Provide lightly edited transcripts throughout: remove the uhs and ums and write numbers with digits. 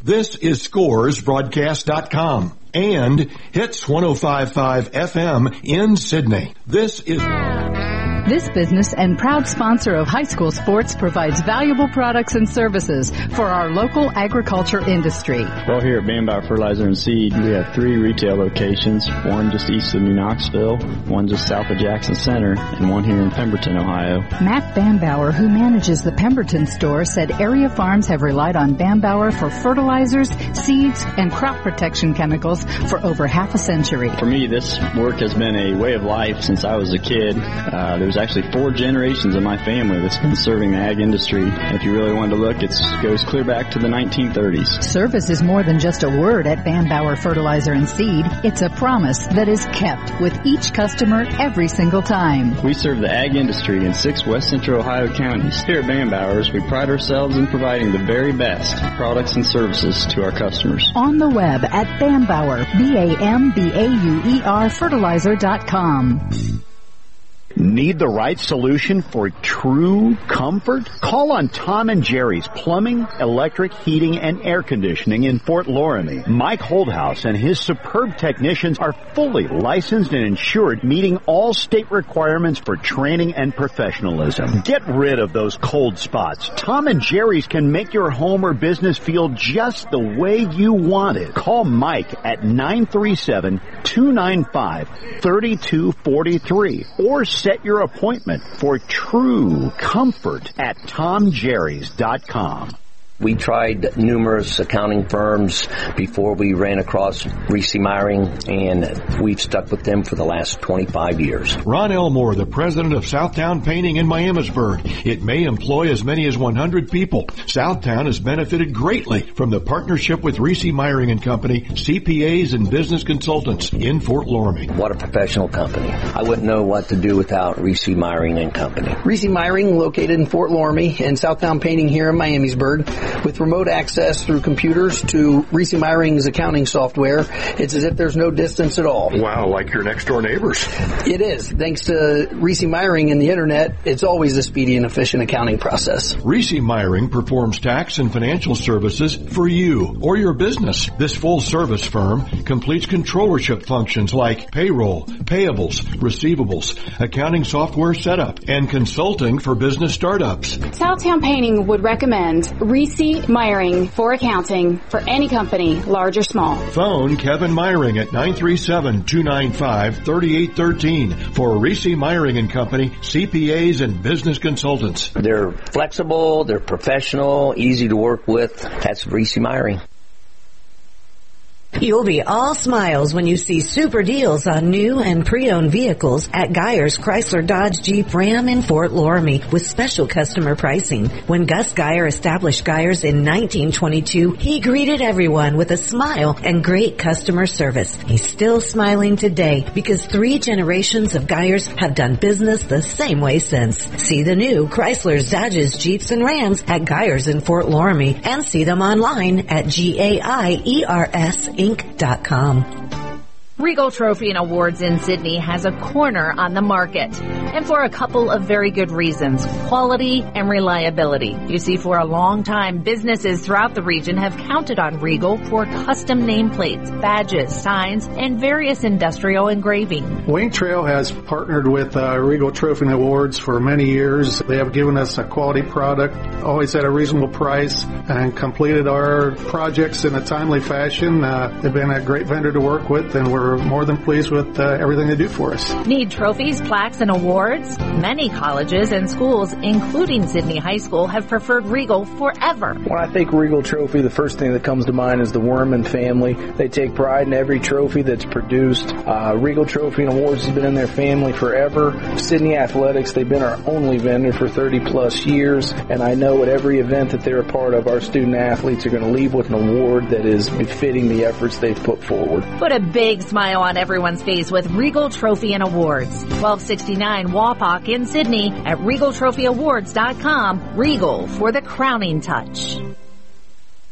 This is ScoresBroadcast.com and Hits 105.5 FM in Sydney. This business and proud sponsor of high school sports provides valuable products and services for our local agriculture industry. Well, here at Bambauer Fertilizer and Seed, we have 3 retail locations, one just east of New Knoxville, one just south of Jackson Center, and one here in Pemberton, Ohio. Matt Bambauer, who manages the Pemberton store, said area farms have relied on Bambauer for fertilizers, seeds, and crop protection chemicals for over half a century. For me, this work has been a way of life since I was a kid. There's actually 4 generations of my family that's been serving the ag industry. If you really wanted to look, it goes clear back to the 1930s. Service is more than just a word at Bambauer Fertilizer and Seed. It's a promise that is kept with each customer every single time. We serve the ag industry in 6 West Central Ohio counties. Here at Bambauer's, we pride ourselves in providing the very best products and services to our customers. On the web at Bambauer, BAMBAUER fertilizer.com. Need the right solution for true comfort? Call on Tom and Jerry's Plumbing, Electric, Heating, and Air Conditioning in Fort Loramie. Mike Holdhouse and his superb technicians are fully licensed and insured, meeting all state requirements for training and professionalism. Get rid of those cold spots. Tom and Jerry's can make your home or business feel just the way you want it. Call Mike at 937-295-3243 or set your appointment for true comfort at TomJerrys.com. We tried numerous accounting firms before we ran across Reese Meyering, and we've stuck with them for the last 25 years. Ron Elmore, the president of Southtown Painting in Miamisburg. It may employ as many as 100 people. Southtown has benefited greatly from the partnership with Reese Meyering and Company, CPAs and business consultants in Fort Loramie. What a professional company. I wouldn't know what to do without Reese Meyering and Company. Reese Meyering, located in Fort Loramie, and Southtown Painting here in Miamisburg. With remote access through computers to Reese Meyering's accounting software, it's as if there's no distance at all. Wow, like your next door neighbors. It is. Thanks to Reese Meyering and the internet, it's always a speedy and efficient accounting process. Reese Meyering performs tax and financial services for you or your business. This full service firm completes controllership functions like payroll, payables, receivables, accounting software setup, and consulting for business startups. Southtown Painting would recommend Reese Meyering for accounting for any company, large or small. Phone Kevin Meyering at 937-295-3813 for Reese Meyering and Company, CPAs and business consultants. They're flexible, they're professional, easy to work with. That's Reese Meyering. You'll be all smiles when you see super deals on new and pre-owned vehicles at Geyer's Chrysler Dodge Jeep Ram in Fort Loramie with special customer pricing. When Gus Geyer established Geyer's in 1922, he greeted everyone with a smile and great customer service. He's still smiling today because 3 generations of Geyer's have done business the same way since. See the new Chrysler's, Dodges, Jeeps, and Rams at Geyer's in Fort Loramie and see them online at GAIERSinc.com. Regal Trophy and Awards in Sydney has a corner on the market, and for a couple of very good reasons: quality and reliability. You see, for a long time, businesses throughout the region have counted on Regal for custom nameplates, badges, signs, and various industrial engraving. Wayne Trail has partnered with Regal Trophy and Awards for many years. They have given us a quality product, always at a reasonable price, and completed our projects in a timely fashion. They've been a great vendor to work with, and we're more than pleased with everything they do for us. Need trophies, plaques, and awards? Many colleges and schools, including Sydney High School, have preferred Regal forever. When I think Regal Trophy, the first thing that comes to mind is the Werman family. They take pride in every trophy that's produced. Regal Trophy and Awards has been in their family forever. Sydney Athletics, they've been our only vendor for 30 plus years, and I know at every event that they're a part of, our student athletes are going to leave with an award that is befitting the efforts they've put forward. Put a big smile on everyone's face with Regal Trophy and Awards. 1269 Wapak in Sydney at RegalTrophyAwards.com. Regal for the crowning touch.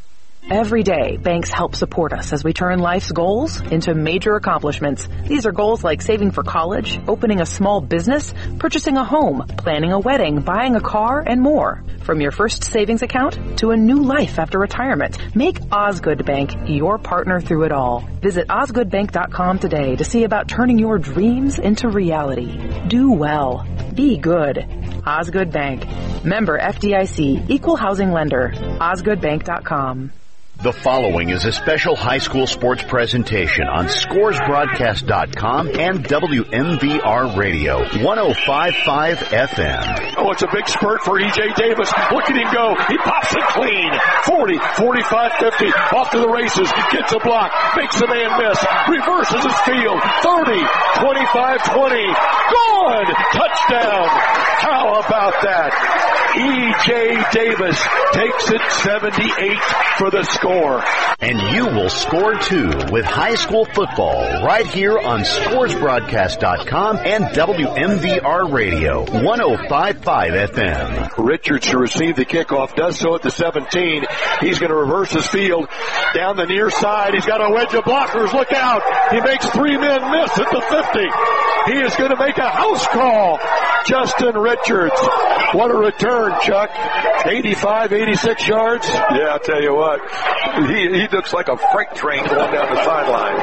Every day, banks help support us as we turn life's goals into major accomplishments. These are goals like saving for college, opening a small business, purchasing a home, planning a wedding, buying a car, and more. From your first savings account to a new life after retirement, make Osgood Bank your partner through it all. Visit osgoodbank.com today to see about turning your dreams into reality. Do well. Be good. Osgood Bank. Member FDIC. Equal housing lender. osgoodbank.com. The following is a special high school sports presentation on scoresbroadcast.com and WMVR Radio, 105.5 FM. Oh, it's a big spurt for E.J. Davis. Look at him go. He pops it clean. 40, 45, 50. Off to the races. Gets a block. Makes a man miss. Reverses his field. 30, 25, 20. Good! Touchdown! How about that? E.J. Davis takes it 78 for the score. And you will score too with high school football right here on scoresbroadcast.com and WMVR Radio, 105.5 FM. Richards to receive the kickoff, does so at the 17. He's going to reverse his field down the near side. He's got a wedge of blockers. Look out. He makes 3 men miss at the 50. He is going to make a house call. Justin Richards. What a return, Chuck. 85, 86 yards. Yeah, I'll tell you what. He looks like a freight train going down the sideline.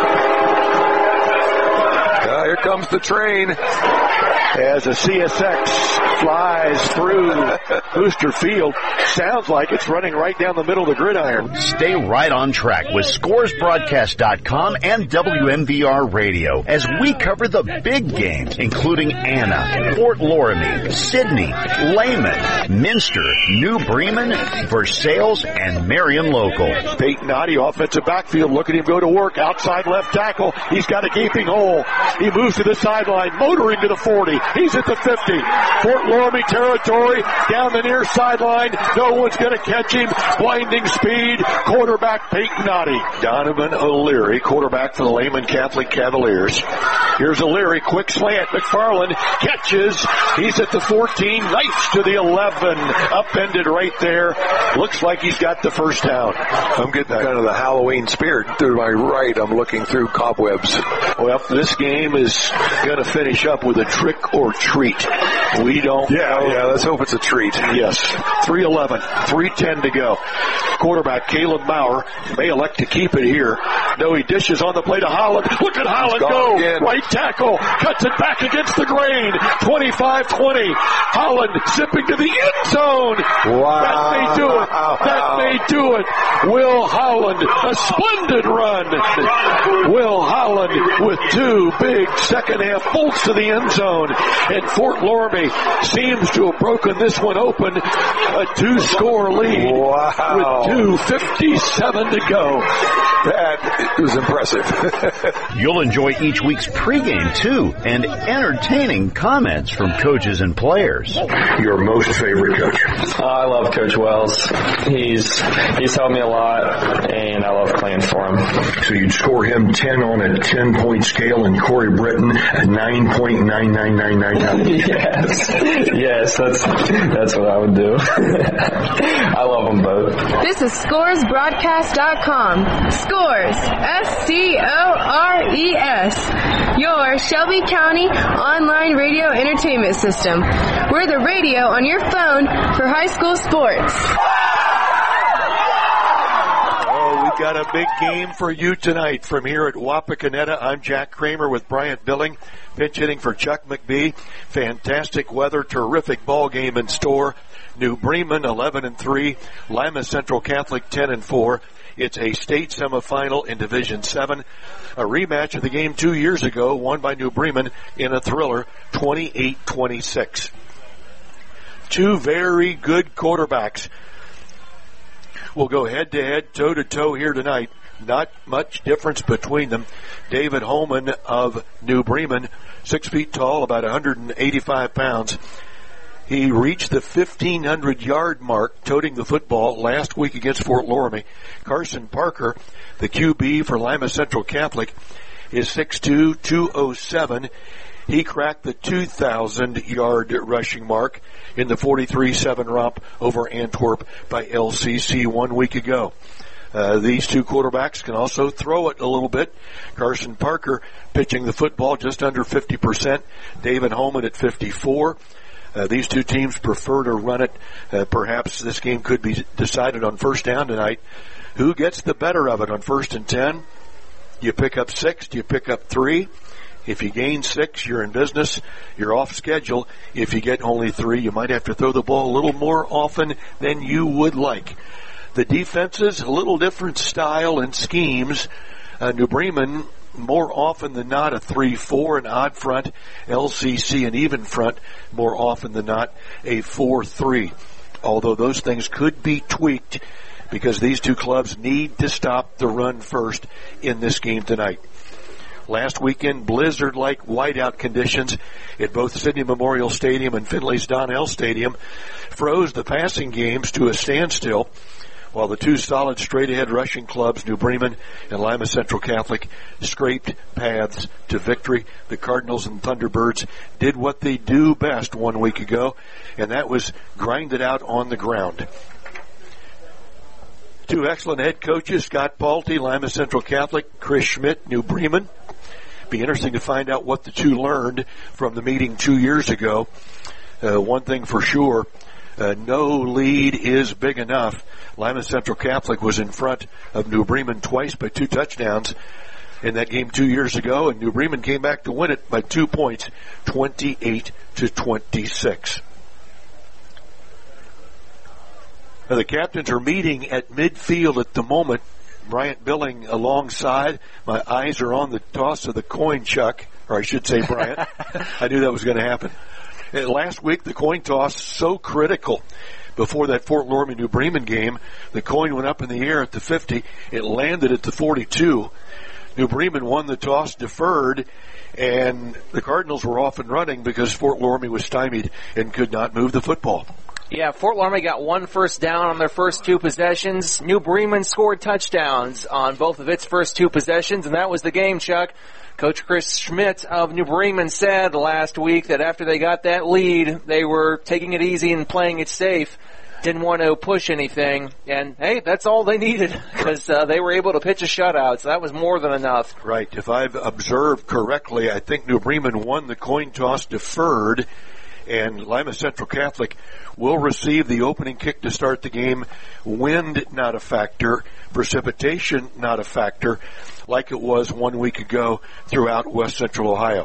Here comes the train. As a CSX flies through Booster Field. Sounds like it's running right down the middle of the gridiron. Stay right on track with scoresbroadcast.com and WMVR Radio as we cover the big games, including Anna, Fort Loramie, Sidney, Lehman, Minster, New Bremen, Versailles, and Marion Local. Peyton Noddy, offensive backfield. Look at him go to work. Outside left tackle. He's got a gaping hole. He moves to the sideline, motoring to the 40. He's at the 50. Fort Loramie territory, down the near sideline. No one's going to catch him. Blinding speed. Quarterback Peyton Noddy. Donovan O'Leary, quarterback for the Lehman Catholic Cavaliers. Here's O'Leary, quick slant. McFarland catches. He's at the 14. Knifes to the 11. Upended right there. Looks like he's got the first down. I'm getting kind of the Halloween spirit through my right. I'm looking through cobwebs. Well, this game is going to finish up with a trick or treat. We don't know. Yeah, let's hope it's a treat. Yes. 3:11, 3:10 to go. Quarterback Caleb Maurer may elect to keep it here. No, he dishes on the play to Holland. Look at Holland go. Again. Right tackle. Cuts it back against the grain. 25-20. Holland zipping to the end zone. Wow. That may do it. That may do it. Will Holland, a splendid run. Will Holland with 2 big second half bolts to the end zone. And Fort Loramie seems to have broken this one open. A 2-score lead. Wow. With 2:57 to go. That was impressive. You'll enjoy each week's pregame, too, and entertaining comments from coaches and players. Your most favorite coach? I love Coach Wells. He's helped me a lot, and I love playing for him. So you'd score him 10 on a 10-point scale and Corey Britton a 9.9999. Yes, that's what I would do. I love them both. This is ScoresBroadcast.com. Scores, SCORES, your Shelby County online radio entertainment system. We're the radio on your phone for high school sports. Oh, we've got a big game for you tonight from here at Wapakoneta. I'm Jack Kramer with Bryant Billing, pinch hitting for Chuck McBee. Fantastic weather, terrific ball game in store. New Bremen 11-3, Lima Central Catholic 10-4. It's a state semifinal in Division 7. A rematch of the game 2 years ago, won by New Bremen in a thriller, 28-26. 2 very good quarterbacks will go head-to-head, toe-to-toe here tonight. Not much difference between them. David Holman of New Bremen, 6 feet tall, about 185 pounds. He reached the 1,500-yard mark toting the football last week against Fort Loramie. Carson Parker, the QB for Lima Central Catholic, is 6'2", 207. He cracked the 2,000-yard rushing mark in the 43-7 romp over Antwerp by LCC 1 week ago. These two quarterbacks can also throw it a little bit. Carson Parker pitching the football just under 50%. David Holman at 54%. These two teams prefer to run it. Perhaps this game could be decided on first down tonight. Who gets the better of it on 1st and 10? You pick up 6. Do you pick up 3? If you gain 6, you're in business. You're off schedule. If you get only 3, you might have to throw the ball a little more often than you would like. The defenses, a little different style and schemes. New Bremen, more often than not, a 3-4, an odd front. LCC, an even front, more often than not, a 4-3. Although those things could be tweaked because these two clubs need to stop the run first in this game tonight. Last weekend, blizzard-like whiteout conditions at both Sidney Memorial Stadium and Finley's Donnell Stadium froze the passing games to a standstill, while the two solid straight-ahead rushing clubs, New Bremen and Lima Central Catholic, scraped paths to victory. The Cardinals and Thunderbirds did what they do best 1 week ago, and that was grind it out on the ground. Two excellent head coaches, Scott Paulty, Lima Central Catholic, Chris Schmidt, New Bremen. Be interesting to find out what the two learned from the meeting 2 years ago. One thing for sure, no lead is big enough. Lima Central Catholic was in front of New Bremen twice by 2 touchdowns in that game 2 years ago, and New Bremen came back to win it by 2 points, 28-26. Now, the captains are meeting at midfield at the moment. Bryant Billing alongside. My eyes are on the toss of the coin, Chuck, or I should say Bryant. I knew that was going to happen. And last week, the coin toss, so critical. Before that Fort Loramie New Bremen game, the coin went up in the air at the 50. It landed at the 42. New Bremen won the toss, deferred, and the Cardinals were off and running because Fort Loramie was stymied and could not move the football. Yeah, Fort Loramie got 1 first down on their first 2 possessions. New Bremen scored touchdowns on both of its first 2 possessions, and that was the game, Chuck. Coach Chris Schmidt of New Bremen said last week that after they got that lead, they were taking it easy and playing it safe. Didn't want to push anything. And, hey, that's all they needed because they were able to pitch a shutout, so that was more than enough. Right. If I've observed correctly, I think New Bremen won the coin toss, deferred, and Lima Central Catholic will receive the opening kick to start the game. Wind, not a factor. Precipitation, not a factor, like it was 1 week ago throughout West Central Ohio.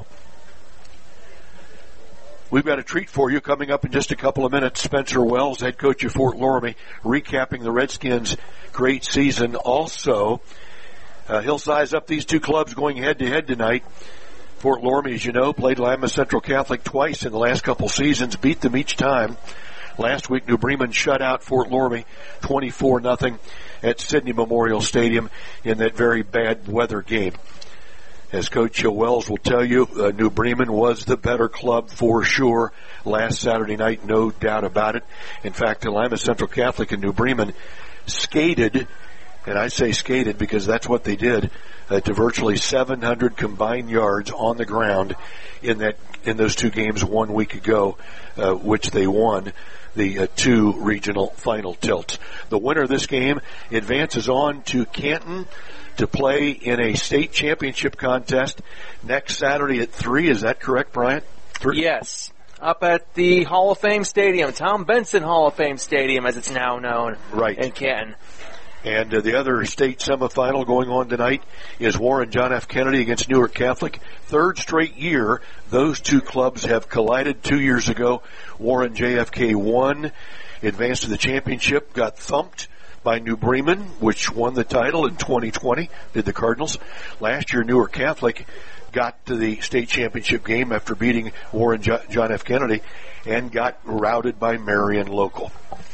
We've got a treat for you coming up in just a couple of minutes. Spencer Wells, head coach of Fort Loramie, recapping the Redskins' great season. Also, he'll size up these two clubs going head-to-head tonight. Fort Loramie, as you know, played Lima Central Catholic twice in the last couple seasons, beat them each time. Last week, New Bremen shut out Fort Loramie 24-0 at Sidney Memorial Stadium in that very bad weather game. As Coach Wells will tell you, New Bremen was the better club for sure last Saturday night, no doubt about it. In fact, Lima Central Catholic and New Bremen skated, and I say skated because that's what they did, to virtually 700 combined yards on the ground in those 2 games 1 week ago, which they won the 2 regional final tilts. The winner of this game advances on to Canton to play in a state championship contest next Saturday at 3. Is that correct, Bryant? 3? Yes. Up at the Hall of Fame Stadium, Tom Benson Hall of Fame Stadium, as it's now known, right, in Canton. And the other state semifinal going on tonight is Warren John F. Kennedy against Newark Catholic. 3rd straight year those two clubs have collided. 2 years ago, Warren JFK won, advanced to the championship, got thumped by New Bremen, which won the title in 2020, did the Cardinals. Last year, Newark Catholic got to the state championship game after beating Warren John F. Kennedy and got routed by Marion Local.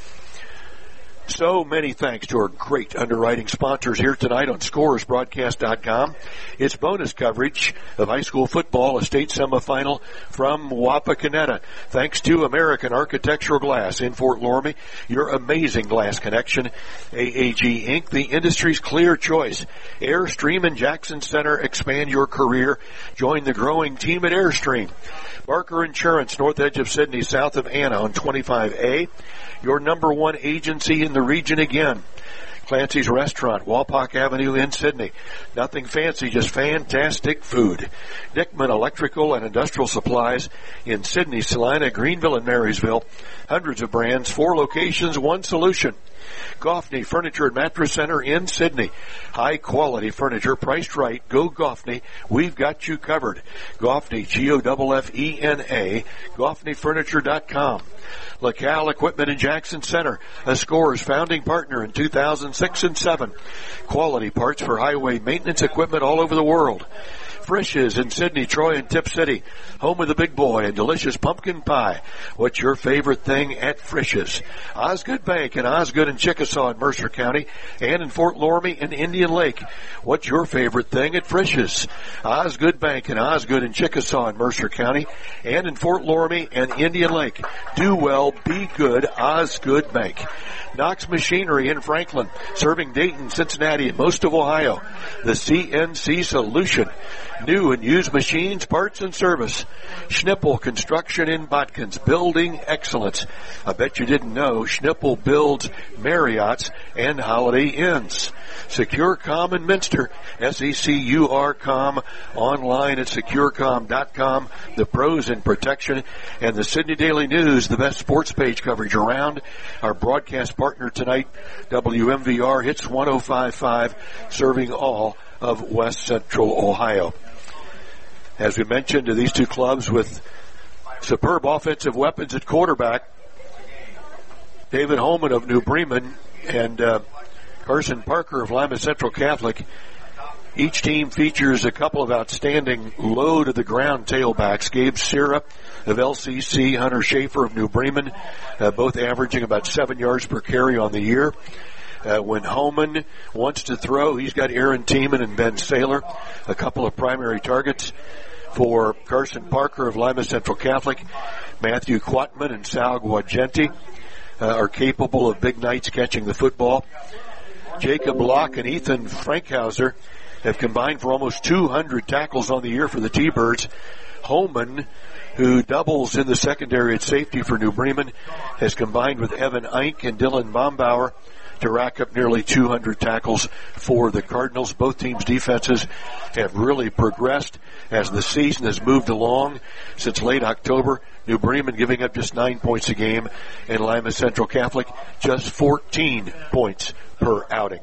So many thanks to our great underwriting sponsors here tonight on ScorersBroadcast.com. It's bonus coverage of high school football, a state semifinal from Wapakoneta. Thanks to American Architectural Glass in Fort Loramie, your amazing glass connection. AAG Inc., the industry's clear choice. Airstream and Jackson Center, expand your career. Join the growing team at Airstream. Barker Insurance, north edge of Sydney, south of Anna on 25A. Your number one agency in the region again. Clancy's Restaurant, Walpock Avenue in Sydney. Nothing fancy, just fantastic food. Dickman Electrical and Industrial Supplies in Sydney, Salina, Greenville, and Marysville. Hundreds of brands, 4 locations, 1 solution. Goffney Furniture and Mattress Center in Sydney. High quality furniture, priced right. Go Goffney. We've got you covered. Goffney, Goffena, GoffneyFurniture.com. LaCal Equipment in Jackson Center, a Scores founding partner in 2006 and 7. Quality parts for highway maintenance equipment all over the world. Frisch's in Sydney, Troy, and Tip City, home of the big boy and delicious pumpkin pie. What's your favorite thing at Frisch's? Osgood Bank in Osgood and Chickasaw in Mercer County, and in Fort Loramie and Indian Lake. What's your favorite thing at Frisch's? Osgood Bank in Osgood and Chickasaw in Mercer County, and in Fort Loramie and Indian Lake. Do well, be good, Osgood Bank. Knox Machinery in Franklin, serving Dayton, Cincinnati, and most of Ohio. The CNC Solution. New and used machines, parts, and service. Schnippel Construction in Botkins, building excellence. I bet you didn't know Schnippel builds Marriotts and Holiday Inns. SecureCom in Minster, SECURCOM, online at securecom.com. The pros in protection, and the Sydney Daily News, the best sports page coverage around. Our broadcast partner tonight, WMVR Hits 105.5, serving all of West Central Ohio. As we mentioned, these two clubs with superb offensive weapons at quarterback, David Holman of New Bremen and Carson Parker of Lima Central Catholic. Each team features a couple of outstanding low-to-the-ground tailbacks. Gabe Sierra of LCC, Hunter Schaefer of New Bremen, both averaging about 7 yards per carry on the year. When Holman wants to throw, he's got Aaron Tiemann and Ben Saylor, a couple of primary targets. For Carson Parker of Lima Central Catholic, Matthew Quatman and Sal Guagenti are capable of big nights catching the football. Jacob Locke and Ethan Frankhauser have combined for almost 200 tackles on the year for the T-Birds. Holman, who doubles in the secondary at safety for New Bremen, has combined with Evan Eink and Dylan Bombauer to rack up nearly 200 tackles for the Cardinals. Both teams' defenses have really progressed as the season has moved along since late October. New Bremen giving up just 9 points a game, and Lima Central Catholic just 14 points per outing.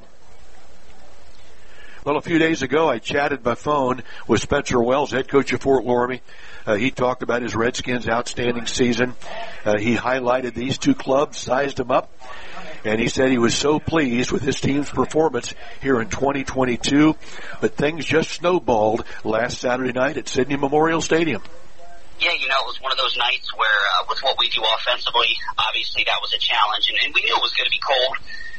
Well, a few days ago, I chatted by phone with Spencer Wells, head coach of Fort Loramie. He talked about his Redskins' outstanding season. He highlighted these two clubs, sized them up, and he said he was so pleased with his team's performance here in 2022, but things just snowballed last Saturday night at Sydney Memorial Stadium. Yeah, it was one of those nights where, with what we do offensively, obviously that was a challenge, and we knew it was going to be cold.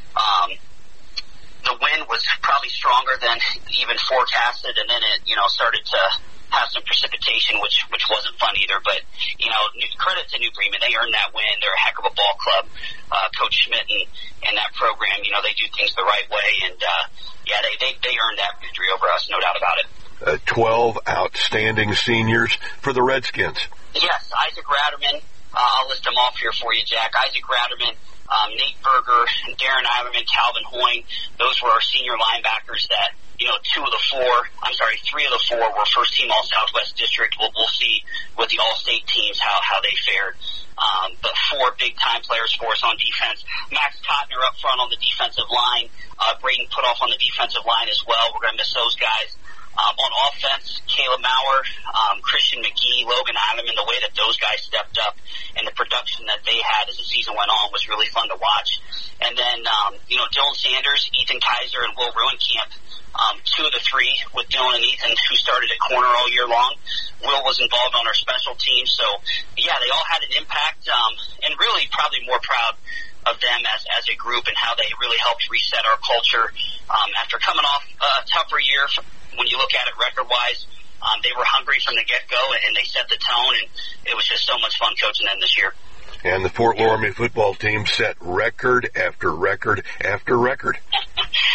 The wind was probably stronger than even forecasted, and then it, started to have some precipitation, which wasn't fun either. But, credit to New Bremen. They earned that win. They're a heck of a ball club. Coach Schmidt and that program, they do things the right way. And, they earned that victory over us, no doubt about it. 12 outstanding seniors for the Redskins. Yes, Isaac Ratterman. I'll list them off here for you, Jack. Isaac Ratterman, Nate Berger, Darren Eilerman, Calvin Hoying. Those were our senior linebackers that, 3 of the 4 were first team All Southwest District. We'll see with the All-State teams how they fared. But 4 big-time players for us on defense. Max Kottner up front on the defensive line. Braden Putoff on the defensive line as well. We're going to miss those guys. On offense, Caleb Maurer, Christian McGee, Logan Eilerman, the way that those guys stepped up and the production that they had as the season went on was really fun to watch. And then, Dylan Sanders, Ethan Kaiser, and Will Ruenkamp, 2 of the 3 with Dylan and Ethan, who started at corner all year long. Will was involved on our special team. So, yeah, they all had an impact, and really probably more proud of them as a group and how they really helped reset our culture. After coming off a tougher year, when you look at it record-wise, they were hungry from the get-go, and they set the tone, and it was just so much fun coaching them this year. And the Fort Loramie football team set record after record after record. That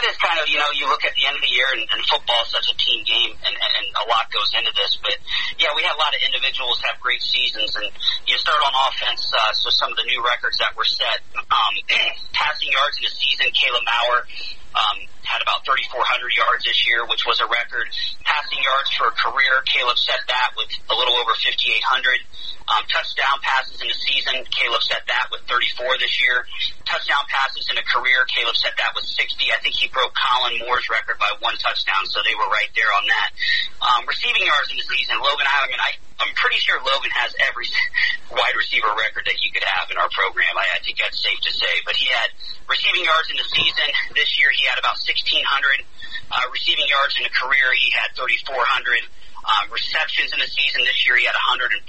is kind of, you look at the end of the year, and football is such a team game, and a lot goes into this. But, yeah, we had a lot of individuals have great seasons, and you start on offense, so some of the new records that were set. Passing yards in a season, Caleb Maurer had about 3,400 yards this year, which was a record. Passing yards for a career, Caleb set that with a little over 5,800. Touchdown passes in a season, Caleb set that with 34 this year. Touchdown passes in a career, Caleb set that with 60. I think he broke Colin Moore's record by 1 touchdown, so they were right there on that. Receiving yards in the season, Logan Eilerman, I'm pretty sure Logan has every wide receiver record that you could have in our program. I think that's safe to say. But he had receiving yards in the season. This year he had about 1,600. Receiving yards in a career, he had 3,400. Receptions in the season this year, he had 105.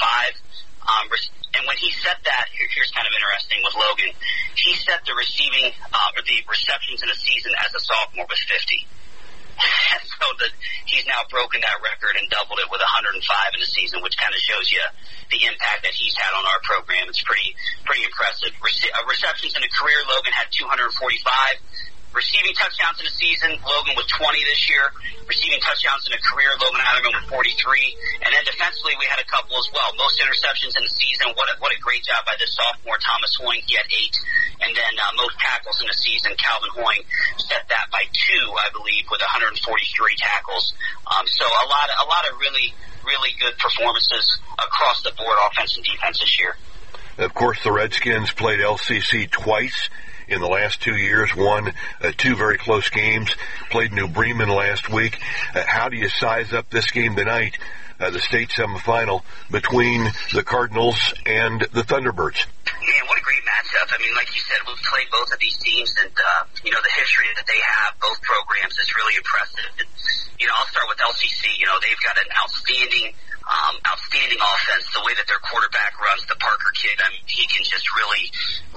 And when he set that, here's kind of interesting with Logan. He set the receiving, or the receptions in a season as a sophomore with 50. So he's now broken that record and doubled it with 105 in a season, which kind of shows you the impact that he's had on our program. It's pretty impressive. Receptions in a career, Logan had 245. Receiving touchdowns in a season, Logan with 20 this year. Receiving touchdowns in a career, Logan Eilerman with 43. And then defensively, we had a couple as well. Most interceptions in the season. What a great job by this sophomore, Thomas Hoying. He had 8. And then most tackles in the season, Calvin Hoying set that by 2, I believe, with 143 tackles. So a lot of really, really good performances across the board, offense and defense this year. Of course, the Redskins played LCC twice in the last 2 years, won 2 very close games, played New Bremen last week. How do you size up this game tonight, the state semifinal between the Cardinals and the Thunderbirds? Man, what a great matchup. I mean, like you said, we've played both of these teams, and, the history that they have, both programs, is really impressive. And, I'll start with LCC. They've got an outstanding offense. The way that their quarterback runs, the Parker kid, he can just really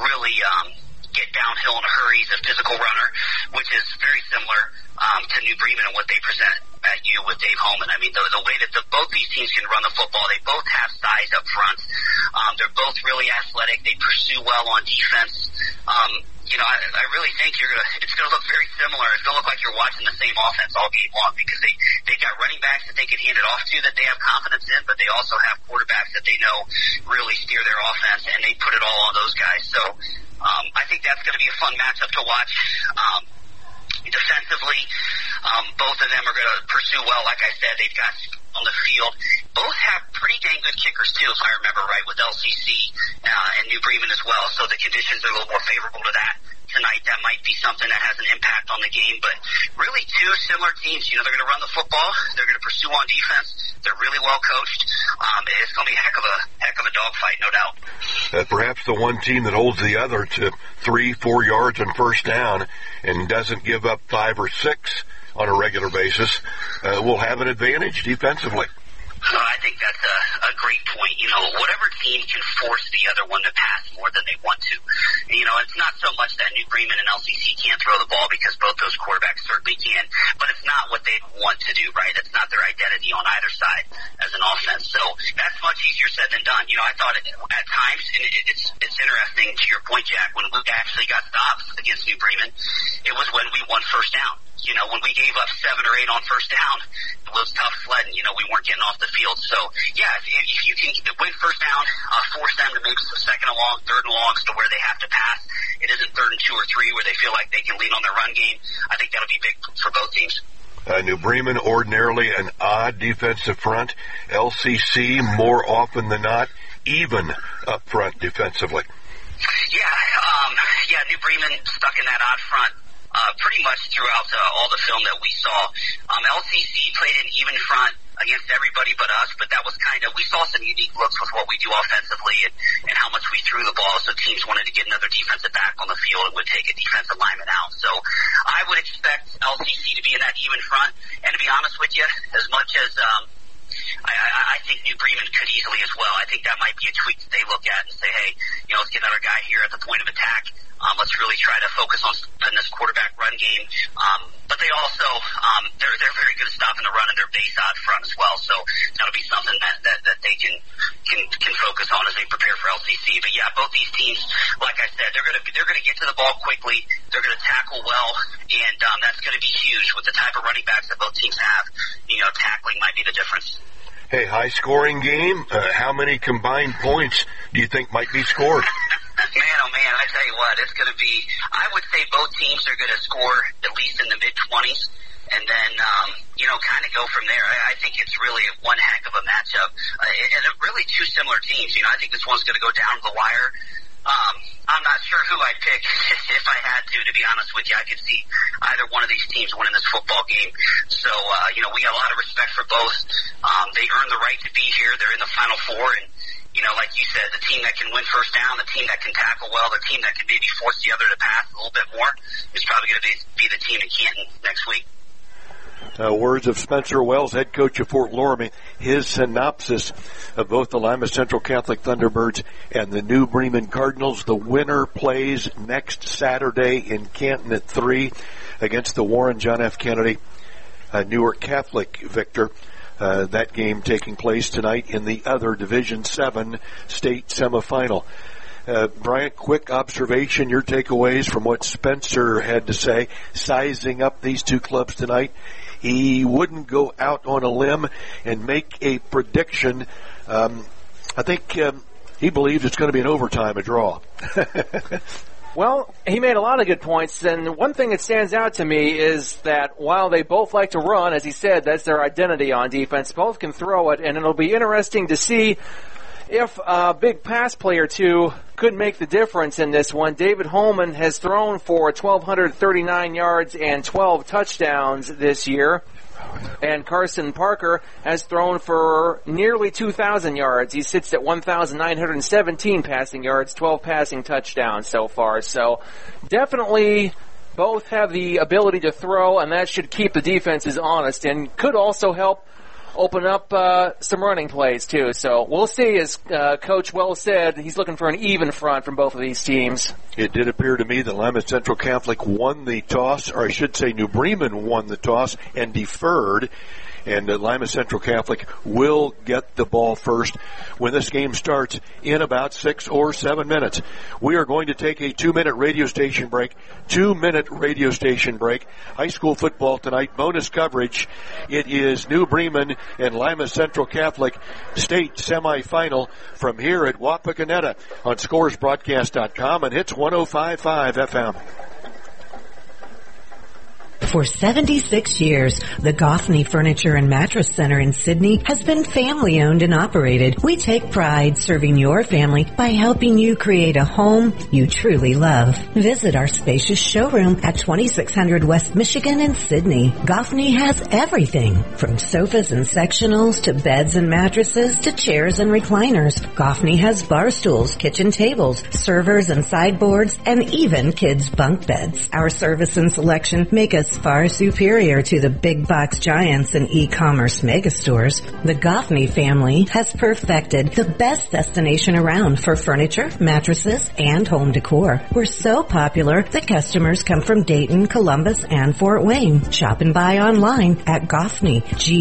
get downhill in a hurry. He's a physical runner, which is very similar to New Bremen and what they present at you with Dave Holman. I mean, the way that both these teams can run the football, they both have size up front. They're both really athletic. They pursue well on defense. I really think it's gonna look very similar. It's gonna look like you're watching the same offense all game long, because they've got running backs that they can hand it off to that they have confidence in, but they also have quarterbacks that they know really steer their offense, and they put it all on those guys. So I think that's going to be a fun matchup to watch. Defensively, both of them are going to pursue well. Like I said, they've got on the field. Both have pretty dang good kickers, too, if I remember right, with LCC and New Bremen as well. So the conditions are a little more favorable to that tonight. That might be something that has an impact on the game. But really, 2 similar teams. They're going to run the football. They're going to pursue on defense. They're really well coached. It's going to be a heck of a dogfight, no doubt. Perhaps the one team that holds the other to 3-4 yards on first down and doesn't give up 5 or 6 on a regular basis will have an advantage defensively. I think that's a great point. Whatever team can force the other one to pass more than they want to. It's not so much that New Bremen and LCC can't throw the ball, because both those quarterbacks certainly can, but it's not what they want to do, right? It's not their identity on either side as an offense. So that's much easier said than done. I thought at times, and it's interesting to your point, Jack, when we actually got stops against New Bremen, it was when we won first down. When we gave up 7 or 8 on first down, it was tough sledding. We weren't getting off the field. So, yeah, if you can win first down, force them to maybe some second and long, third and longs to where they have to pass. It isn't 3rd and 2 or 3 where they feel like they can lean on their run game. I think that'll be big for both teams. New Bremen, ordinarily an odd defensive front. LCC, more often than not, even up front defensively. Yeah, New Bremen stuck in that odd front pretty much throughout all the film that we saw. LCC played an even front against everybody but us, but that was we saw some unique looks with what we do offensively and how much we threw the ball, so teams wanted to get another defensive back on the field and would take a defensive lineman out. So I would expect LCC to be in that even front, and to be honest with you, as much as I think New Bremen could easily as well. I think that might be a tweak that they look at and say, hey, let's get another guy here at the point of attack. Let's really try to focus on putting this quarterback run game. But they also, they're very good at stopping the run, and they're base out front as well. So that'll be something that they can focus on as they prepare for LCC. But yeah, both these teams, like I said, they're gonna get to the ball quickly. They're gonna tackle well, and that's gonna be huge with the type of running backs that both teams have. Tackling might be the difference. Hey, high-scoring game. How many combined points do you think might be scored? Man, oh man, I tell you what, it's going to be, I would say both teams are going to score at least in the mid-20s, and then, kind of go from there. I think it's really one heck of a matchup, and really two similar teams. I think this one's going to go down the wire. I'm not sure who I'd pick if I had to be honest with you. I could see either one of these teams winning this football game. So, we got a lot of respect for both. They earned the right to be here. They're in the Final Four, and like you said, the team that can win first down, the team that can tackle well, the team that can maybe force the other to pass a little bit more is probably going to be the team in Canton next week. Words of Spencer Wells, head coach of Fort Loramie. His synopsis of both the Lima Central Catholic Thunderbirds and the New Bremen Cardinals. The winner plays next Saturday in Canton at 3 against the Warren John F. Kennedy Newark Catholic Victor. That game taking place tonight in the other Division 7 state semifinal. Bryant, quick observation, your takeaways from what Spencer had to say, sizing up these two clubs tonight. He wouldn't go out on a limb and make a prediction. I think he believes it's going to be an overtime, a draw. Well, he made a lot of good points, and one thing that stands out to me is that while they both like to run, as he said, that's their identity on defense, both can throw it, and it'll be interesting to see if a big pass play or two could make the difference in this one. David Holman has thrown for 1,239 yards and 12 touchdowns this year. And Carson Parker has thrown for nearly 2,000 yards. He sits at 1,917 passing yards, 12 passing touchdowns so far. So definitely both have the ability to throw, and that should keep the defenses honest and could also help open up some running plays, too. So we'll see. As Coach Wells said, he's looking for an even front from both of these teams. It did appear to me that Lima Central Catholic won the toss, or I should say New Bremen won the toss and deferred. And Lima Central Catholic will get the ball first when this game starts in about 6 or 7 minutes. We are going to take a 2-minute radio station break. 2-minute radio station break. High school football tonight, bonus coverage. It is New Bremen and Lima Central Catholic state semifinal from here at Wapakoneta on ScoresBroadcast.com and Hits 105.5 FM. For 76 years, the Goffney Furniture and Mattress Center in Sydney has been family owned and operated. We take pride serving your family by helping you create a home you truly love. Visit our spacious showroom at 2600 West Michigan in Sydney. Goffney has everything from sofas and sectionals to beds and mattresses to chairs and recliners. Goffney has bar stools, kitchen tables, servers and sideboards, and even kids' bunk beds. Our service and selection make us far superior to the big box giants and e-commerce megastores. The Goffney family has perfected the best destination around for furniture, mattresses, and home decor. We're so popular that customers come from Dayton, Columbus, and Fort Wayne. Shop and buy online at Goffney,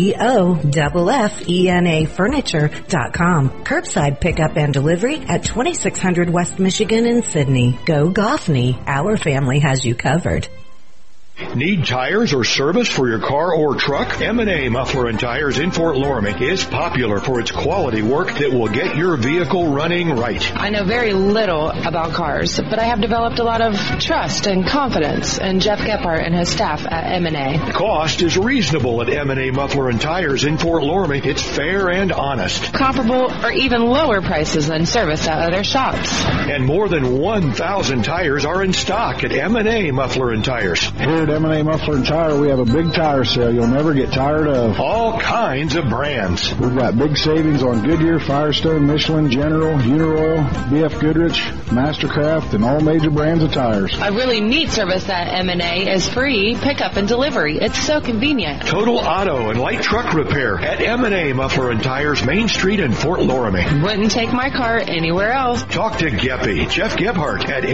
GOFFENA Furniture.com. Curbside pickup and delivery at 2600 West Michigan in Sydney. Go Goffney. Our family has you covered. Need tires or service for your car or truck? M&A Muffler and Tires in Fort Loramie is popular for its quality work that will get your vehicle running right. I know very little about cars, but I have developed a lot of trust and confidence in Jeff Gephardt and his staff at M&A. Cost is reasonable at M&A Muffler and Tires in Fort Loramie. It's fair and honest. Comparable or even lower prices than service at other shops. And more than 1,000 tires are in stock at M&A Muffler and Tires. at M&A Muffler and Tire, we have a big tire sale you'll never get tired of. All kinds of brands. We've got big savings on Goodyear, Firestone, Michelin, General, Uniroyal, BF Goodrich, Mastercraft, and all major brands of tires. A really neat service at M&A is free pickup and delivery. It's so convenient. Total auto and light truck repair at M&A Muffler and Tires, Main Street in Fort Loramie. Wouldn't take my car anywhere else. Talk to Geppy, Jeff Gebhardt at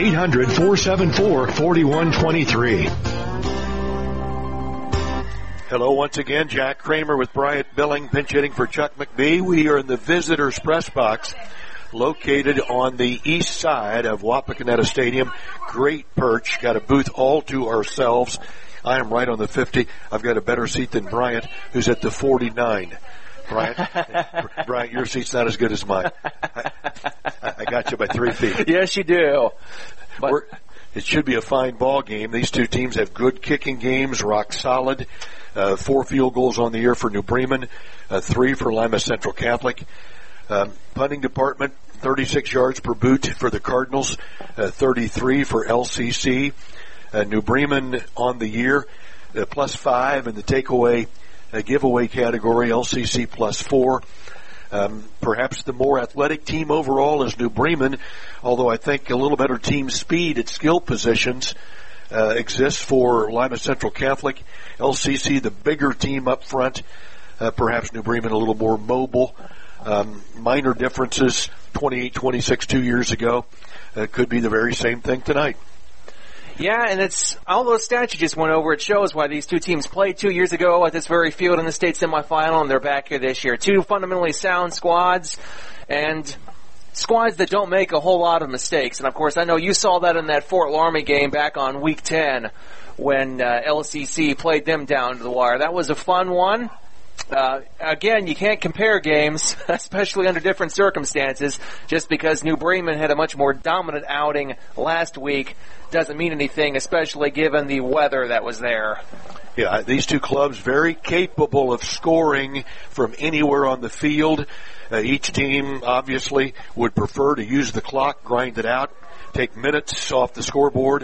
800-474-4123. Hello once again, Jack Kramer with Bryant Billing, pinch hitting for Chuck McBee. We are in the visitors press box, located on the east side of Wapakoneta Stadium. Great perch, got a booth all to ourselves. I am right on the 50. I've got a better seat than Bryant, who's at the 49. Bryant, your seat's not as good as mine. I got you by 3 feet. Yes, you do. It should be a fine ball game. These two teams have good kicking games, rock solid. 4 field goals on the year for New Bremen, 3 for Lima Central Catholic. Punting department, 36 yards per boot for the Cardinals, 33 for LCC. New Bremen on the year, plus 5 in the takeaway giveaway category, LCC plus 4. Perhaps the more athletic team overall is New Bremen, although I think a little better team speed at skill positions exists for Lima Central Catholic. LCC, the bigger team up front, perhaps New Bremen a little more mobile. Minor differences, 28-26 2 years ago. Could be the very same thing tonight. Yeah, and it's all those stats you just went over. It shows why these two teams played 2 years ago at this very field in the state semifinal, and they're back here this year. Two fundamentally sound squads, and squads that don't make a whole lot of mistakes. And of course, I know you saw that in that Fort Loramie game back on week 10 when LCC played them down to the wire. That was a fun one. Again, you can't compare games, especially under different circumstances. Just because New Bremen had a much more dominant outing last week doesn't mean anything, especially given the weather that was there. Yeah, these two clubs very capable of scoring from anywhere on the field. Each team obviously would prefer to use the clock, grind it out, take minutes off the scoreboard,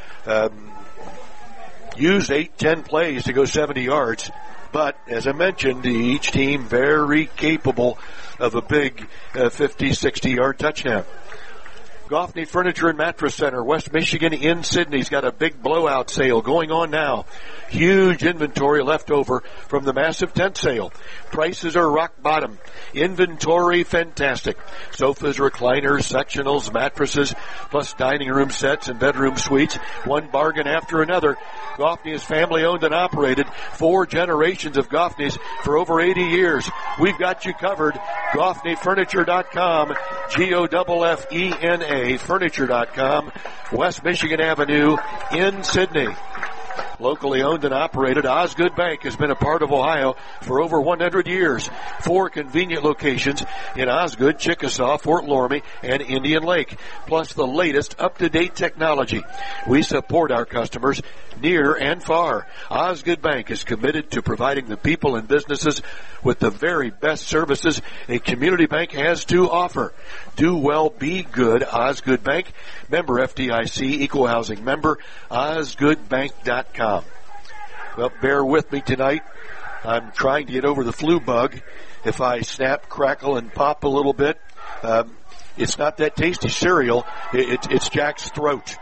use 8-10 plays to go 70 yards. But, as I mentioned, each team very capable of a big 50, 60-yard touchdown. Goffney Furniture and Mattress Center, West Michigan in Sydney's got a big blowout sale going on now. Huge inventory left over from the massive tent sale. Prices are rock bottom. Inventory fantastic. Sofas, recliners, sectionals, mattresses, plus dining room sets and bedroom suites. One bargain after another. Goffney is family owned and operated. 4 generations of Goffney's for over 80 years. We've got you covered. GoffneyFurniture.com. GOFFENA Furniture.com. West Michigan Avenue in Sydney. Locally owned and operated, Osgood Bank has been a part of Ohio for over 100 years. 4 convenient locations in Osgood, Chickasaw, Fort Loramie, and Indian Lake, plus the latest up-to-date technology. We support our customers near and far. Osgood Bank is committed to providing the people and businesses with the very best services a community bank has to offer. Do well, be good, Osgood Bank. Member FDIC, equal housing member, osgoodbank.com. Well, bear with me tonight. I'm trying to get over the flu bug. If I snap, crackle, and pop a little bit, it's not that tasty cereal. It's Jack's throat.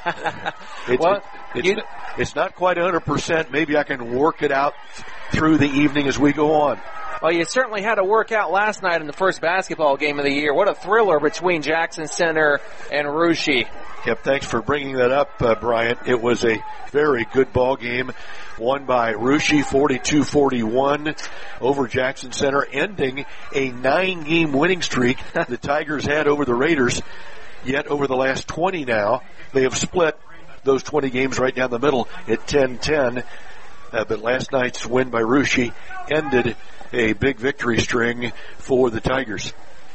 It's not quite 100%. Maybe I can work it out through the evening as we go on. Well, you certainly had a workout last night in the first basketball game of the year. What a thriller between Jackson Center and Russia. Yep, thanks for bringing that up, Bryant. It was a very good ball game, won by Russia 42-41 over Jackson Center, ending a 9-game winning streak the Tigers had over the Raiders. Yet over the last 20 now, they have split those 20 games right down the middle at 10-10. But last night's win by Russia ended a big victory string for the Tigers.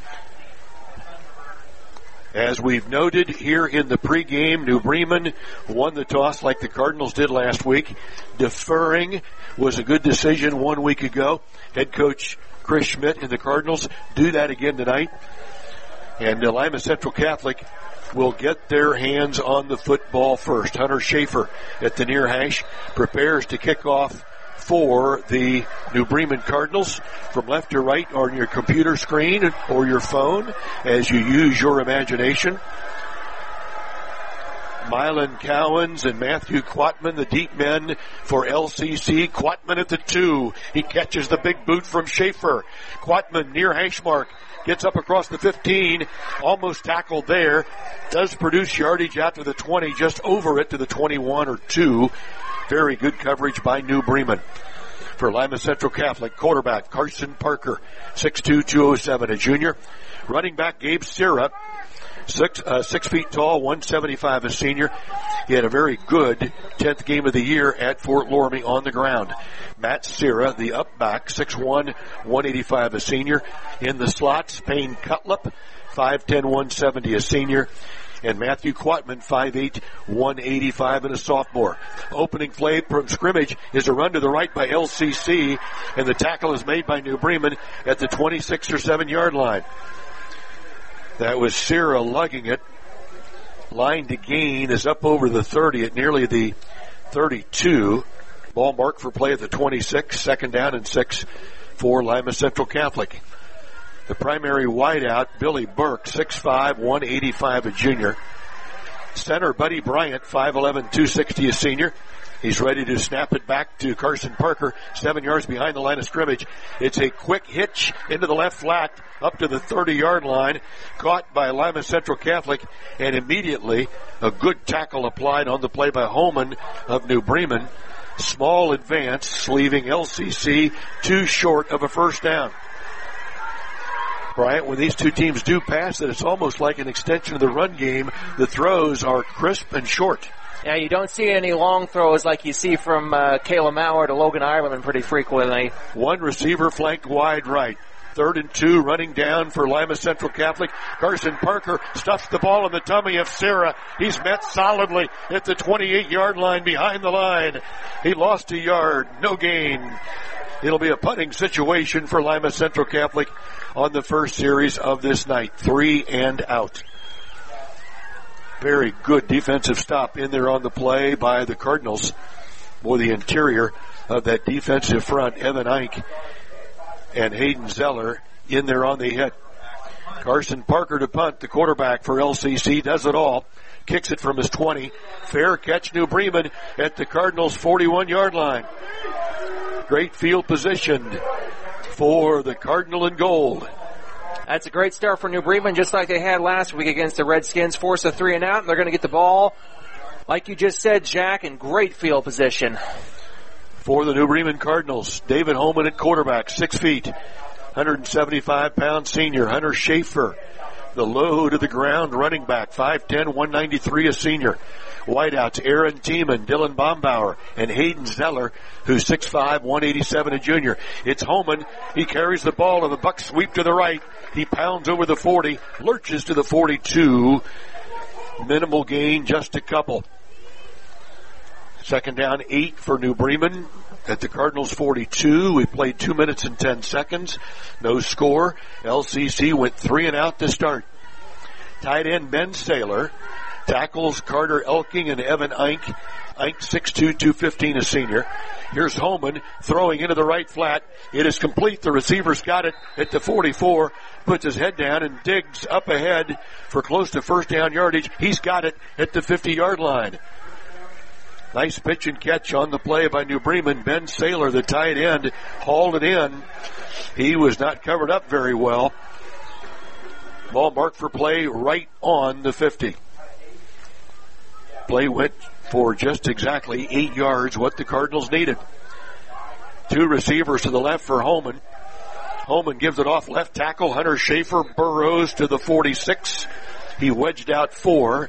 As we've noted here in the pregame, New Bremen won the toss like the Cardinals did last week. Deferring was a good decision 1 week ago. Head coach Chris Schmidt and the Cardinals do that again tonight. And Lima Central Catholic will get their hands on the football first. Hunter Schaefer at the near hash prepares to kick off for the New Bremen Cardinals. From left to right on your computer screen or your phone as you use your imagination. Mylan Cowens and Matthew Quatman, the deep men for LCC. Quatman at the 2. He catches the big boot from Schaefer. Quatman near hash mark. Gets up across the 15. Almost tackled there. Does produce yardage out to the 20. Just over it to the 21 or 2. Very good coverage by New Bremen. For Lima Central Catholic, quarterback Carson Parker, 6'2", 207, a junior. Running back Gabe Sierra, 6 feet tall, 175, a senior. He had a very good 10th game of the year at Fort Loramie on the ground. Matt Sierra, the up back, 6'1", 185, a senior. In the slots, Payne Cutlip, 5'10", 170, a senior. And Matthew Quatman, 5'8", 185, and a sophomore. Opening play from scrimmage is a run to the right by LCC, and the tackle is made by New Bremen at the 26 or 7 yard line. That was Sierra lugging it. Line to gain is up over the 30 at nearly the 32. Ball marked for play at the 26, second down and 6 for Lima Central Catholic. The primary wideout, Billy Burke, 6'5", 185, a junior. Center, Buddy Bryant, 5'11", 260, a senior. He's ready to snap it back to Carson Parker, 7 yards behind the line of scrimmage. It's a quick hitch into the left flat, up to the 30-yard line, caught by Lima Central Catholic, and immediately a good tackle applied on the play by Holman of New Bremen. Small advance, leaving LCC too short of a first down. Bryant, when these two teams do pass it, it's almost like an extension of the run game. The throws are crisp and short. Yeah, you don't see any long throws like you see from Kayla Mauer to Logan Ireland pretty frequently. One receiver flanked wide right. 3rd and 2, running down for Lima Central Catholic. Carson Parker stuffs the ball in the tummy of Sierra. He's met solidly at the 28-yard line behind the line. He lost a yard, no gain. It'll be a punting situation for Lima Central Catholic on the first series of this night. 3 and out. Very good defensive stop in there on the play by the Cardinals. Boy, the interior of that defensive front, Evan Ike and Hayden Zeller in there on the hit. Carson Parker to punt, the quarterback for LCC, does it all. Kicks it from his 20. Fair catch, New Bremen at the Cardinals' 41-yard line. Great field position for the Cardinal in gold. That's a great start for New Bremen, just like they had last week against the Redskins. Force a 3 and out, and they're going to get the ball, like you just said, Jack, in great field position. For the New Bremen Cardinals, David Holman at quarterback, 6 feet, 175-pound senior. Hunter Schaefer, the low to the ground running back, 5'10", 193, a senior. Wideouts, Aaron Tiemann, Dylan Bombauer, and Hayden Zeller, who's 6'5", 187, a junior. It's Holman. He carries the ball, and the Bucks sweep to the right. He pounds over the 40, lurches to the 42. Minimal gain, just a couple. Second down, 8 for New Bremen at the Cardinals' 42. We played 2 minutes and 10 seconds. No score. LCC went 3 and out to start. Tight end Ben Saylor tackles Carter Elking and Evan Ike. Ike 6'2", 215, a senior. Here's Holman throwing into the right flat. It is complete. The receiver's got it at the 44. Puts his head down and digs up ahead for close to first down yardage. He's got it at the 50-yard line. Nice pitch and catch on the play by New Bremen. Ben Saylor, the tight end, hauled it in. He was not covered up very well. Ball marked for play right on the 50. Play went for just exactly 8 yards, what the Cardinals needed. 2 receivers to the left for Holman. Holman gives it off left tackle. Hunter Schaefer burrows to the 46. He wedged out 4.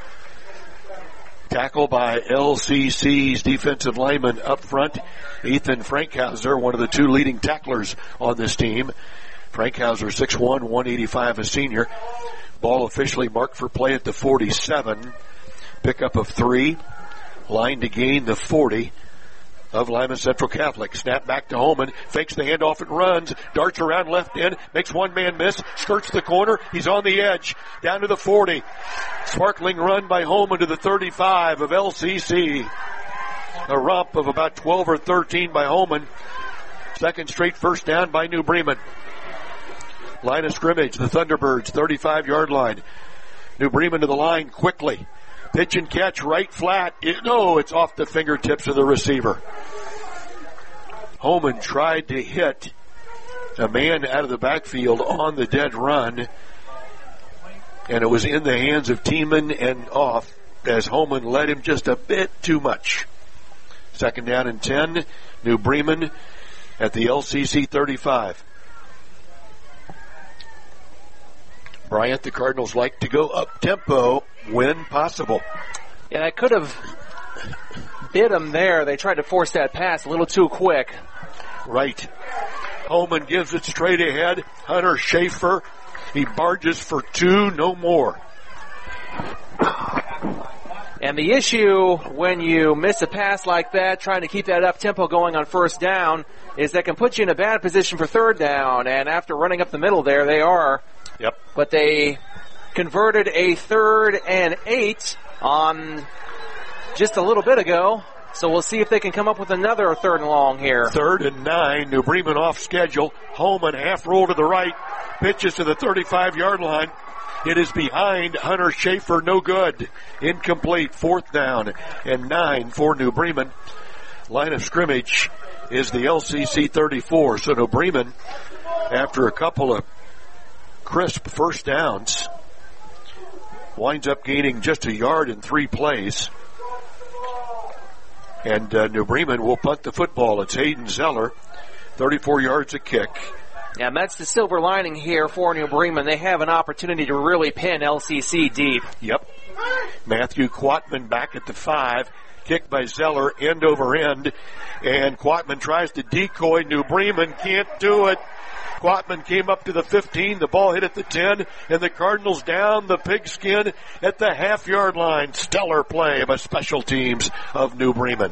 Tackle by LCC's defensive lineman up front, Ethan Frankhauser, one of the 2 leading tacklers on this team. Frankhauser, 6'1", 185, a senior. Ball officially marked for play at the 47. Pickup of 3. Line to gain the 40 of Lima Central Catholic. Snap back to Holman, fakes the handoff and runs, darts around left end, makes one man miss, skirts the corner, he's on the edge, down to the 40. Sparkling run by Holman to the 35 of LCC. A romp of about 12 or 13 by Holman. Second straight first down by New Bremen. Line of scrimmage, the Thunderbirds, 35-yard line. New Bremen to the line quickly. Pitch and catch right flat. It's off the fingertips of the receiver. Holman tried to hit a man out of the backfield on the dead run, and it was in the hands of Tiemann and off as Holman led him just a bit too much. Second down and 10, New Bremen at the LCC 35. Bryant, the Cardinals like to go up-tempo when possible. Yeah, that could have bit him there. They tried to force that pass a little too quick. Right. Holman gives it straight ahead. Hunter Schaefer, he barges for 2, no more. And the issue when you miss a pass like that, trying to keep that up-tempo going on first down, is that can put you in a bad position for third down. And after running up the middle there, they are. Yep. But they converted a 3rd and 8 on just a little bit ago. So we'll see if they can come up with another 3rd and long here. 3rd and 9, New Bremen off schedule. Holman half roll to the right, pitches to the 35-yard line. It is behind Hunter Schaefer, no good. Incomplete, 4th down and 9 for New Bremen. Line of scrimmage is the LCC 34. So New Bremen, after a couple of crisp first downs, winds up gaining just a yard in 3 plays. And New Bremen will punt the football. It's Hayden Zeller, 34 yards a kick. Yeah, and that's the silver lining here for New Bremen. They have an opportunity to really pin LCC deep. Yep. Matthew Quatman back at the 5. Kick by Zeller, end over end. And Quatman tries to decoy. New Bremen can't do it. Quatman came up to the 15. The ball hit at the 10. And the Cardinals down the pigskin at the half-yard line. Stellar play by special teams of New Bremen.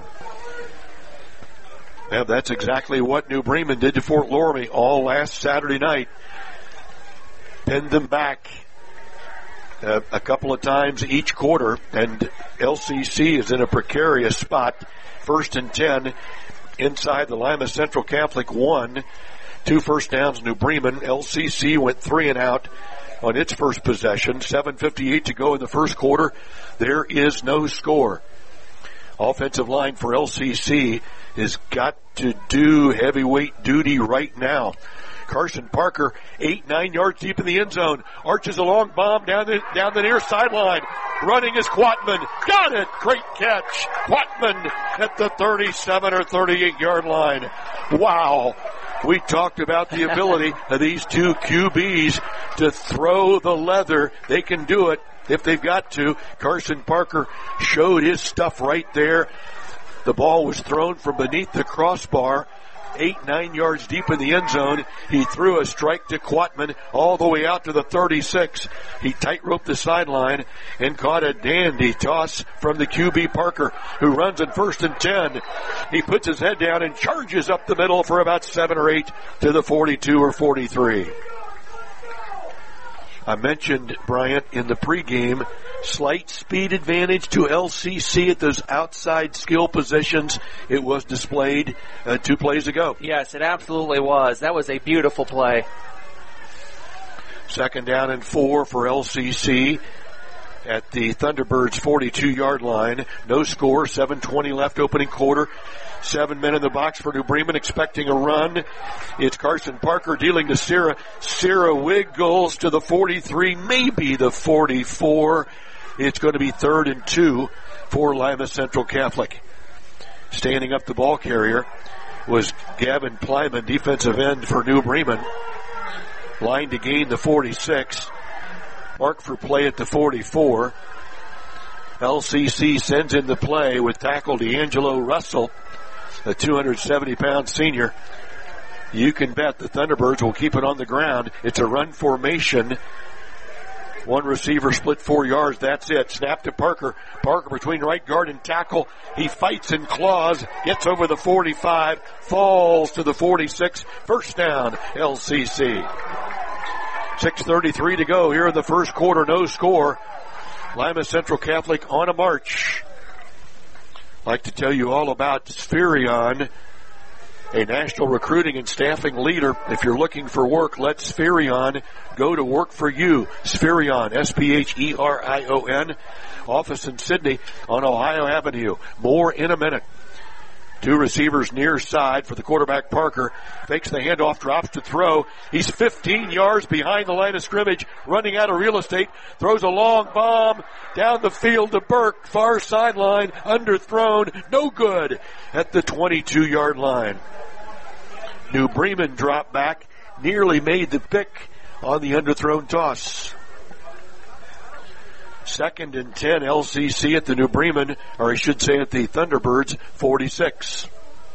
Yeah, that's exactly what New Bremen did to Fort Loramie all last Saturday night. Pinned them back a couple of times each quarter, and LCC is in a precarious spot. 1st and 10 inside the Lima Central Catholic 1. 2 first downs, New Bremen. LCC went 3 and out on its first possession. 7:58 to go in the first quarter. There is no score. Offensive line for LCC has got to do heavyweight duty right now. Carson Parker, 8-9 yards deep in the end zone, arches a long bomb down the near sideline. Running is Quatman. Got it! Great catch. Quatman at the 37 or 38-yard line. Wow. We talked about the ability of these two QBs to throw the leather. They can do it if they've got to. Carson Parker showed his stuff right there. The ball was thrown from beneath the crossbar, 8-9 yards deep in the end zone. He threw a strike to Quatman all the way out to the 36. He tight-roped the sideline and caught a dandy toss from the QB Parker, who runs in 1st and 10. He puts his head down and charges up the middle for about 7 or 8 to the 42 or 43. I mentioned, Bryant, in the pregame, slight speed advantage to LCC at those outside skill positions. It was displayed 2 plays ago. Yes, it absolutely was. That was a beautiful play. 2nd down and 4 for LCC at the Thunderbirds' 42-yard line. No score, 7:20 left opening quarter. 7 men in the box for New Bremen, expecting a run. It's Carson Parker dealing to Sierra. Sierra wiggles to the 43, maybe the 44. It's going to be 3rd and 2 for Lima Central Catholic. Standing up the ball carrier was Gavin Plyman, defensive end for New Bremen. Line to gain the 46. Mark for play at the 44. LCC sends in the play with tackle D'Angelo Russell, a 270-pound senior. You can bet the Thunderbirds will keep it on the ground. It's a run formation One receiver split 4 yards. That's it. Snap to Parker. Parker between right guard and tackle. He fights and claws. Gets over the 45. Falls to the 46. First down, LCC. 6:33 to go here in the first quarter. No score. Lima Central Catholic on a march. I'd like to tell you all about Spherion, a national recruiting and staffing leader. If you're looking for work, let Spherion go to work for you. Spherion, Spherion. Office in Sydney on Ohio Avenue. More in a minute. Two receivers near side for the quarterback, Parker. Fakes the handoff, drops to throw. He's 15 yards behind the line of scrimmage, running out of real estate. Throws a long bomb down the field to Burke. Far sideline, underthrown. No good at the 22-yard line. New Bremen dropped back, nearly made the pick on the underthrown toss. 2nd and 10, LCC at the New Bremen, or I should say at the Thunderbirds, 46.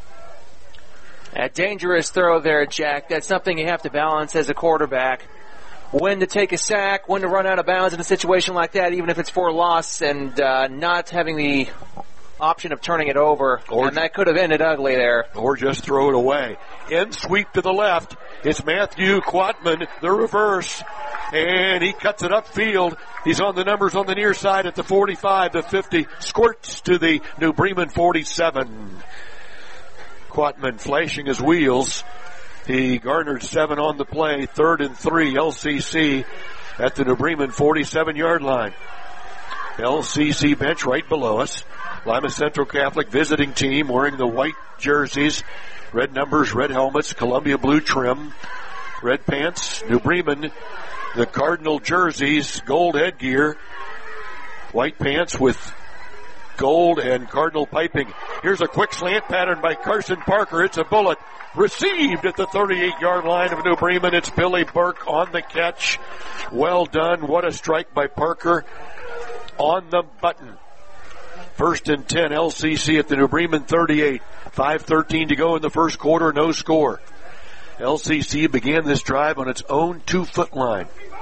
A dangerous throw there, Jack. That's something you have to balance as a quarterback. When to take a sack, when to run out of bounds in a situation like that, even if it's for a loss, and not having the option of turning it over. And that could have ended ugly there. Or just throw it away. End sweep to the left. It's Matthew Quatman, the reverse. And he cuts it upfield. He's on the numbers on the near side at the 45, the 50. Squirts to the New Bremen 47. Quatman flashing his wheels. He garnered 7 on the play. 3rd and 3, LCC at the New Bremen 47-yard line. LCC bench right below us. Lima Central Catholic visiting team wearing the white jerseys, red numbers, red helmets, Columbia blue trim, red pants. New Bremen, the Cardinal jerseys, gold headgear, white pants with gold and Cardinal piping. Here's a quick slant pattern by Carson Parker. It's a bullet. Received at the 38-yard line of New Bremen. It's Billy Burke on the catch. Well done. What a strike by Parker on the button. 1st and 10, LCC at the New Bremen 38. 5:13 to go in the first quarter, no score. LCC began this drive on its own 2-foot line.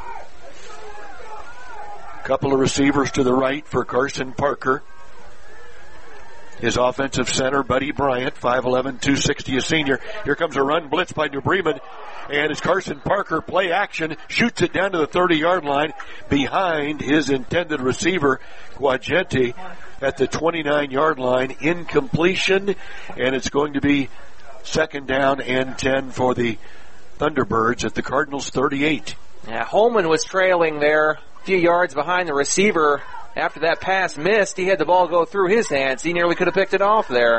Couple of receivers to the right for Carson Parker. His offensive center, Buddy Bryant, 5'11", 260, a senior. Here comes a run blitz by New Bremen. And as Carson Parker, play action, shoots it down to the 30-yard line behind his intended receiver, Guagenti, at the 29-yard line. Incompletion, and it's going to be 2nd down and 10 for the Thunderbirds at the Cardinals 38. Yeah, Holman was trailing there, a few yards behind the receiver. After that pass missed, he had the ball go through his hands. He nearly could have picked it off there.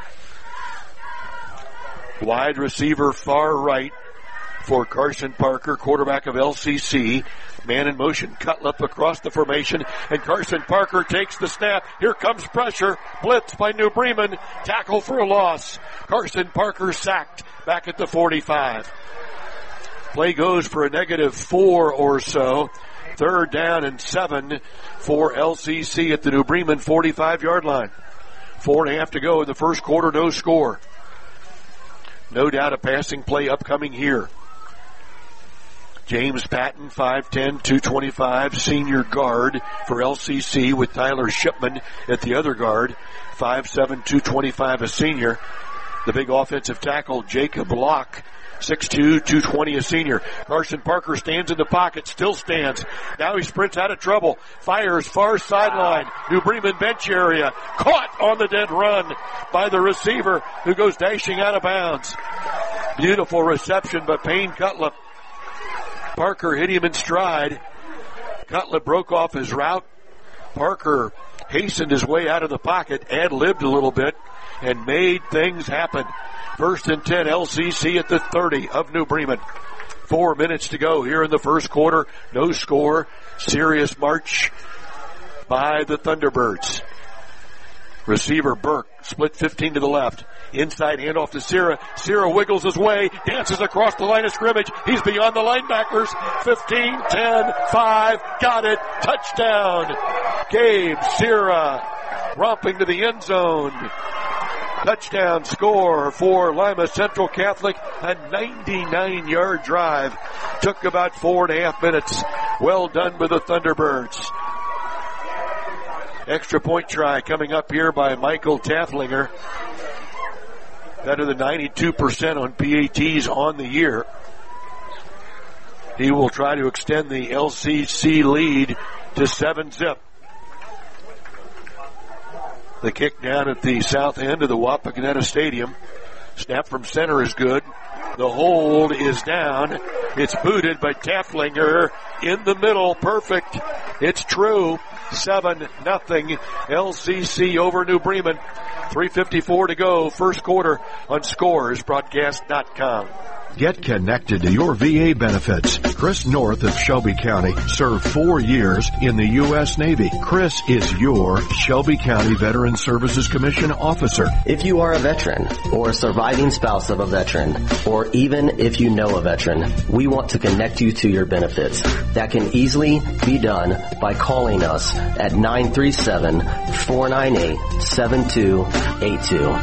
Wide receiver far right for Carson Parker, quarterback of LCC. Man in motion, Cutlip across the formation, and Carson Parker takes the snap. Here comes pressure. Blitz by New Bremen. Tackle for a loss. Carson Parker sacked back at the 45. Play goes for a -4 or so. 3rd down and 7 for LCC at the New Bremen 45-yard line. 4.5 to go in the first quarter, no score. No doubt a passing play upcoming here. James Patton, 5'10", 225, senior guard for LCC with Tyler Shipman at the other guard, 5'7", 225, a senior. The big offensive tackle, Jacob Locke, 6'2", 220, a senior. Carson Parker stands in the pocket, still stands. Now he sprints out of trouble. Fires far sideline. New Bremen bench area. Caught on the dead run by the receiver who goes dashing out of bounds. Beautiful reception by Payne Cutlip. Parker hit him in stride. Cutlip broke off his route. Parker hastened his way out of the pocket, ad-libbed a little bit, and made things happen. 1st and 10, LCC at the 30 of New Bremen. 4 minutes to go here in the first quarter. No score. Serious march by the Thunderbirds. Receiver Burke, split 15 to the left. Inside handoff to Sierra. Sierra wiggles his way, dances across the line of scrimmage. He's beyond the linebackers. 15, 10, 5, got it. Touchdown. Gabe Sierra romping to the end zone. Touchdown score for Lima Central Catholic. A 99-yard drive. Took about 4.5 minutes. Well done by the Thunderbirds. Extra point try coming up here by Michael Tafflinger. Better than 92% on PATs on the year. He will try to extend the LCC lead to 7-zip. The kick down at the south end of the Wapakoneta Stadium. Snap from center is good. The hold is down. It's booted by Tafflinger in the middle. Perfect. It's true. 7-0 LCC over New Bremen. 3:54 to go. First quarter on scoresbroadcast.com. Get connected to your VA benefits. Chris North of Shelby County served 4 years in the U.S. Navy. Chris is your Shelby County Veteran Services Commission officer. If you are a veteran or a surviving spouse of a veteran, or even if you know a veteran, we want to connect you to your benefits. That can easily be done by calling us at 937-498-7282.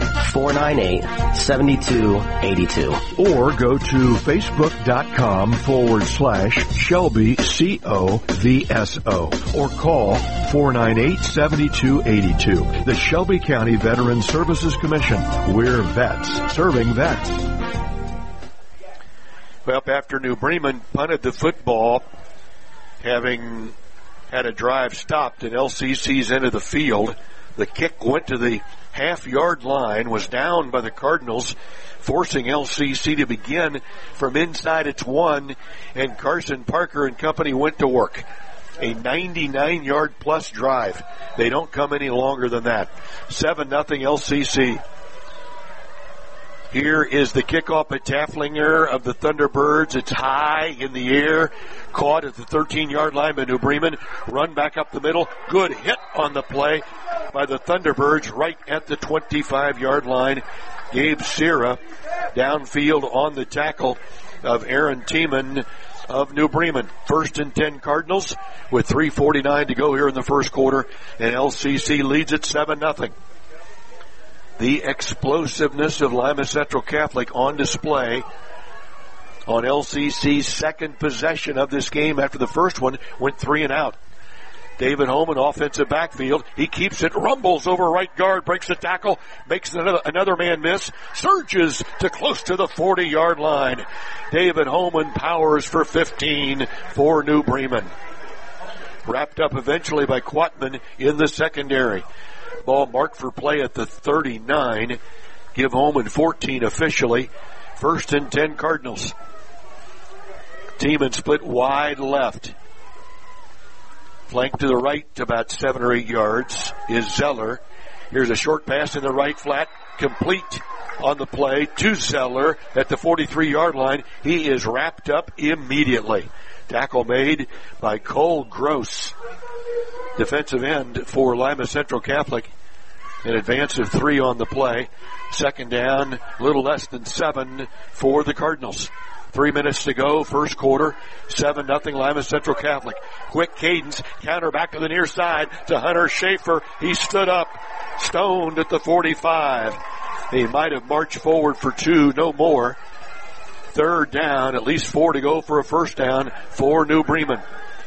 498-7282. Or go to facebook.com/Shelby COVSO or call 498-7282. The Shelby County Veteran Services Commission. We're vets serving vets. Well, after New Bremen punted the football, having had a drive stopped at LCC's end of the field, the kick went to the half-yard line, was down by the Cardinals, forcing LCC to begin from inside its 1, and Carson Parker and company went to work. A 99-yard plus drive. They don't come any longer than that. 7-0 LCC. Here is the kickoff at Tafflinger of the Thunderbirds. It's high in the air. Caught at the 13-yard line by New Bremen. Run back up the middle. Good hit on the play by the Thunderbirds right at the 25-yard line. Gabe Sierra downfield on the tackle of Aaron Tiemann of New Bremen. 1st and 10 Cardinals with 3:49 to go here in the first quarter, and LCC leads at 7-0. The explosiveness of Lima Central Catholic on display on LCC's second possession of this game after the first one went 3 and out. David Holman, offensive backfield. He keeps it, rumbles over right guard, breaks the tackle, makes another man miss, surges to close to the 40-yard line. David Holman powers for 15 for New Bremen. Wrapped up eventually by Quatman in the secondary. Ball marked for play at the 39. Give Holman 14 officially. 1st and 10 Cardinals. Tiemann split wide left. Flank to the right, about 7 or 8 yards, is Zeller. Here's a short pass in the right flat, complete on the play to Zeller at the 43-yard line. He is wrapped up immediately. Tackle made by Cole Gross, defensive end for Lima Central Catholic. An advance of 3 on the play. 2nd down, a little less than 7 for the Cardinals. 3 minutes to go, first quarter. 7-0 Lima Central Catholic. Quick cadence, counter back to the near side to Hunter Schaefer. He stood up, stoned at the 45. He might have marched forward for 2, no more. 3rd down, at least 4 to go for a first down for New Bremen.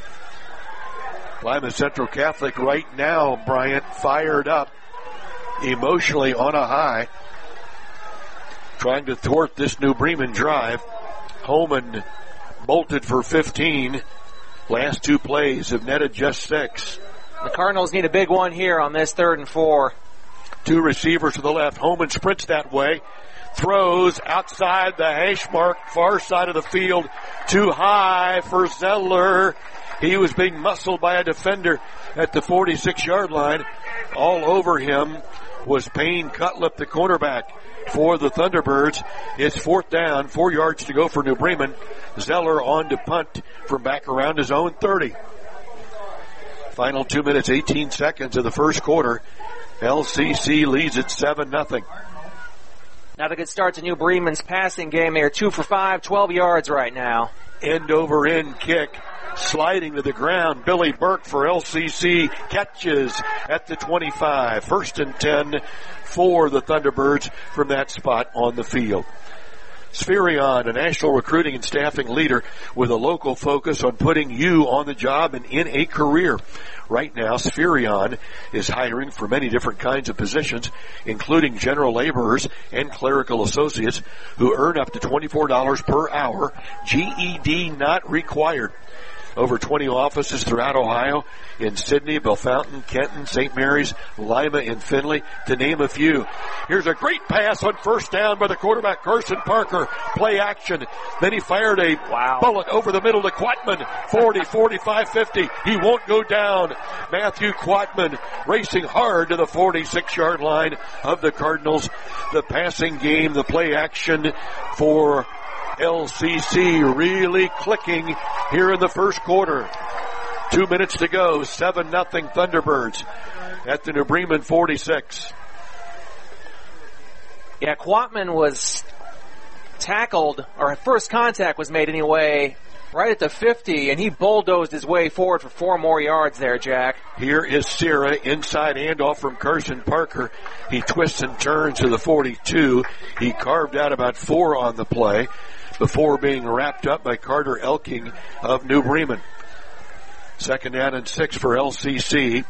Lima Central Catholic right now, Bryant, fired up, emotionally on a high, trying to thwart this New Bremen drive. Holman bolted for 15. Last 2 plays have netted just 6. The Cardinals need a big one here on this 3rd and 4. 2 receivers to the left. Holman sprints that way. Throws outside the hash mark, far side of the field. Too high for Zeller. He was being muscled by a defender at the 46-yard line. All over him was Payne Cutlip, the cornerback for the Thunderbirds. It's 4th down, 4 yards to go for New Bremen. Zeller on to punt from back around his own 30. Final 2 minutes, 18 seconds of the first quarter. LCC leads at 7-0. Not a good start to New Bremen's passing game. They are 2 for 5, 12 yards right now. End over end kick. Sliding to the ground, Billy Burke for LCC catches at the 25. 1st and 10 for the Thunderbirds from that spot on the field. Spherion, a national recruiting and staffing leader with a local focus on putting you on the job and in a career. Right now, Spherion is hiring for many different kinds of positions, including general laborers and clerical associates who earn up to $24 per hour, GED not required. Over 20 offices throughout Ohio, in Sidney, Bellefontaine, Kenton, St. Mary's, Lima, and Findlay, to name a few. Here's a great pass on first down by the quarterback, Carson Parker. Play action. Then he fired a bullet over the middle to Quatman. 40, 45, 50. He won't go down. Matthew Quatman racing hard to the 46-yard line of the Cardinals. The passing game, the play action for LCC really clicking here in the first quarter. 2 minutes to go. 7-0 Thunderbirds at the New Bremen 46. Yeah, Quatman was tackled, or first contact was made anyway, right at the 50, and he bulldozed his way forward for 4 more yards there, Jack. Here is Sierra, inside handoff from Carson Parker. He twists and turns to the 42. He carved out about 4 on the play before being wrapped up by Carter Elking of New Bremen. 2nd down and 6 for LCC.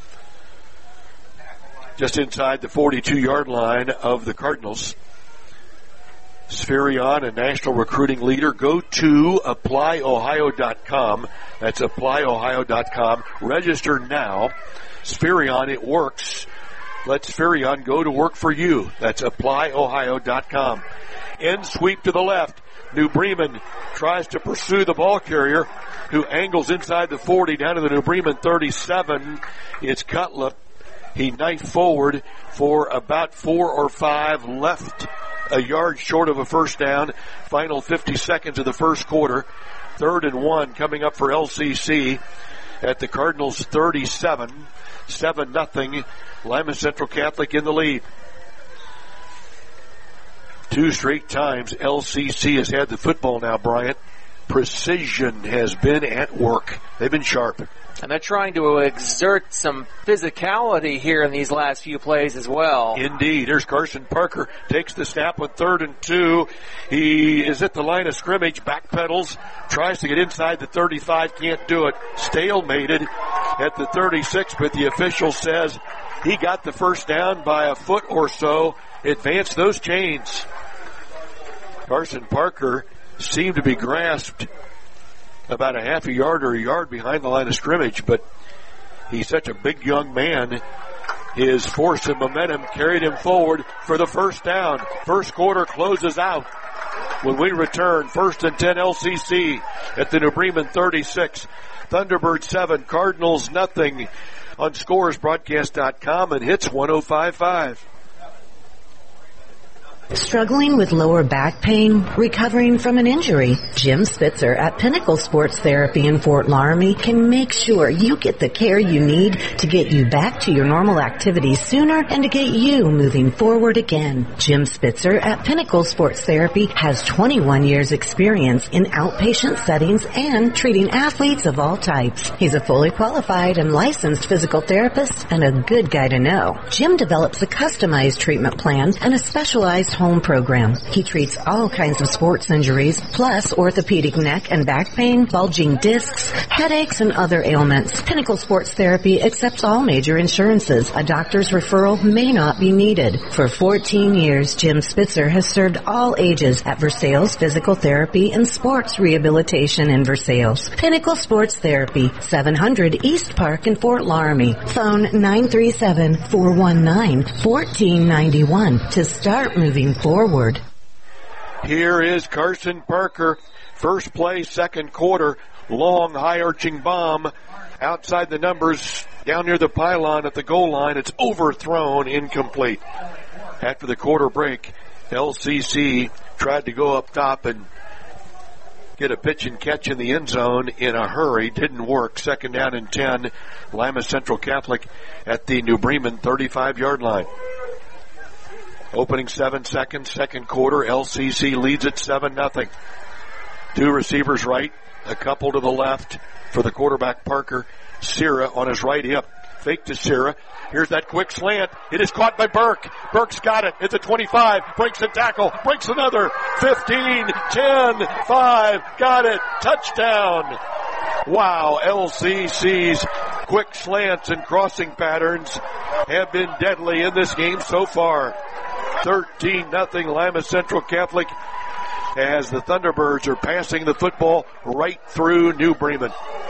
Just inside the 42-yard line of the Cardinals. Spherion, a national recruiting leader. Go to applyohio.com. That's applyohio.com. Register now. Spherion, it works. Let Spherion go to work for you. That's applyohio.com. End sweep to the left. New Bremen tries to pursue the ball carrier, who angles inside the 40 down to the New Bremen 37. It's Cutlip. He knifed forward for about 4 or 5 left, a yard short of a first down. Final 50 seconds of the first quarter. 3rd and 1 coming up for LCC at the Cardinals 37. 7-0. Lima Central Catholic in the lead. 2 straight times LCC has had the football now, Bryant. Precision has been at work. They've been sharp. And they're trying to exert some physicality here in these last few plays as well. Indeed. Here's Carson Parker. Takes the snap on 3rd and 2. He is at the line of scrimmage. Backpedals. Tries to get inside the 35. Can't do it. Stalemated at the 36. But the official says he got the first down by a foot or so. Advance those chains. Carson Parker seemed to be grasped about a half a yard or a yard behind the line of scrimmage, but he's such a big young man. His force and momentum carried him forward for the first down. First quarter closes out. When we return, 1st and 10 LCC at the New Bremen 36. Thunderbird 7, Cardinals nothing on scoresbroadcast.com and hits 105.5. Struggling with lower back pain? Recovering from an injury? Jim Spitzer at Pinnacle Sports Therapy in Fort Laramie can make sure you get the care you need to get you back to your normal activities sooner and to get you moving forward again. Jim Spitzer at Pinnacle Sports Therapy has 21 years experience in outpatient settings and treating athletes of all types. He's a fully qualified and licensed physical therapist and a good guy to know. Jim develops a customized treatment plan and a specialized home program. He treats all kinds of sports injuries, plus orthopedic neck and back pain, bulging discs, headaches, and other ailments. Pinnacle Sports Therapy accepts all major insurances. A doctor's referral may not be needed. For 14 years, Jim Spitzer has served all ages at Versailles Physical Therapy and Sports Rehabilitation in Versailles. Pinnacle Sports Therapy, 700 East Park in Fort Laramie. Phone 937-419-1491 to start moving forward. Here is Carson Parker. First play, second quarter. Long, high-arching bomb outside the numbers down near the pylon at the goal line. It's overthrown, incomplete. After the quarter break, LCC tried to go up top and get a pitch and catch in the end zone in a hurry. Didn't work. 2nd down and 10. Lima Central Catholic at the New Bremen 35-yard line. Opening 7 seconds, second quarter. LCC leads at 7-0. 2 receivers right, a couple to the left for the quarterback Parker. Sierra on his right hip. Fake to Sierra. Here's that quick slant. It is caught by Burke. Burke's got it. It's a 25. Breaks a tackle. Breaks another. 15, 10, 5. Got it. Touchdown. Wow. LCC's quick slants and crossing patterns have been deadly in this game so far. 13-0 Lima Central Catholic as the Thunderbirds are passing the football right through New Bremen.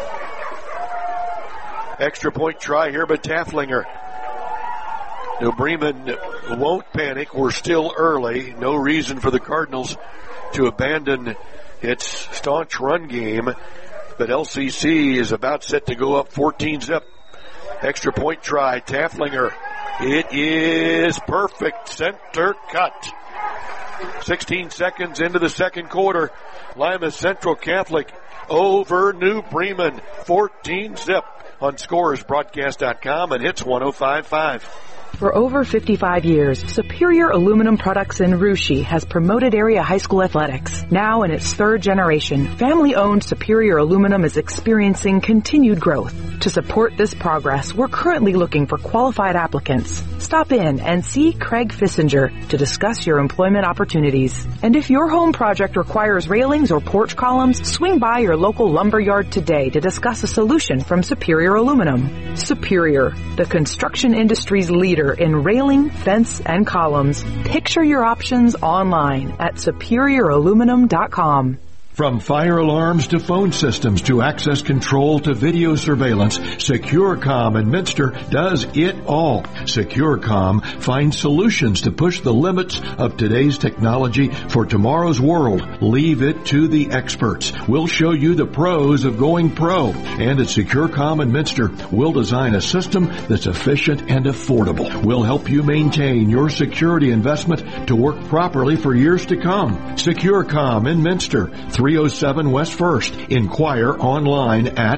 Extra point try here by Tafflinger. New Bremen won't panic. We're still early. No reason for the Cardinals to abandon its staunch run game. But LCC is about set to go up 14-0. Extra point try. Tafflinger. It is perfect. Center cut. 16 seconds into the second quarter. Lima Central Catholic over New Bremen. 14-0 on ScorersBroadcast.com and Hits 105.5. For over 55 years, Superior Aluminum Products in Russia has promoted area high school athletics. Now in its third generation, family-owned Superior Aluminum is experiencing continued growth. To support this progress, we're currently looking for qualified applicants. Stop in and see Craig Fissinger to discuss your employment opportunities. And if your home project requires railings or porch columns, swing by your local lumber yard today to discuss a solution from Superior Aluminum. Superior, the construction industry's leader in railing, fence, and columns. Picture your options online at superiораluminum.com. From fire alarms to phone systems to access control to video surveillance, SecureCom in Minster does it all. SecureCom finds solutions to push the limits of today's technology for tomorrow's world. Leave it to the experts. We'll show you the pros of going pro. And at SecureCom in Minster, we'll design a system that's efficient and affordable. We'll help you maintain your security investment to work properly for years to come. SecureCom in Minster, 307 West 1st. Inquire online at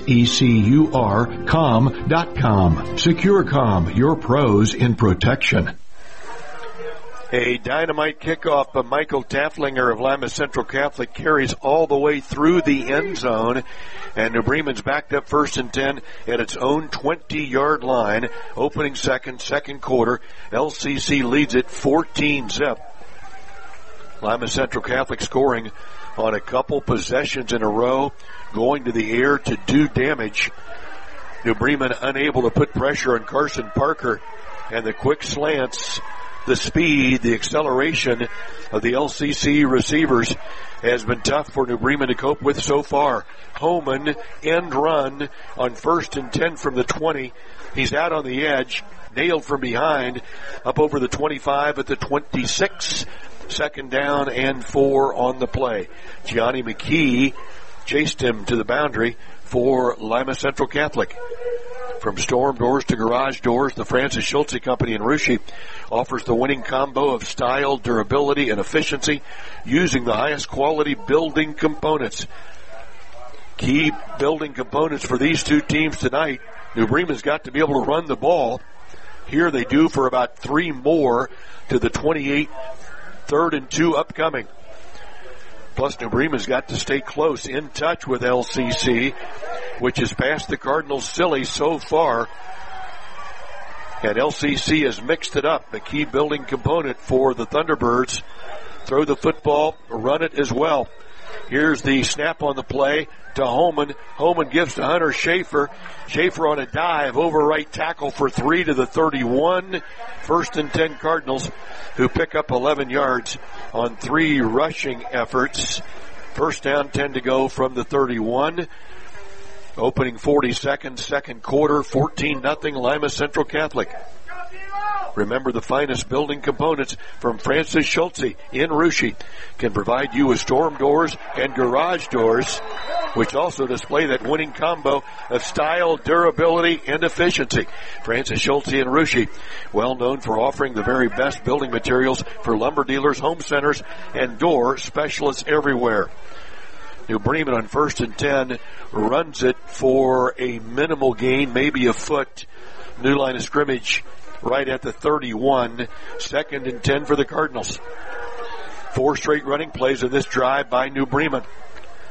securcom.com. SecureCom, your pros in protection. A dynamite kickoff by Michael Tafflinger of Lima Central Catholic carries all the way through the end zone. And New Bremen's backed up 1st and 10 at its own 20-yard line. Opening second quarter. LCC leads it 14-0. Lima Central Catholic scoring on a couple possessions in a row, going to the air to do damage. New Bremen unable to put pressure on Carson Parker, and the quick slants, the speed, the acceleration of the LCC receivers has been tough for New Bremen to cope with so far. Homan, end run on 1st and 10 from the 20. He's out on the edge, nailed from behind, up over the 25 at the 26. 2nd down and 4 on the play. Gianni McKee chased him to the boundary for Lima Central Catholic. From storm doors to garage doors, the Francis Schulze Company in Russia offers the winning combo of style, durability, and efficiency using the highest quality building components. Key building components for these two teams tonight. New Bremen's got to be able to run the ball. Here they do for about 3 more to the 28. 3rd and 2 upcoming. Plus, New Bremen's got to stay close, in touch with LCC, which has passed the Cardinals silly so far. And LCC has mixed it up, a key building component for the Thunderbirds. Throw the football, run it as well. Here's the snap on the play to Holman. Holman gives to Hunter Schaefer. Schaefer on a dive over right tackle for 3 to the 31. 1st and 10 Cardinals, who pick up 11 yards on 3 rushing efforts. 1st down, 10 to go from the 31. Opening 40 seconds, second quarter, 14-0 Lima Central Catholic. Remember, the finest building components from Francis Schulze in Russia can provide you with storm doors and garage doors, which also display that winning combo of style, durability, and efficiency. Francis Schulze in Russia, well known for offering the very best building materials for lumber dealers, home centers, and door specialists everywhere. New Bremen on 1st and 10 runs it for a minimal gain, maybe a foot. New line of scrimmage right at the 31. 2nd and 10 for the Cardinals. 4 straight running plays in this drive by New Bremen.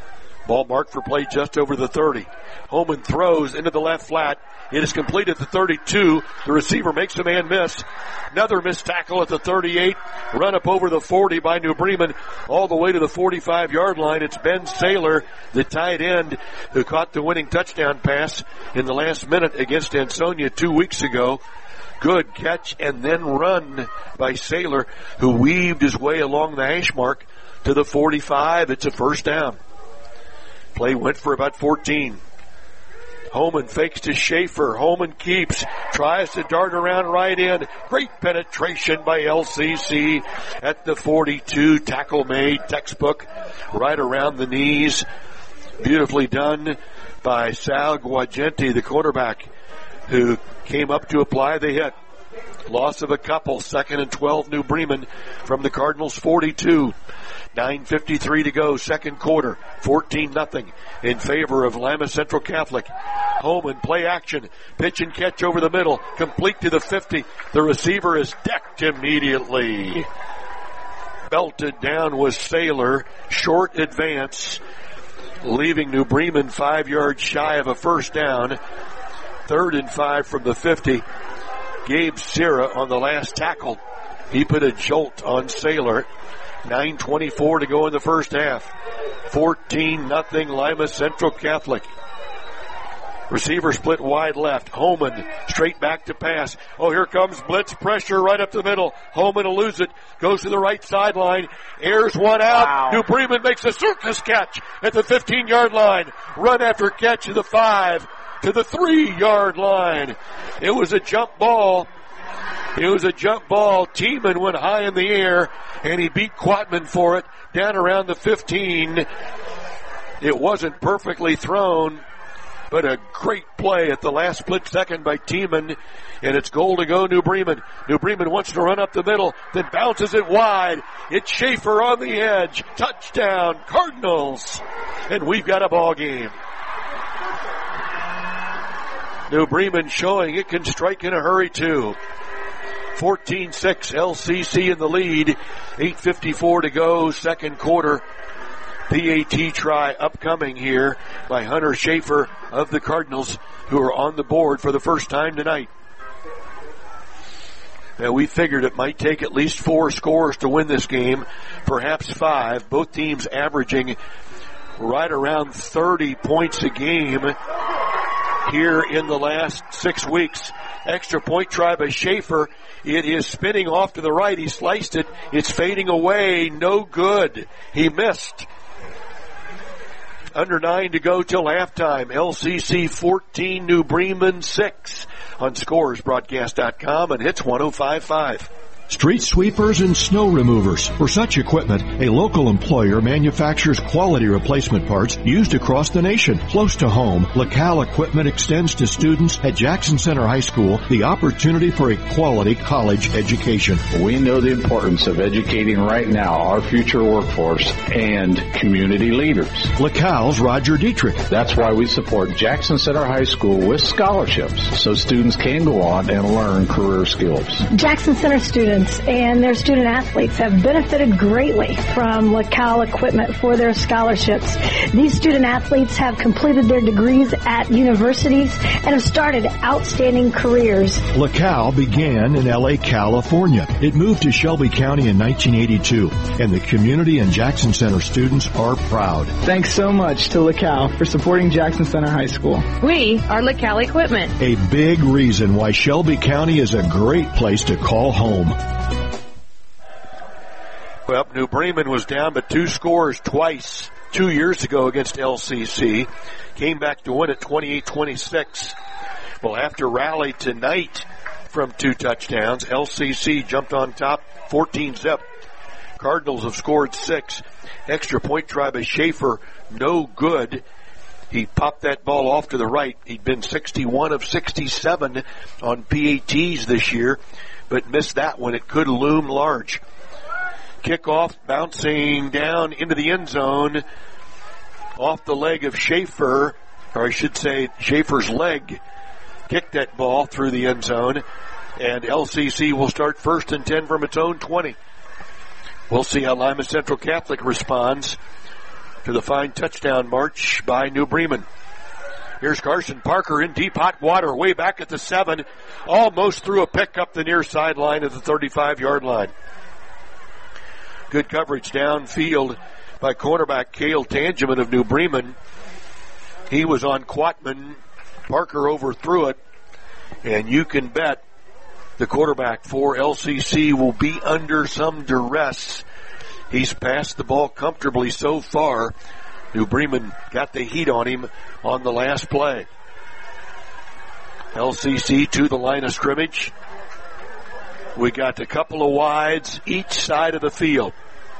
Ball marked for play just over the 30. Holman throws into the left flat. It is complete at the 32. The receiver makes a man miss. Another missed tackle at the 38. Run up over the 40 by New Bremen all the way to the 45-yard line. It's Ben Saylor, the tight end, who caught the winning touchdown pass in the last minute against Ansonia 2 weeks ago. Good catch and then run by Saylor, who weaved his way along the hash mark to the 45. It's a first down. Play went for about 14. Holman fakes to Schaefer. Holman keeps, tries to dart around right in. Great penetration by LCC at the 42. Tackle made, textbook, right around the knees. Beautifully done by Sal Guagenti, the quarterback, who came up to apply the hit. Loss of a couple, 2nd and 12, New Bremen from the Cardinals' 42. 9:53 to go, second quarter, 14-0 in favor of Lima Central Catholic. Holman, play action, pitch and catch over the middle, complete to the 50. The receiver is decked immediately. Belted down was Saylor, short advance, leaving New Bremen 5 yards shy of a first down. 3rd and 5 from the 50. Gabe Sierra on the last tackle. He put a jolt on Saylor. 9:24 to go in the first half. 14-0 Lima Central Catholic. Receiver split wide left. Holman straight back to pass. Oh, here comes blitz pressure right up the middle. Holman will lose it. Goes to the right sideline. Airs one out. Wow. New Bremen makes a circus catch at the 15-yard line. Run after catch to the 5. To the 3-yard line. It was a jump ball. Tiemann went high in the air, and he beat Quatman for it down around the 15. It wasn't perfectly thrown, but a great play at the last split second by Tiemann, and it's goal to go New Bremen. New Bremen wants to run up the middle, then bounces it wide. It's Schaefer on the edge. Touchdown, Cardinals. And we've got a ball game. New Bremen showing it can strike in a hurry too. 14-6, LCC in the lead. 8:54 to go, second quarter. PAT try upcoming here by Hunter Schaefer of the Cardinals, who are on the board for the first time tonight. Now, we figured it might take at least 4 scores to win this game, perhaps 5. Both teams averaging right around 30 points a game here in the last 6 weeks. Extra point try by Schaefer. It is spinning off to the right. He sliced it. It's fading away. No good. He missed. Under 9 to go till halftime. LCC 14, New Bremen 6 on ScoresBroadcast.com and Hits 105.5. Street sweepers and snow removers. For such equipment, a local employer manufactures quality replacement parts used across the nation. Close to home, LaCal Equipment extends to students at Jackson Center High School the opportunity for a quality college education. We know the importance of educating right now our future workforce and community leaders. LaCal's Roger Dietrich. That's why we support Jackson Center High School with scholarships so students can go on and learn career skills. Jackson Center students and their student athletes have benefited greatly from LaCal Equipment for their scholarships. These student athletes have completed their degrees at universities and have started outstanding careers. LaCal began in L.A., California. It moved to Shelby County in 1982, and the community and Jackson Center students are proud. Thanks so much to LaCal for supporting Jackson Center High School. We are LaCal Equipment. A big reason why Shelby County is a great place to call home. Well, New Bremen was down but 2 scores twice 2 years ago against LCC. Came back to win at 28-26. Well, after rally tonight from 2 touchdowns, LCC jumped on top 14-zip. Cardinals have scored 6. Extra point try by Schaefer, no good. He popped that ball off to the right. He'd been 61 of 67 on PATs this year, but missed that one. It could loom large. Kickoff bouncing down into the end zone off the leg of Schaefer, or I should say Schaefer's leg kicked that ball through the end zone, and LCC will start 1st and 10 from its own 20. We'll see how Lima Central Catholic responds to the fine touchdown march by New Bremen. Here's Carson Parker in deep hot water, way back at the 7, almost threw a pick up the near sideline at the 35-yard line. Good coverage downfield by cornerback Cale Tangeman of New Bremen. He was on Quatman. Parker overthrew it, and you can bet the quarterback for LCC will be under some duress. He's passed the ball comfortably so far. New Bremen got the heat on him on the last play. LCC to the line of scrimmage. We got a couple of wides each side of the field.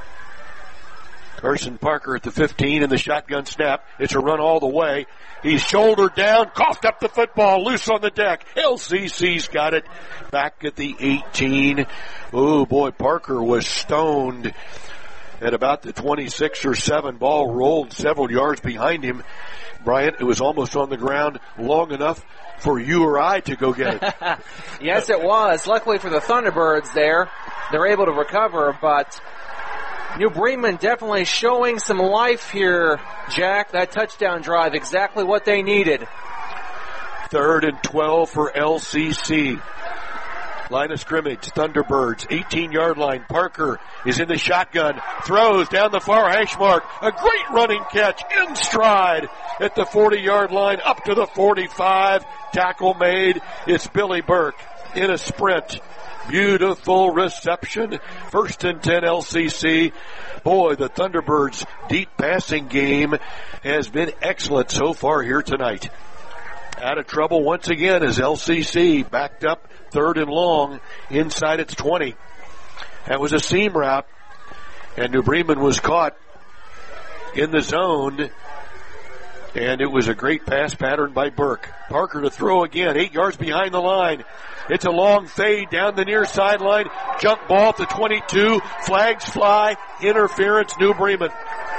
Carson Parker at the 15 in the shotgun snap. It's a run all the way. He's shouldered down, coughed up the football, loose on the deck. LCC's got it back at the 18. Oh boy, Parker was stoned at about the 26 or 7. Ball rolled several yards behind him. Bryant, it was almost on the ground long enough for you or I to go get it. Yes, it was. Luckily for the Thunderbirds there, they're able to recover, but New Bremen definitely showing some life here, Jack. That touchdown drive, exactly what they needed. 3rd and 12 for LCC. Line of scrimmage, Thunderbirds, 18-yard line. Parker is in the shotgun, throws down the far hash mark. A great running catch in stride at the 40-yard line, up to the 45. Tackle made. It's Billy Burke in a sprint. Beautiful reception. 1st and 10 LCC. Boy, the Thunderbirds' deep passing game has been excellent so far here tonight. Out of trouble once again as LCC backed up 3rd and long inside its 20. That was a seam route, and New Bremen was caught in the zone, and it was a great pass pattern by Burke. Parker to throw again, 8 yards behind the line. It's a long fade down the near sideline. Jump ball at the 22. Flags fly. Interference, New Bremen.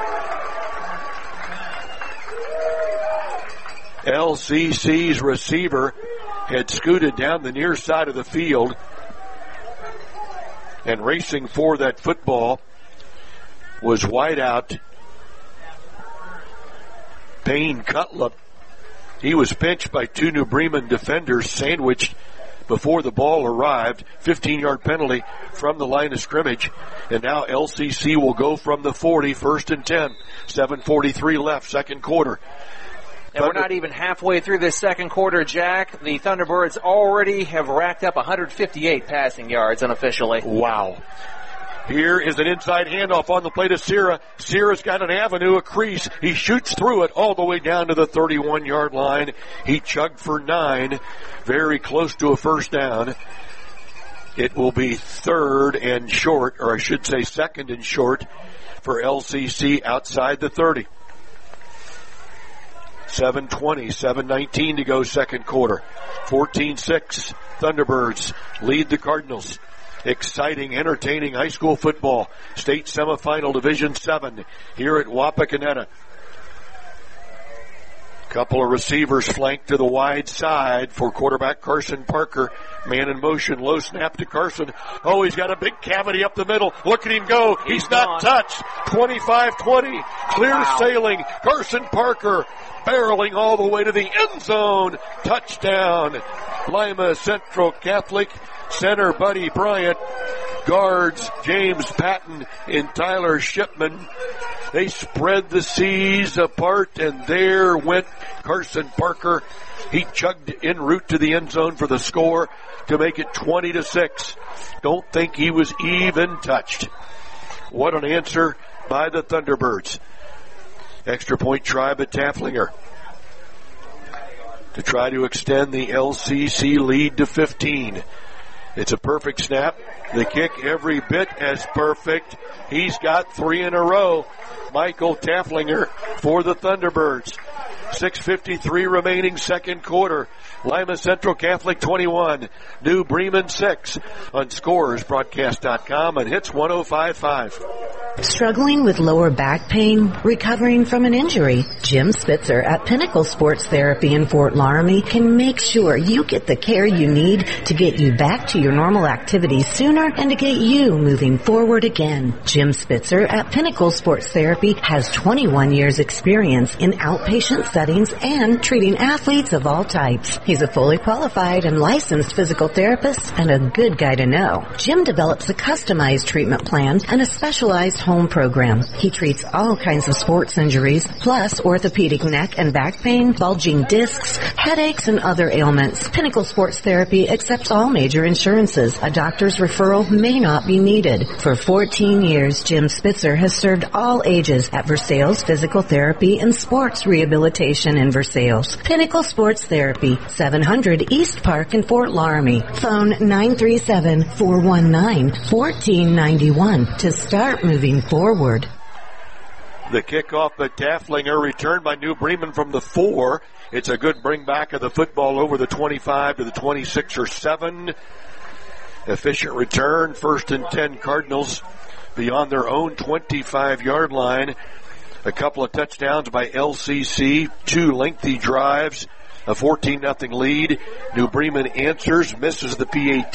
LCC's receiver had scooted down the near side of the field, and racing for that football was wide out Payne Cutlip. He was pinched by 2 New Bremen defenders, sandwiched before the ball arrived. 15-yard penalty from the line of scrimmage. And now LCC will go from the 40, 1st and 10. 7:43 left, second quarter. And we're not even halfway through this second quarter, Jack. The Thunderbirds already have racked up 158 passing yards unofficially. Wow. Here is an inside handoff on the play to Sierra. Sierra's got an avenue, a crease. He shoots through it all the way down to the 31-yard line. He chugged for 9, very close to a first down. It will be 3rd and short, or I should say 2nd and short for LCC outside the 30. 7:20, 7:19 to go second quarter. 14-6, Thunderbirds lead the Cardinals. Exciting, entertaining high school football. State semifinal Division 7 here at Wapakoneta. Couple of receivers flanked to the wide side for quarterback Carson Parker. Man in motion, low snap to Carson. Oh, he's got a big cavity up the middle. Look at him go. He's not touched. 25-20. Clear sailing. Carson Parker barreling all the way to the end zone. Touchdown. Lima Central Catholic. Center Buddy Bryant. Guards James Patton and Tyler Shipman. They spread the seas apart, and there went Carson Parker. He chugged en route to the end zone for the score to make it 20-6. Don't think he was even touched. What an answer by the Thunderbirds. Extra point try by Tafflinger to try to extend the LCC lead to 15. It's a perfect snap. The kick every bit as perfect. He's got 3 in a row. Michael Tafflinger for the Thunderbirds. 6:53 remaining second quarter. Lima Central Catholic 21. New Bremen 6 on ScorersBroadcast.com and Hits 105.5. Struggling with lower back pain? Recovering from an injury? Jim Spitzer at Pinnacle Sports Therapy in Fort Laramie can make sure you get the care you need to get you back to your normal activities sooner and to get you moving forward again. Jim Spitzer at Pinnacle Sports Therapy has 21 years experience in outpatient settings and treating athletes of all types. He's a fully qualified and licensed physical therapist and a good guy to know. Jim develops a customized treatment plan and a specialized home program. He treats all kinds of sports injuries, plus orthopedic neck and back pain, bulging discs, headaches, and other ailments. Pinnacle Sports Therapy accepts all major insurances. A doctor's referral may not be needed. For 14 years, Jim Spitzer has served all ages at Versailles Physical Therapy and Sports Rehabilitation in Versailles. Pinnacle Sports Therapy, 700 East Park in Fort Laramie. Phone 937-419-1491 to start moving forward. The kickoff, but Dafflinger returned by New Bremen from the 4. It's a good bring back of the football over the 25 to the 26 or 7. Efficient return, 1st and 10 Cardinals beyond their own 25-yard line. A couple of touchdowns by LCC, 2 lengthy drives, a 14-0 lead. New Bremen answers, misses the PAT,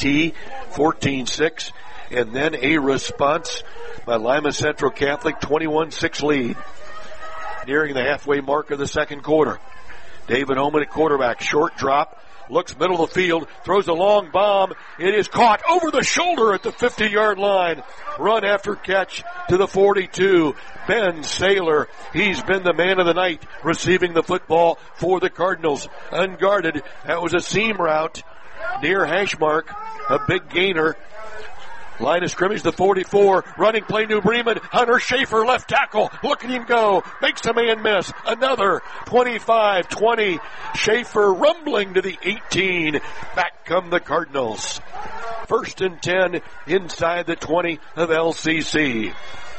14-6. And then a response by Lima Central Catholic, 21-6 lead. Nearing the halfway mark of the second quarter. David Oman at quarterback, short drop, looks middle of the field, throws a long bomb. It is caught over the shoulder at the 50-yard line. Run after catch to the 42. Ben Saylor, he's been the man of the night, receiving the football for the Cardinals. Unguarded, that was a seam route near hash mark, a big gainer. Line of scrimmage, the 44, running play, New Bremen, Hunter Schaefer, left tackle, look at him go, makes a man miss, another 25-20, Schaefer rumbling to the 18, back come the Cardinals. 1st and 10 inside the 20 of LCC.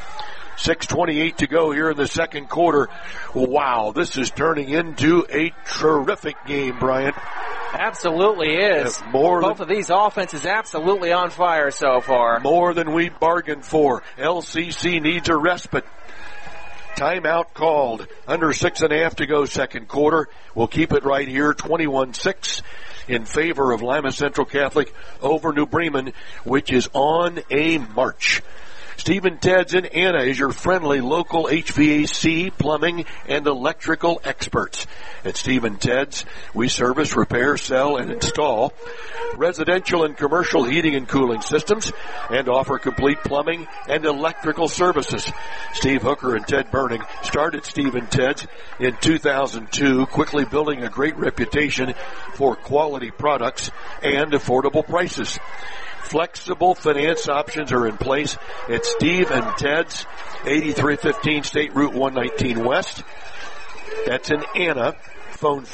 6:28 to go here in the second quarter. Wow, this is turning into a terrific game, Brian. Absolutely is. Both of these offenses absolutely on fire so far. More than we bargained for. LCC needs a respite. Timeout called. Under 6.5 to go second quarter. We'll keep it right here. 21-6 in favor of Lima Central Catholic over New Bremen, which is on a march. Stephen Ted's in Anna is your friendly local HVAC, plumbing, and electrical experts. At Stephen Ted's, we service, repair, sell, and install residential and commercial heating and cooling systems and offer complete plumbing and electrical services. Steve Hooker and Ted Burning started Stephen Ted's in 2002, quickly building a great reputation for quality products and affordable prices. Flexible finance options are in place at Steve and Ted's, 8315 State Route 119 West. That's in Anna. Phone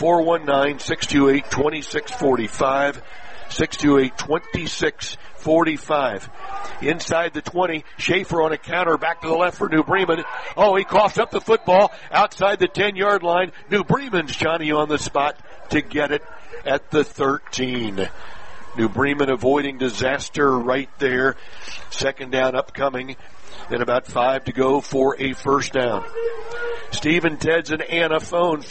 419-628-2645, 628-2645. Inside the 20, Schaefer on a counter, back to the left for New Bremen. Oh, he coughs up the football outside the 10-yard line. New Bremen's Johnny on the spot to get it at the 13. New Bremen avoiding disaster right there. Second down upcoming. Then about 5 to go for a first down. Stephen Ted's and Anna, phone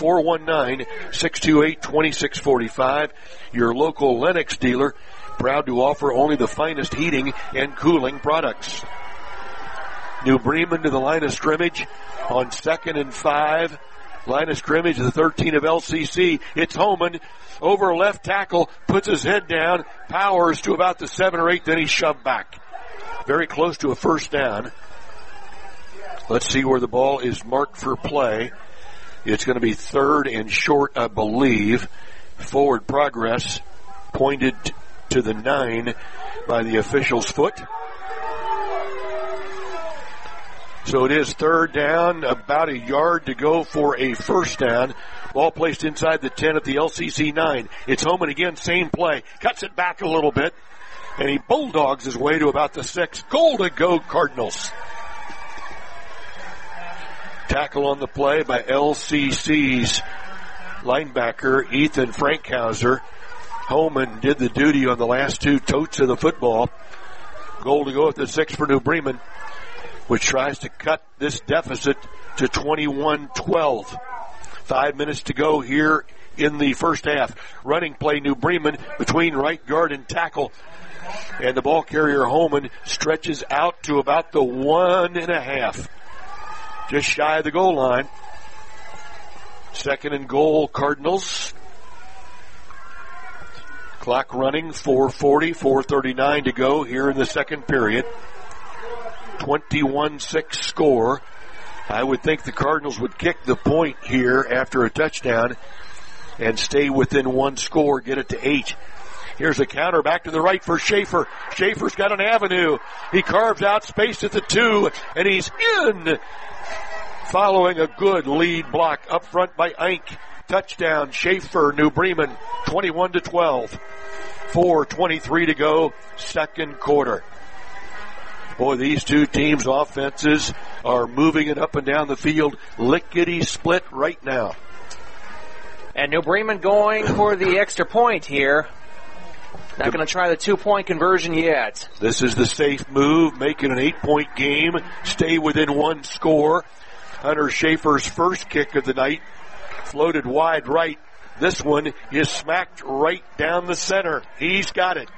419-628-2645. Your local Lennox dealer, proud to offer only the finest heating and cooling products. New Bremen to the line of scrimmage on 2nd and 5. Line of scrimmage, the 13 of LCC. It's Homan over left tackle, puts his head down, powers to about the 7 or 8, then he's shoved back. Very close to a first down. Let's see where the ball is marked for play. It's going to be 3rd and short, I believe. Forward progress pointed to the 9 by the official's foot. So it is 3rd down, about a yard to go for a first down. Ball placed inside the 10 at the LCC 9. It's Homan again, same play. Cuts it back a little bit, and he bulldogs his way to about the 6. Goal to go, Cardinals. Tackle on the play by LCC's linebacker, Ethan Frankhauser. Homan did the duty on the last 2 totes of the football. Goal to go at the 6 for New Bremen. which tries to cut this deficit to 21-12. 5 minutes to go here in the first half. Running play, New Bremen between right guard and tackle. And the ball carrier, Holman, stretches out to about the 1.5. Just shy of the goal line. 2nd and goal, Cardinals. Clock running, 4:40, 4:39 to go here in the second period. 21-6 score. I would think the Cardinals would kick the point here after a touchdown and stay within one score, get it to 8. Here's a counter back to the right for Schaefer. Schaefer's got an avenue. He carves out space at the 2, and he's in. Following a good lead block up front by Eink. Touchdown, Schaefer, New Bremen, 21-12. 4:23 to go, second quarter. Boy, these two teams' offenses are moving it up and down the field, lickety-split right now. And New Bremen going for the extra point here. Not going to try the 2-point conversion yet. This is the safe move, make it an 8-point game, stay within one score. Hunter Schaefer's first kick of the night floated wide right. This one is smacked right down the center. He's got it.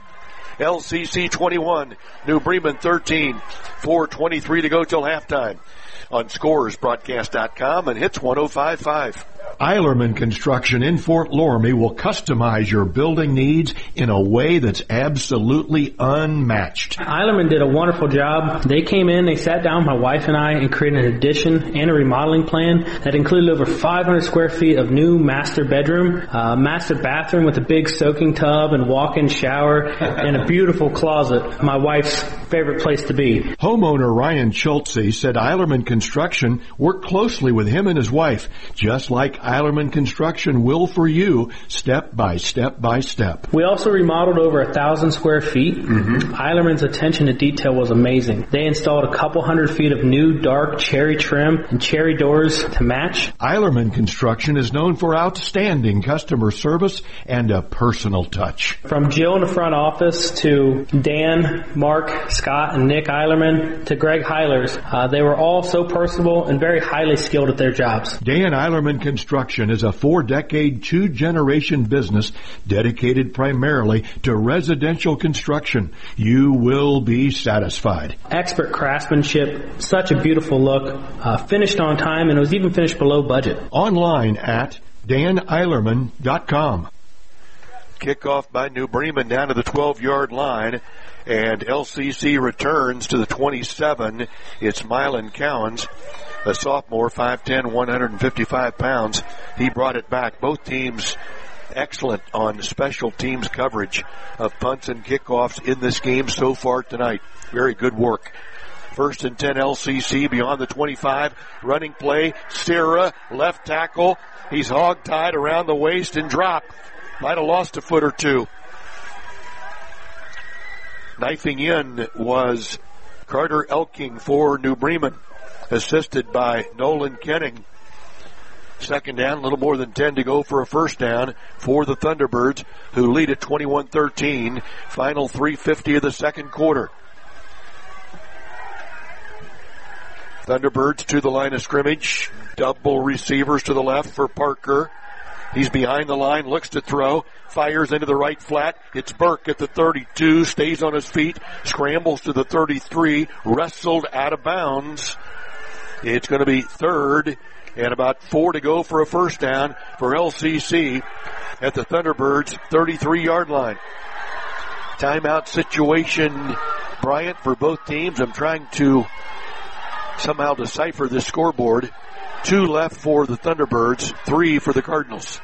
LCC 21, New Bremen 13, 4:23 to go till halftime. On ScorersBroadcast.com and Hits 105.5. Eilerman Construction in Fort Loramie will customize your building needs in a way that's absolutely unmatched. Eilerman did a wonderful job. They came in, they sat down, my wife and I, and created an addition and a remodeling plan that included over 500 square feet of new master bedroom, master bathroom with a big soaking tub and walk-in shower, and a beautiful closet, my wife's favorite place to be. Homeowner Ryan Schultze said Eilerman Construction worked closely with him and his wife, just like Eilerman Construction will for you, step by step by step. We also remodeled over 1,000 square feet. Eilerman's attention to detail was amazing. They installed a couple hundred feet of new dark cherry trim and cherry doors to match. Eilerman Construction is known for outstanding customer service and a personal touch. From Jill in the front office to Dan, Mark, Scott, and Nick Eilerman to Greg Heilers, they were all so personable and very highly skilled at their jobs. Dan Eilerman Construction is a 4-decade, 2-generation business dedicated primarily to residential construction. You will be satisfied. Expert craftsmanship, such a beautiful look, finished on time, and it was even finished below budget. Online at daneilerman.com. Kickoff by New Bremen down to the 12-yard line. And LCC returns to the 27. It's Mylan Cowens, a sophomore, 5'10", 155 pounds. He brought it back. Both teams excellent on special teams coverage of punts and kickoffs in this game so far tonight. Very good work. 1st and 10 LCC beyond the 25. Running play, Sierra, left tackle. He's hog-tied around the waist and dropped. Might have lost a foot or two. Knifing in was Carter Elking for New Bremen, assisted by Nolan Kenning. 2nd down, a little more than 10 to go for a first down for the Thunderbirds, who lead at 21-13. Final 3:50 of the second quarter. Thunderbirds to the line of scrimmage. Double receivers to the left for Parker. He's behind the line, looks to throw, fires into the right flat. It's Burke at the 32, stays on his feet, scrambles to the 33, wrestled out of bounds. It's going to be 3rd and about 4 to go for a first down for LCC at the Thunderbirds' 33-yard line. Timeout situation, Bryant, for both teams. I'm trying to somehow decipher this scoreboard. 2 left for the Thunderbirds, 3 for the Cardinals.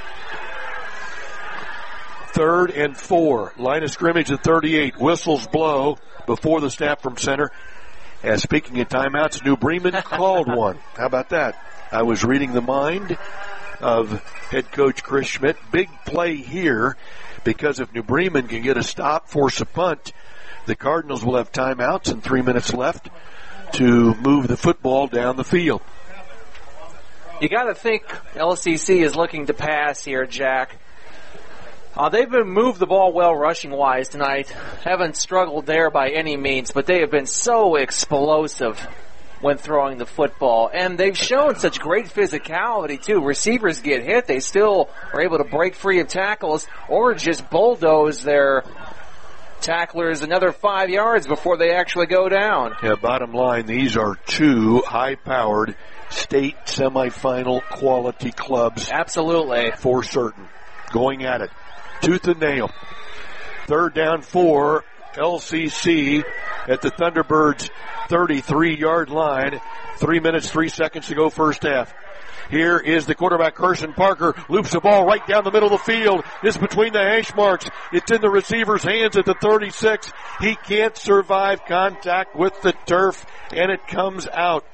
3rd and 4. Line of scrimmage at 38. Whistles blow before the snap from center. And speaking of timeouts, New Bremen called one. How about that? I was reading the mind of head coach Chris Schmidt. Big play here, because if New Bremen can get a stop, force a punt, the Cardinals will have timeouts and 3 minutes left to move the football down the field. You got to think LCC is looking to pass here, Jack. They've been moved the ball well rushing-wise tonight. Haven't struggled there by any means, but they have been so explosive when throwing the football. And they've shown such great physicality, too. Receivers get hit. They still are able to break free of tackles or just bulldoze their tacklers another 5 yards before they actually go down. Yeah, bottom line, these are two high-powered state semifinal quality clubs. Absolutely. For certain. Going at it. Tooth and nail. 3rd down 4, LCC at the Thunderbirds' 33-yard line. 3 minutes, 3 seconds to go first half. Here is the quarterback, Carson Parker, loops the ball right down the middle of the field. It's between the hash marks. It's in the receiver's hands at the 36. He can't survive contact with the turf, and it comes out.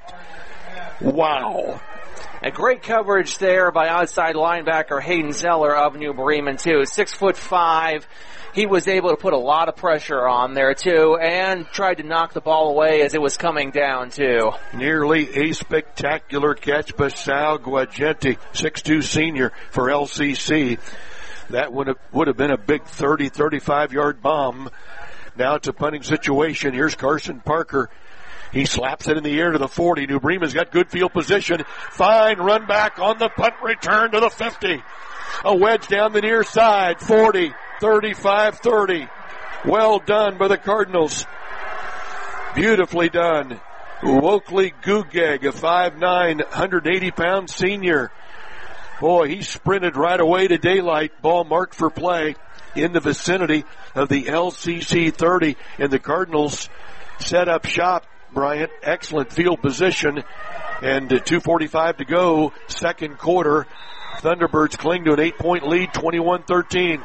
Wow. A great coverage there by outside linebacker Hayden Zeller of New Bremen, too. 6'5". He was able to put a lot of pressure on there, too, and tried to knock the ball away as it was coming down, too. Nearly a spectacular catch by Sal Guagenti, 6'2" senior for LCC. That would have been a big 30, 35-yard bomb. Now it's a punting situation. Here's Carson Parker. He slaps it in the air to the 40. New Bremen's got good field position. Fine run back on the punt return to the 50. A wedge down the near side. 40, 35, 30. Well done by the Cardinals. Beautifully done. Wokley Gugeg, a 5'9", 180-pound senior. Boy, he sprinted right away to daylight. Ball marked for play in the vicinity of the LCC 30. And the Cardinals set up shop. Bryant, excellent field position, and 2:45 to go, second quarter. Thunderbirds cling to an 8-point lead, 21-13.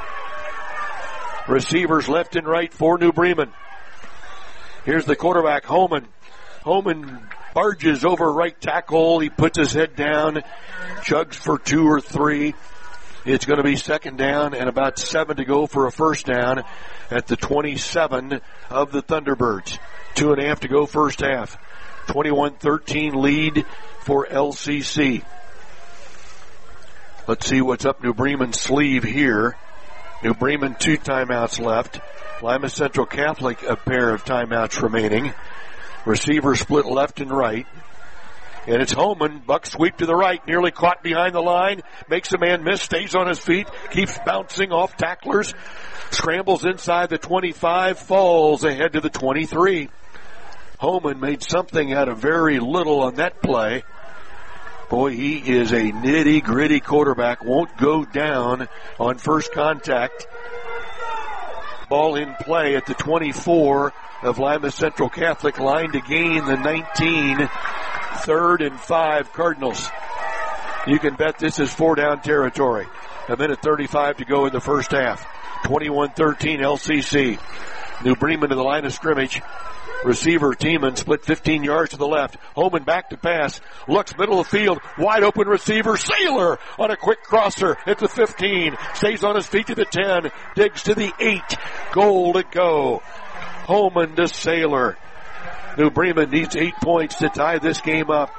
Receivers left and right for New Bremen. Here's the quarterback, Homan. Homan barges over right tackle. He puts his head down, chugs for 2 or 3. It's going to be second down and about 7 to go for a first down at the 27 of the Thunderbirds. 2.5 to go first half. 21-13 lead for LCC. Let's see what's up New Bremen's sleeve here. New Bremen 2 timeouts left. Lima Central Catholic a pair of timeouts remaining. Receiver split left and right. And it's Homan, buck sweep to the right, nearly caught behind the line, makes a man miss, stays on his feet, keeps bouncing off tacklers, scrambles inside the 25, falls ahead to the 23. Homan made something out of very little on that play. Boy, he is a nitty-gritty quarterback, won't go down on first contact. Ball in play at the 24 of Lima Central Catholic, line to gain the 19. 3rd and 5 Cardinals. You can bet this is 4-down territory. 1:35 to go in the first half. 21-13 LCC. New Bremen to the line of scrimmage. Receiver Tiemann split 15 yards to the left. Homan back to pass. Looks middle of the field. Wide open receiver. Saylor on a quick crosser at the 15. Stays on his feet to the 10. Digs to the 8. Goal to go. Homan to Saylor. New Bremen needs 8 points to tie this game up.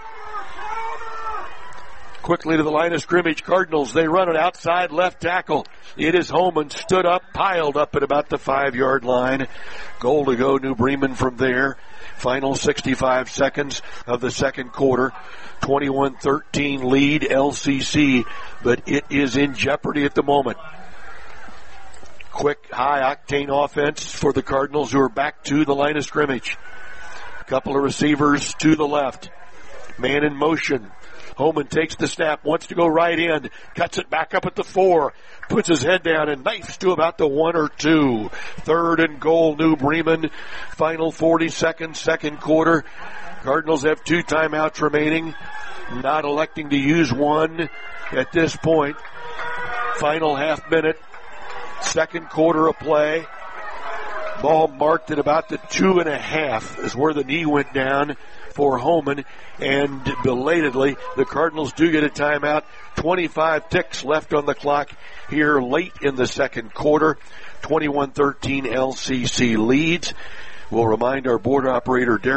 Quickly to the line of scrimmage. Cardinals, they run it outside left tackle. It is Homan, stood up, piled up at about the 5-yard line. Goal to go, New Bremen from there. Final 65 seconds of the second quarter. 21-13 lead LCC, but it is in jeopardy at the moment. Quick, high-octane offense for the Cardinals, who are back to the line of scrimmage. A couple of receivers to the left. Man in motion. Homan takes the snap, wants to go right in, cuts it back up at the 4, puts his head down and knifes to about the 1 or 2. 3rd and goal, New Bremen. Final 40 seconds, second quarter. Cardinals have 2 timeouts remaining, not electing to use one at this point. Final half minute, second quarter of play. Ball marked at about the 2.5 is where the knee went down for Homan, and belatedly, the Cardinals do get a timeout. 25 ticks left on the clock here late in the second quarter. 21-13 LCC leads. We'll remind our board operator Derek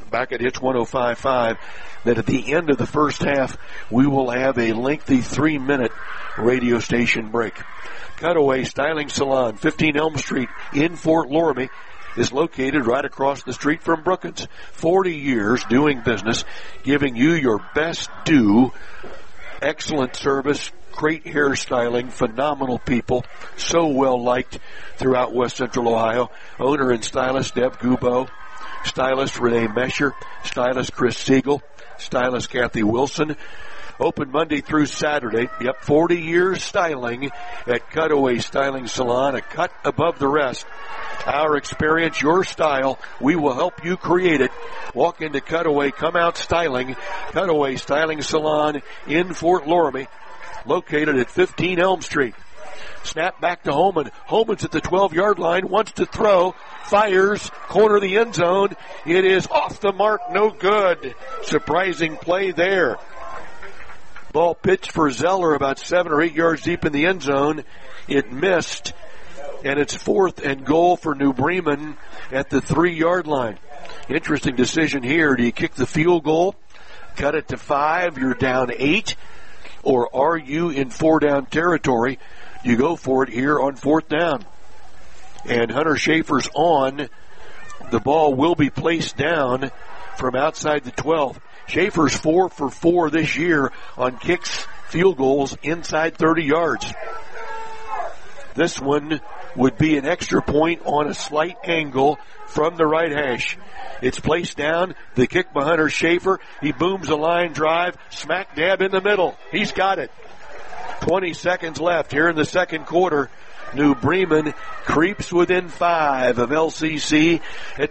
back at Hits 105.5 that at the end of the first half, we will have a lengthy 3-minute radio station break. Cutaway Styling Salon, 15 Elm Street in Fort Loramie, is located right across the street from Brookins. 40 years doing business, giving you your best due. Excellent service, great hairstyling, phenomenal people, so well liked throughout West Central Ohio. Owner and stylist Deb Gubo, stylist Renee Mesher, stylist Chris Siegel, stylist Kathy Wilson. Open Monday through Saturday. 40 years styling at Cutaway Styling Salon, a cut above the rest. Our experience, your style, we will help you create it. Walk into Cutaway, come out styling. Cutaway Styling Salon in Fort Loramie, located at 15 Elm Street. Snap back to Holman. Holman's at the 12-yard line, wants to throw, fires, corner of the end zone. It is off the mark, no good. Surprising play there. Ball pitched for Zeller about 7 or 8 yards deep in the end zone. It missed, and it's 4th and goal for New Bremen at the 3-yard line. Interesting decision here. Do you kick the field goal, cut it to 5, you're down 8, or are you in 4-down territory? You go for it here on 4th down. And Hunter Schaefer's on. The ball will be placed down from outside the 12. Schaefer's 4 for 4 this year on kicks, field goals inside 30 yards. This one would be an extra point on a slight angle from the right hash. It's placed down. The kick by Hunter Schaefer. He booms a line drive, smack dab in the middle. He's got it. 20 seconds left here in the second quarter. New Bremen creeps within 5 of LCC at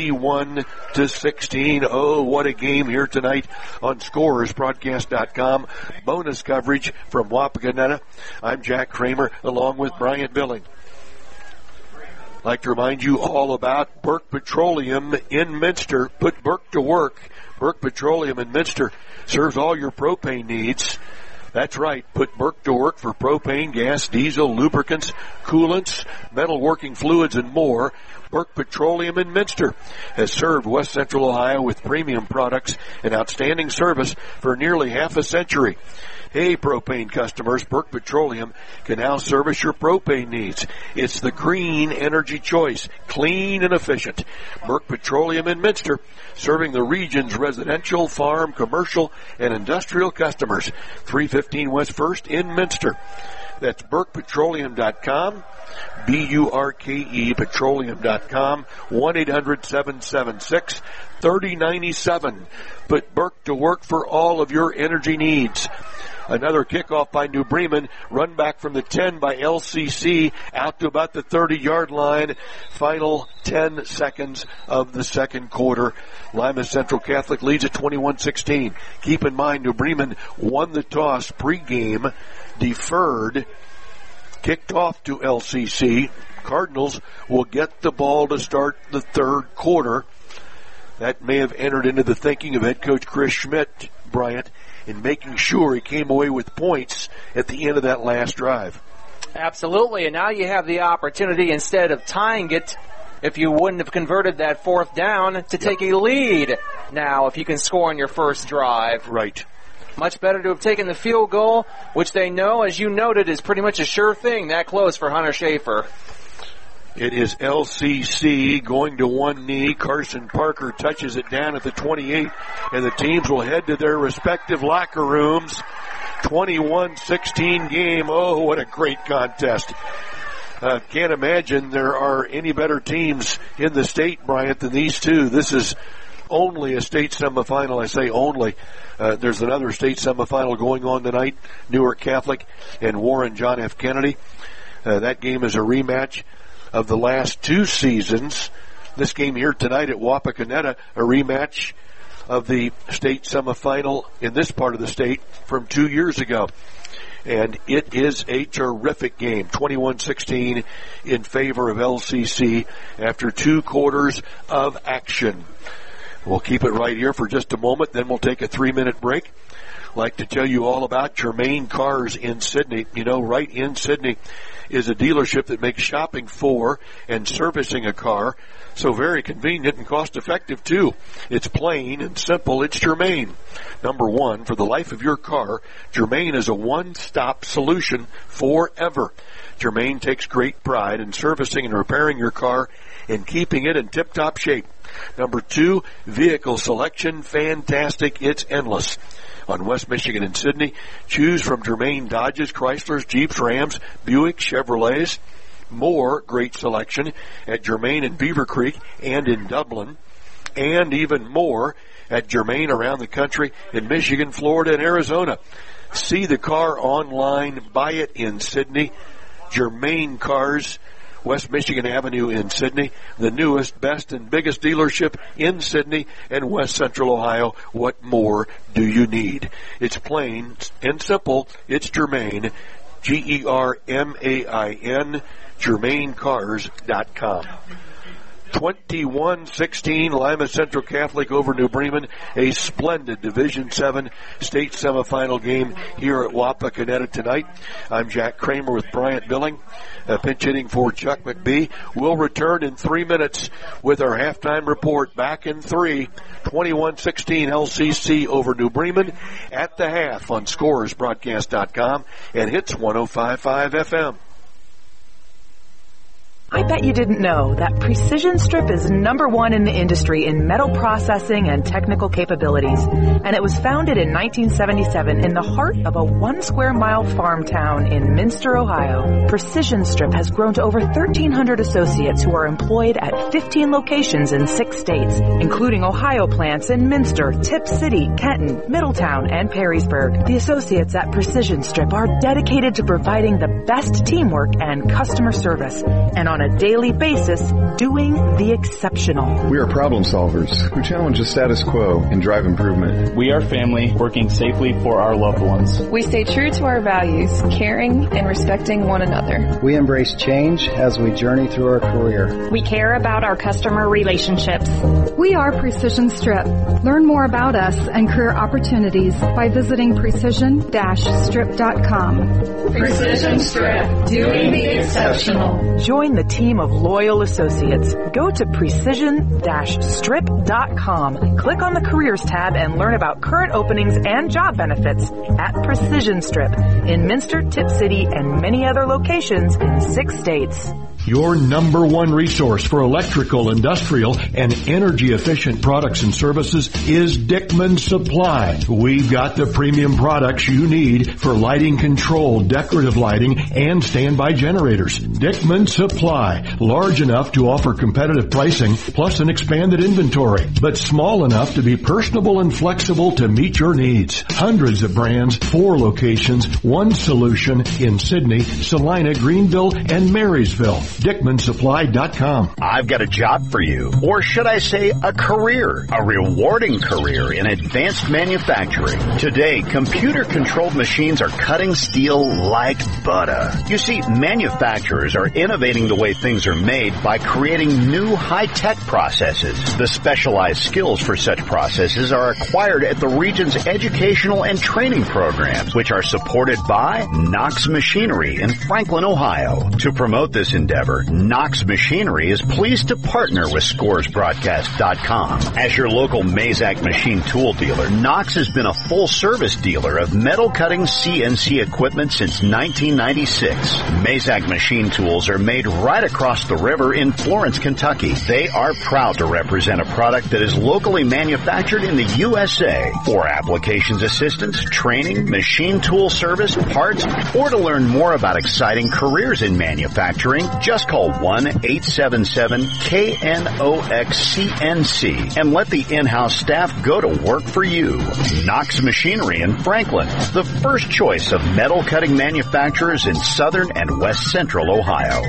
21-16. Oh, what a game here tonight on ScorersBroadcast.com. Bonus coverage from Wapakoneta. I'm Jack Kramer along with Bryant Billing. I'd like to remind you all about Burke Petroleum in Minster. Put Burke to work. Burke Petroleum in Minster serves all your propane needs. That's right. Put Burke to work for propane, gas, diesel, lubricants, coolants, metalworking fluids, and more. Burke Petroleum in Minster has served West Central Ohio with premium products and outstanding service for nearly half a century. Hey, propane customers, Burke Petroleum can now service your propane needs. It's the green energy choice, clean and efficient. Burke Petroleum in Minster, serving the region's residential, farm, commercial, and industrial customers. 315 West 1st in Minster. That's BurkePetroleum.com, B-U-R-K-E, petroleum.com, 1-800-776-3097. Put Burke to work for all of your energy needs. Another kickoff by New Bremen, run back from the 10 by LCC out to about the 30-yard line. Final 10 seconds of the second quarter. Lima Central Catholic leads at 21-16. Keep in mind, New Bremen won the toss pregame, deferred, kicked off to LCC. Cardinals will get the ball to start the third quarter. That may have entered into the thinking of head coach Chris Schmidt, Bryant, in making sure he came away with points at the end of that last drive. Absolutely, and now you have the opportunity, instead of tying it, if you wouldn't have converted that 4th down, to take a lead now if you can score on your first drive. Right. Much better to have taken the field goal, which they know, as you noted, is pretty much a sure thing that close for Hunter Schaefer. It is LCC going to one knee. Carson Parker touches it down at the 28, and the teams will head to their respective locker rooms. 21-16 game. Oh, what a great contest. Can't imagine there are any better teams in the state, Bryant, than these two. This is only a state semifinal. I say only. There's another state semifinal going on tonight, Newark Catholic and Warren John F. Kennedy. That game is a rematch of the last 2 seasons. This game here tonight at Wapakoneta, a rematch of the state semifinal in this part of the state from 2 years ago. And it is a terrific game, 21-16 in favor of LCC after 2 quarters of action. We'll keep it right here for just a moment, then we'll take a 3-minute break. like to tell you all about Germain Cars in Sydney. You know, right in Sydney is a dealership that makes shopping for and servicing a car so very convenient and cost-effective, too. It's plain and simple. It's Germain. Number one, for the life of your car, Germain is a one-stop solution forever. Germain takes great pride in servicing and repairing your car and keeping it in tip-top shape. Number two, vehicle selection, fantastic. It's endless. On West Michigan and Sydney, choose from Germain Dodges, Chryslers, Jeeps, Rams, Buick, Chevrolets. More great selection at Germain in Beaver Creek and in Dublin. And even more at Germain around the country in Michigan, Florida, and Arizona. See the car online. Buy it in Sydney. Germain Cars, West Michigan Avenue in Sydney, the newest, best, and biggest dealership in Sydney and West Central Ohio. What more do you need? It's plain and simple. It's Germain, Germain, GermainCars.com. 21-16, Lima Central Catholic over New Bremen, a splendid Division 7 state semifinal game here at Wapakoneta tonight. I'm Jack Kramer with Bryant Billing, pinch hitting for Chuck McBee. We'll return in 3 minutes with our halftime report. Back in 3, 21-16 LCC over New Bremen at the half on ScoresBroadcast.com and Hits 105.5 FM. I bet you didn't know that Precision Strip is #1 in the industry in metal processing and technical capabilities. And it was founded in 1977 in the heart of a 1 square mile farm town in Minster, Ohio. Precision Strip has grown to over 1,300 associates who are employed at 15 locations in 6 states, including Ohio plants in Minster, Tip City, Kenton, Middletown, and Perrysburg. The associates at Precision Strip are dedicated to providing the best teamwork and customer service, and on a daily basis, doing the exceptional. We are problem solvers who challenge the status quo and drive improvement. We are family working safely for our loved ones. We stay true to our values, caring and respecting one another. We embrace change as we journey through our career. We care about our customer relationships. We are Precision Strip. Learn more about us and career opportunities by visiting precision-strip.com. Precision Strip, doing the exceptional. Join the team of loyal associates. Go to precision-strip.com. Click on the Careers tab and learn about current openings and job benefits at Precision Strip in Minster, Tip City, and many other locations in 6 states. Your #1 resource for electrical, industrial, and energy-efficient products and services is Dickman Supply. We've got the premium products you need for lighting control, decorative lighting, and standby generators. Dickman Supply, large enough to offer competitive pricing plus an expanded inventory, but small enough to be personable and flexible to meet your needs. Hundreds of brands, 4 locations, 1 solution in Sydney, Salina, Greenville, and Marysville. DickmanSupply.com. I've got a job for you, or should I say a career, a rewarding career in advanced manufacturing. Today, computer-controlled machines are cutting steel like butter. You see, manufacturers are innovating the way things are made by creating new high-tech processes. The specialized skills for such processes are acquired at the region's educational and training programs, which are supported by Knox Machinery in Franklin, Ohio. To promote this endeavor, Knox Machinery is pleased to partner with ScoresBroadcast.com. As your local Mazak machine tool dealer, Knox has been a full-service dealer of metal cutting CNC equipment since 1996. Mazak machine tools are made right across the river in Florence, Kentucky. They are proud to represent a product that is locally manufactured in the USA. For applications assistance, training, machine tool service, parts, or to learn more about exciting careers in manufacturing, just call 1-877-KNOX-CNC and let the in-house staff go to work for you. Knox Machinery in Franklin, the first choice of metal cutting manufacturers in southern and west central Ohio.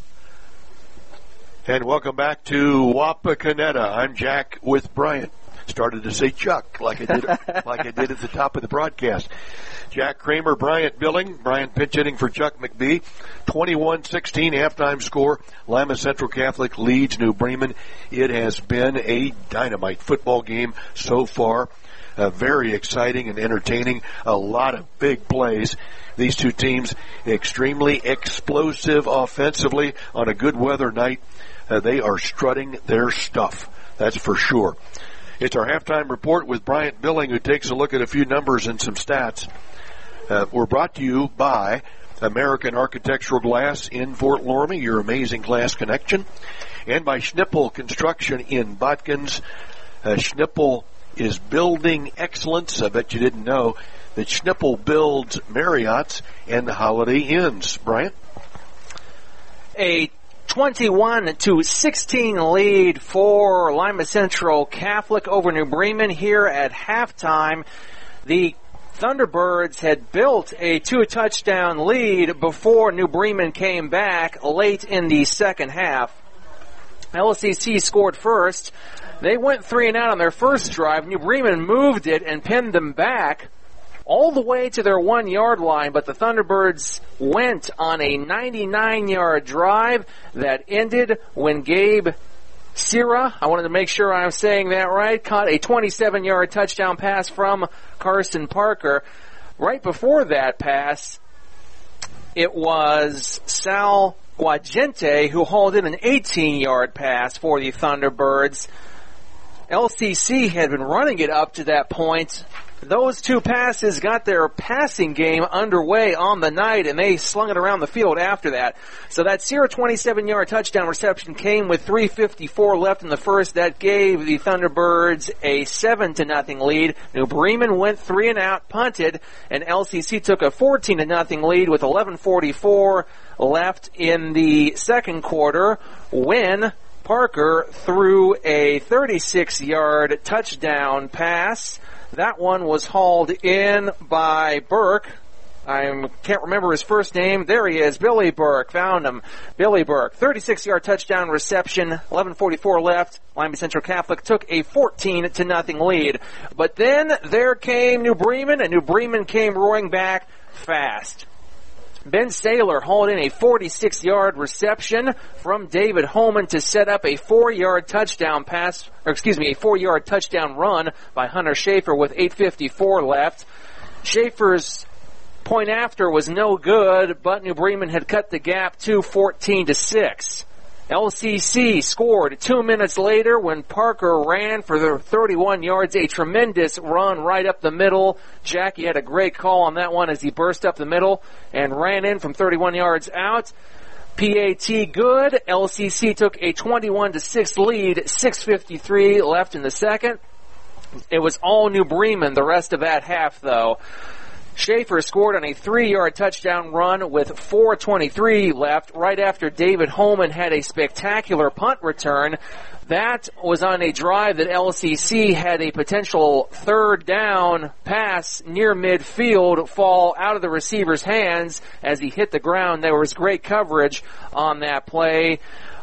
And welcome back to Wapakoneta. I'm Jack with Bryant. started to say Chuck like I did at the top of the broadcast. Jack Kramer, Bryant Billing. Bryant pinch hitting for Chuck McBee. 21-16 halftime score. Lima Central Catholic leads New Bremen. It has been a dynamite football game so far. Very exciting and entertaining. A lot of big plays. These two teams extremely explosive offensively on a good weather night. They are strutting their stuff. That's for sure. It's our halftime report with Bryant Billing, who takes a look at a few numbers and some stats. We're brought to you by American Architectural Glass in Fort Loramie, your amazing glass connection, and by Schnippel Construction in Botkins. Schnippel is building excellence. I bet you didn't know that Schnippel builds Marriotts and Holiday Inns. Bryant? A 21-16 lead for Lima Central Catholic over New Bremen here at halftime. The Thunderbirds had built a 2-touchdown lead before New Bremen came back late in the second half. LCC scored first. They went 3 and out on their first drive. New Bremen moved it and pinned them back all the way to their 1-yard line, but the Thunderbirds went on a 99-yard drive that ended when Gabe Sierra, I wanted to make sure I'm saying that right, caught a 27-yard touchdown pass from Carson Parker. Right before that pass, it was Sal Guagente who hauled in an 18-yard pass for the Thunderbirds. LCC had been running it up to that point. Those two passes got their passing game underway on the night, and they slung it around the field after that. So that Sierra 27-yard touchdown reception came with 3:54 left in the first. That gave the Thunderbirds a 7-0 lead. New Bremen went 3 and out, punted, and LCC took a 14-0 lead with 11:44 left in the second quarter when Parker threw a 36-yard touchdown pass. That one was hauled in by Burke. I can't remember his first name. There he is, Billy Burke. Found him. Billy Burke. 36-yard touchdown reception, 11:44 left. Lima Central Catholic took a 14-0 lead. But then there came New Bremen, and New Bremen came roaring back fast. Ben Saylor hauled in a 46-yard reception from David Holman to set up a 4-yard touchdown pass, a 4-yard touchdown run by Hunter Schaefer with 8:54 left. Schaefer's point after was no good, but New Bremen had cut the gap to 14-6. LCC scored 2 minutes later when Parker ran for the 31 yards, a tremendous run right up the middle. Jackie had a great call on that one as he burst up the middle and ran in from 31 yards out. PAT good. LCC took a 21-6 lead, 6:53 left in the second. It was all New Bremen the rest of that half, though. Schaefer scored on a 3-yard touchdown run with 4:23 left right after David Holman had a spectacular punt return. That was on a drive that LCC had a potential third down pass near midfield fall out of the receiver's hands as he hit the ground. There was great coverage on that play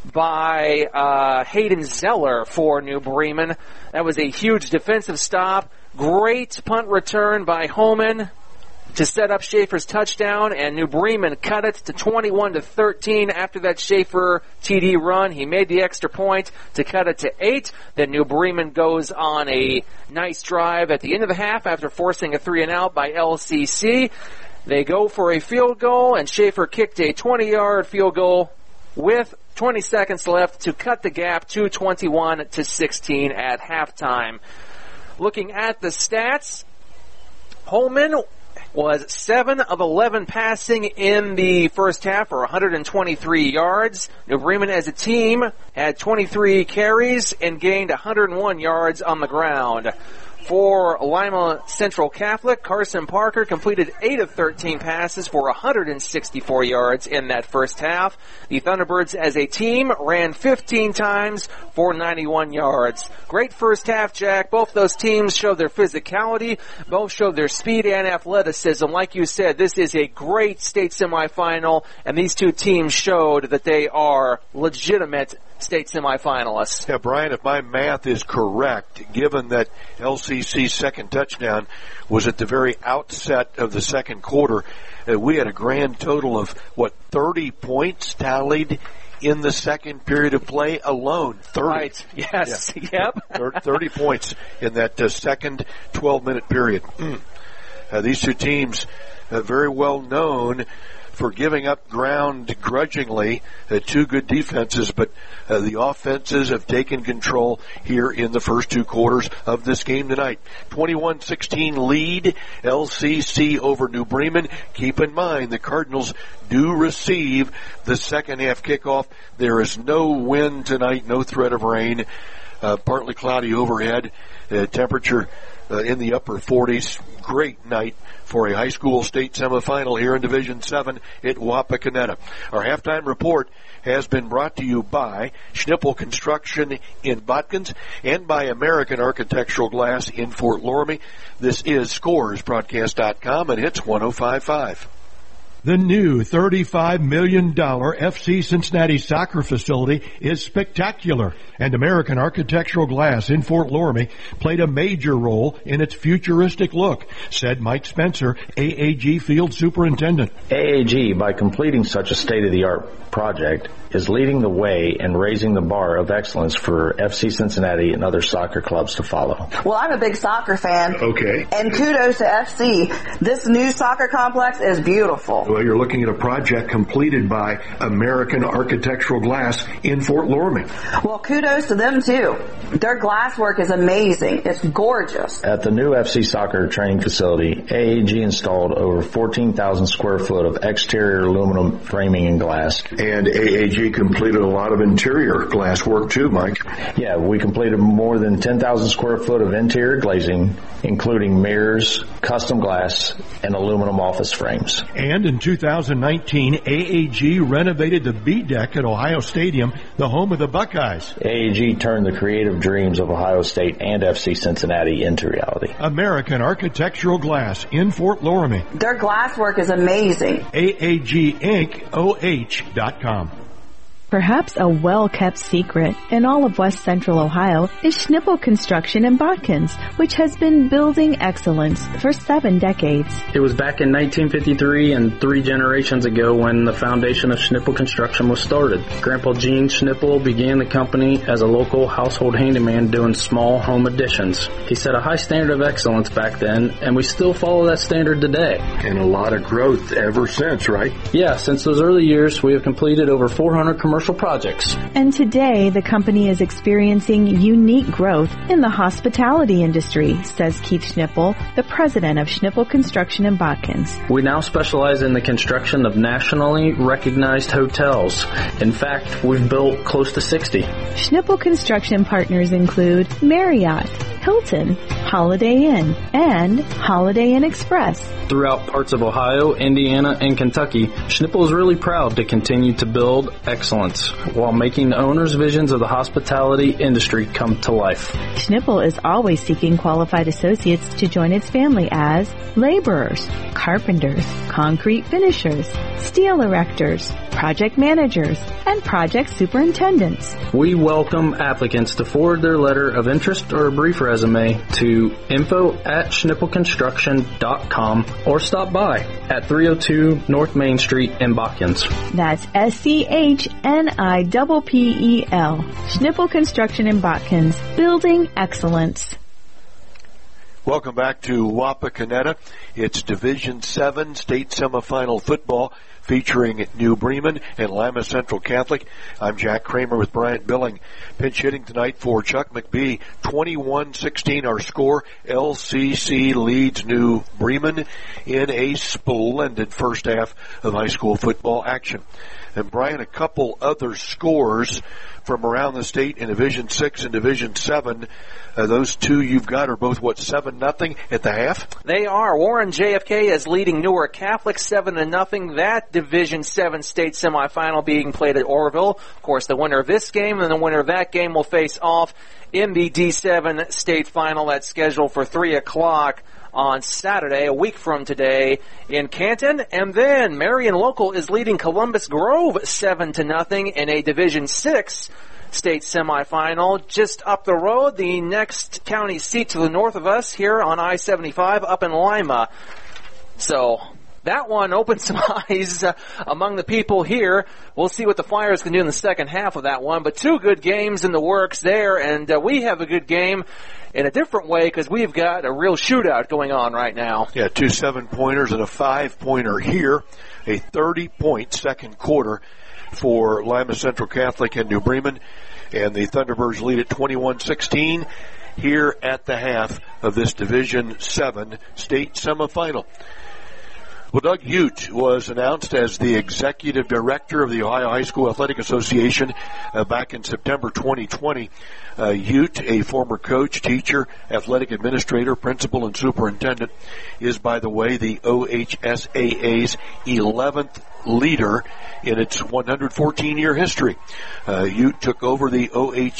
by Hayden Zeller for New Bremen. That was a huge defensive stop. Great punt return by Holman to set up Schaefer's touchdown, and New Bremen cut it to 21-13 after that Schaefer TD run. He made the extra point to cut it to 8. Then New Bremen goes on a nice drive at the end of the half after forcing a 3-and-out by LCC. They go for a field goal, and Schaefer kicked a 20-yard field goal with 20 seconds left to cut the gap to 21-16 at halftime. Looking at the stats, Holman was 7 of 11 passing in the first half for 123 yards. New Bremen as a team had 23 carries and gained 101 yards on the ground. For Lima Central Catholic, Carson Parker completed 8 of 13 passes for 164 yards in that first half. The Thunderbirds as a team ran 15 times for 91 yards. Great first half, Jack. Both those teams showed their physicality. Both showed their speed and athleticism. Like you said, this is a great state semifinal, and these two teams showed that they are legitimate state semifinalists. Yeah, Brian, if my math is correct, given that LCC's second touchdown was at the very outset of the second quarter, we had a grand total of, 30 points tallied in the second period of play alone. 30. Right, yes, yeah. Yep. 30 points in that second 12-minute period. These two teams very well known for giving up ground grudgingly. Two good defenses, but the offenses have taken control here in the first two quarters of this game tonight. 21-16 lead, LCC over New Bremen. Keep in mind, the Cardinals do receive the second half kickoff. There is no wind tonight, no threat of rain. Partly cloudy overhead. Temperature in the upper 40s. Great night for a high school state semifinal here in Division 7 at Wapakoneta. Our halftime report has been brought to you by Schnippel Construction in Botkins and by American Architectural Glass in Fort Loramie. This is ScoresBroadcast.com and Hits 105.5. The new $35 million FC Cincinnati soccer facility is spectacular, and American Architectural Glass in Fort Loramie played a major role in its futuristic look, said Mike Spencer, AAG Field Superintendent. AAG, by completing such a state-of-the-art project, is leading the way and raising the bar of excellence for FC Cincinnati and other soccer clubs to follow. Well, I'm a big soccer fan. Okay. And kudos to FC. This new soccer complex is beautiful. Well, you're looking at a project completed by American Architectural Glass in Fort Loramie. Well, kudos to them, too. Their glass work is amazing. It's gorgeous. At the new FC soccer training facility, AAG installed over 14,000 square foot of exterior aluminum framing and glass. And AAG completed a lot of interior glass work, too, Mike. Yeah, we completed more than 10,000 square foot of interior glazing, including mirrors, custom glass, and aluminum office frames. And in 2019, AAG renovated the B deck at Ohio Stadium, the home of the Buckeyes. AAG turned the creative dreams of Ohio State and FC Cincinnati into reality. American Architectural Glass in Fort Loramie. Their glass work is amazing. AAGIncOH.com. Perhaps a well-kept secret in all of West Central Ohio is Schnippel Construction in Botkins, which has been building excellence for 7 decades. It was back in 1953 and 3 generations ago when the foundation of Schnippel Construction was started. Grandpa Gene Schnippel began the company as a local household handyman doing small home additions. He set a high standard of excellence back then, and we still follow that standard today. And a lot of growth ever since, right? Yeah, since those early years, we have completed over 400 commercial projects. And today, the company is experiencing unique growth in the hospitality industry, says Keith Schnippel, the president of Schnippel Construction in Botkins. We now specialize in the construction of nationally recognized hotels. In fact, we've built close to 60. Schnippel Construction partners include Marriott, Hilton, Holiday Inn, and Holiday Inn Express. Throughout parts of Ohio, Indiana, and Kentucky, Schnippel is really proud to continue to build excellence while making the owners' visions of the hospitality industry come to life. Schnippel is always seeking qualified associates to join its family as laborers, carpenters, concrete finishers, steel erectors, project managers, and project superintendents. We welcome applicants to forward their letter of interest or a brief resume to info@schnippelconstruction.com or stop by at 302 North Main Street in Botkins. That's SCHNIPPEL. Schnippel Construction in Botkins, building excellence. Welcome back to Wapakoneta. It's Division 7 state semifinal football. featuring New Bremen and Lima Central Catholic. I'm Jack Kramer with Bryant Billing. Pinch hitting tonight for Chuck McBee. 21-16 our score. LCC leads New Bremen in a splendid first half of high school football action. And Brian, a couple other scores from around the state in Division 6 and Division 7. Those two you've got are both, 7-0 at the half? They are. Warren JFK is leading Newark Catholic 7-0. That Division 7 state semifinal being played at Orville. Of course, the winner of this game and the winner of that game will face off in the D7 state final that's scheduled for 3 o'clock on Saturday, a week from today, in Canton. And then Marion Local is leading Columbus Grove 7-0 in a Division 6 state semifinal. Just up the road, the next county seat to the north of us here on I-75 up in Lima. So that one opened some eyes among the people here. We'll see what the Flyers can do in the second half of that one. But two good games in the works there, and we have a good game in a different way because we've got a real shootout going on right now. Yeah, 2 7-pointers and a 5-pointer here. A 30-point second quarter for Lima Central Catholic and New Bremen. And the Thunderbirds lead at 21-16 here at the half of this Division 7 state semifinal. Well, Doug Ute was announced as the executive director of the Ohio High School Athletic Association back in September 2020. Ute, a former coach, teacher, athletic administrator, principal, and superintendent, is, by the way, the OHSAA's 11th leader in its 114-year history. Ute took over the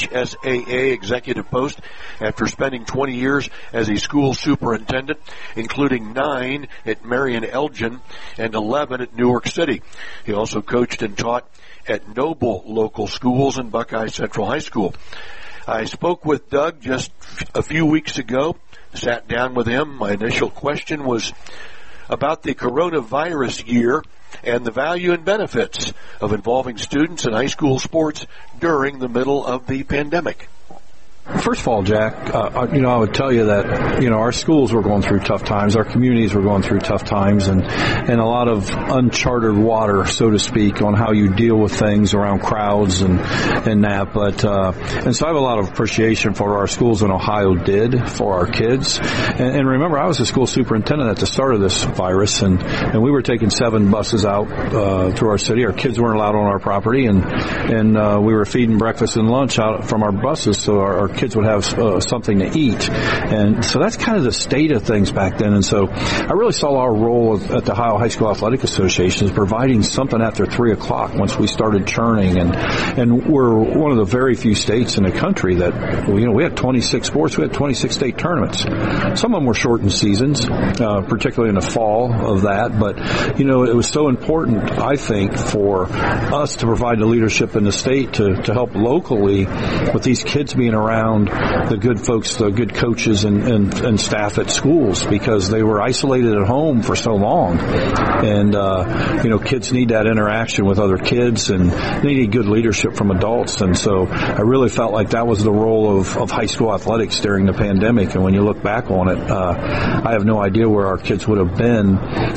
OHSAA executive post after spending 20 years as a school superintendent, including 9 at Marion Elgin and 11 at Newark City. He also coached and taught at Noble local schools and Buckeye Central High School. I spoke with Doug just a few weeks ago, sat down with him. My initial question was about the coronavirus year and the value and benefits of involving students in high school sports during the middle of the pandemic. First of all, Jack, I would tell you that, our schools were going through tough times. Our communities were going through tough times and a lot of uncharted water, so to speak, on how you deal with things around crowds and that. But, and so I have a lot of appreciation for what our schools in Ohio did for our kids. And remember, I was a school superintendent at the start of this virus and we were taking 7 buses out, through our city. Our kids weren't allowed on our property and we were feeding breakfast and lunch out from our buses so our kids would have something to eat. And so that's kind of the state of things back then. And so I really saw our role at the Ohio High School Athletic Association as providing something after 3 o'clock once we started churning. And we're one of the very few states in the country that, we had 26 sports. We had 26 state tournaments. Some of them were shortened seasons, particularly in the fall of that. But, it was so important, I think, for us to provide the leadership in the state to help locally with these kids being around the good folks, the good coaches and staff at schools, because they were isolated at home for so long. And, kids need that interaction with other kids and they need good leadership from adults. And so I really felt like that was the role of high school athletics during the pandemic. And when you look back on it, I have no idea where our kids would have been,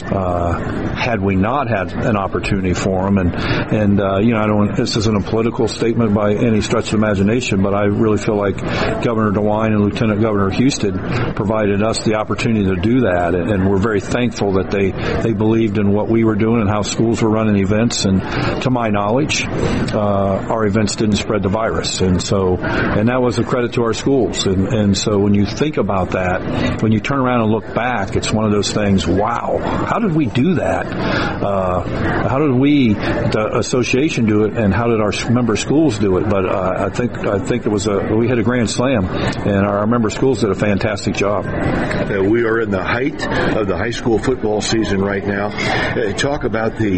had we not had an opportunity for them. And this isn't a political statement by any stretch of imagination, but I really feel like Governor DeWine and Lieutenant Governor Houston provided us the opportunity to do that, and we're very thankful that they believed in what we were doing and how schools were running events. And to my knowledge, our events didn't spread the virus, and that was a credit to our schools. And so when you think about that, when you turn around and look back, it's one of those things. Wow, how did we do that? How did we, the association, do it, and how did our member schools do it? But I think it was we had a grand slam, and our member schools did a fantastic job. We are in the height of the high school football season right now. Talk about the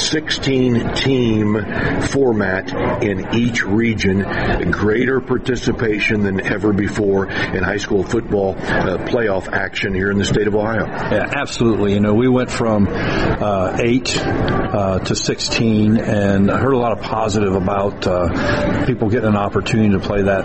16-team format in each region, greater participation than ever before in high school football playoff action here in the state of Ohio. Yeah, absolutely. We went from 8 to 16, and I heard a lot of positive about people getting an opportunity to play that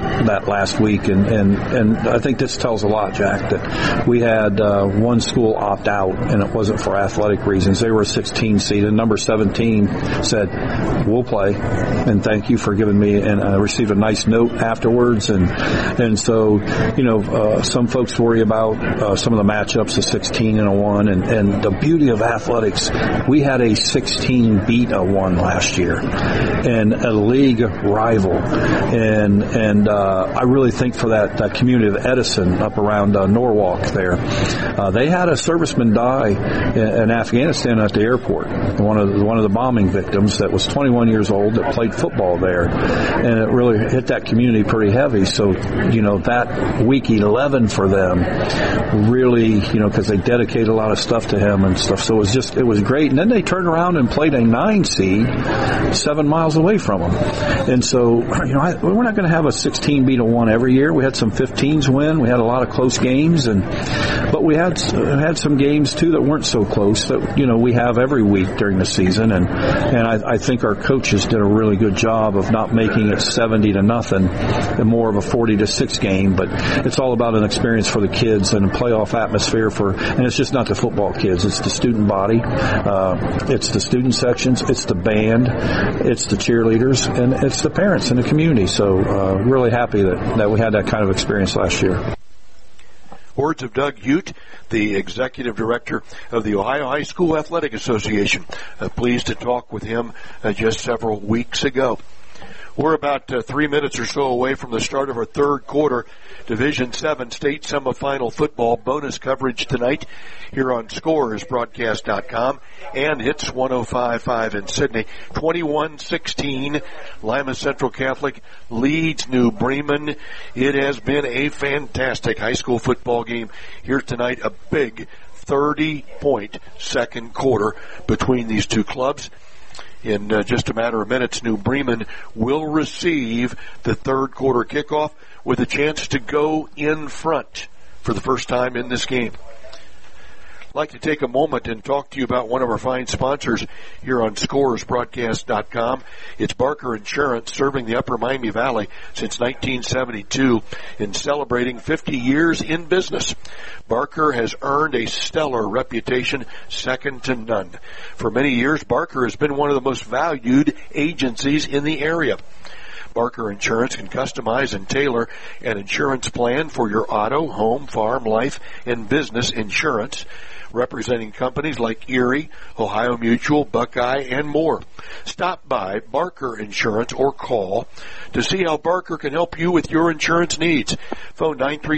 last week, and I think this tells a lot, Jack, that we had one school opt out, and it wasn't for athletic reasons. They were a 16 seed, and number 17 said, we'll play, and thank you for giving me, and I received a nice note afterwards, and so, some folks worry about some of the matchups, a 16 and a 1, and the beauty of athletics, we had a 16 beat a 1 last year, and a league rival, and I really think for that community of Edison up around Norwalk there, they had a serviceman die in Afghanistan at the airport, one of the bombing victims that was 21 years old that played football there, and it really hit that community pretty heavy. So, that week 11 for them really, because they dedicated a lot of stuff to him and stuff. So it was great. And then they turned around and played a 9 seed 7 miles away from them. And so, we're not going to have a 16 beat a 1 every year. We had some 15s win. We had a lot of close games, but we had some games too that weren't so close that, we have every week during the season. And I think our coaches did a really good job of not making it 70-0 and more of a 40-6 game, but it's all about an experience for the kids and a playoff atmosphere and it's just not the football kids, it's the student body, it's the student sections, it's the band, it's the cheerleaders, and it's the parents and the community. So really happy that we had that kind of experience last year. Words of Doug Ute, the executive director of the Ohio High School Athletic Association. Pleased to talk with him just several weeks ago. We're about 3 minutes or so away from the start of our third quarter. Division 7 state semifinal football bonus coverage tonight here on ScoresBroadcast.com and Hits 105.5 in Sydney. 21-16, Lima Central Catholic leads New Bremen. It has been a fantastic high school football game here tonight. A big 30-point second quarter between these two clubs. In just a matter of minutes, New Bremen will receive the third quarter kickoff with a chance to go in front for the first time in this game. I'd like to take a moment and talk to you about one of our fine sponsors here on ScoresBroadcast.com. It's Barker Insurance, serving the Upper Miami Valley since 1972 and celebrating 50 years in business. Barker has earned a stellar reputation, second to none. For many years, Barker has been one of the most valued agencies in the area. Barker Insurance can customize and tailor an insurance plan for your auto, home, farm, life, and business insurance, representing companies like Erie, Ohio Mutual, Buckeye, and more. Stop by Barker Insurance or call to see how Barker can help you with your insurance needs. Phone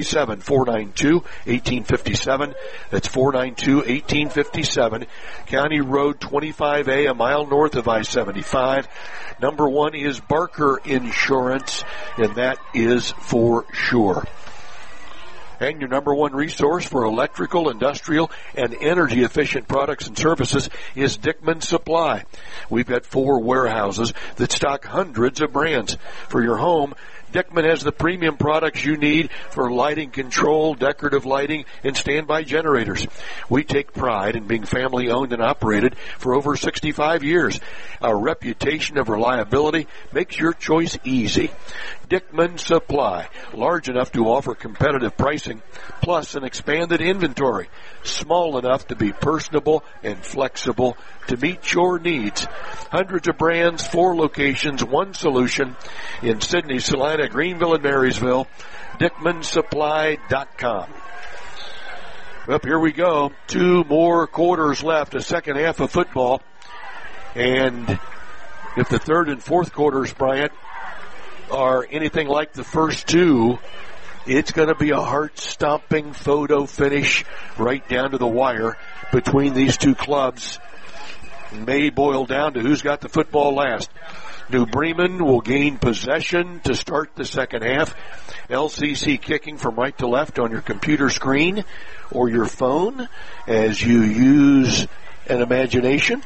937-492-1857. That's 492-1857. County Road 25A, a mile north of I-75. Number 1 is Barker Insurance, and that is for sure. And your number 1 resource for electrical, industrial, and energy-efficient products and services is Dickman Supply. We've got 4 warehouses that stock hundreds of brands. For your home, Dickman has the premium products you need for lighting control, decorative lighting, and standby generators. We take pride in being family-owned and operated for over 65 years. Our reputation of reliability makes your choice easy. Dickman Supply, large enough to offer competitive pricing, plus an expanded inventory, small enough to be personable and flexible to meet your needs. Hundreds of brands, 4 locations, 1 solution in Sydney, Salina, Greenville, and Marysville. DickmanSupply.com. Up here we go. 2 more quarters left, a second half of football. And if the third and fourth quarters, Bryant, are anything like the first 2, it's going to be a heart-stomping photo finish right down to the wire between these two clubs. May boil down to who's got the football last. New Bremen will gain possession to start the second half. LCC kicking from right to left on your computer screen or your phone as you use an imagination.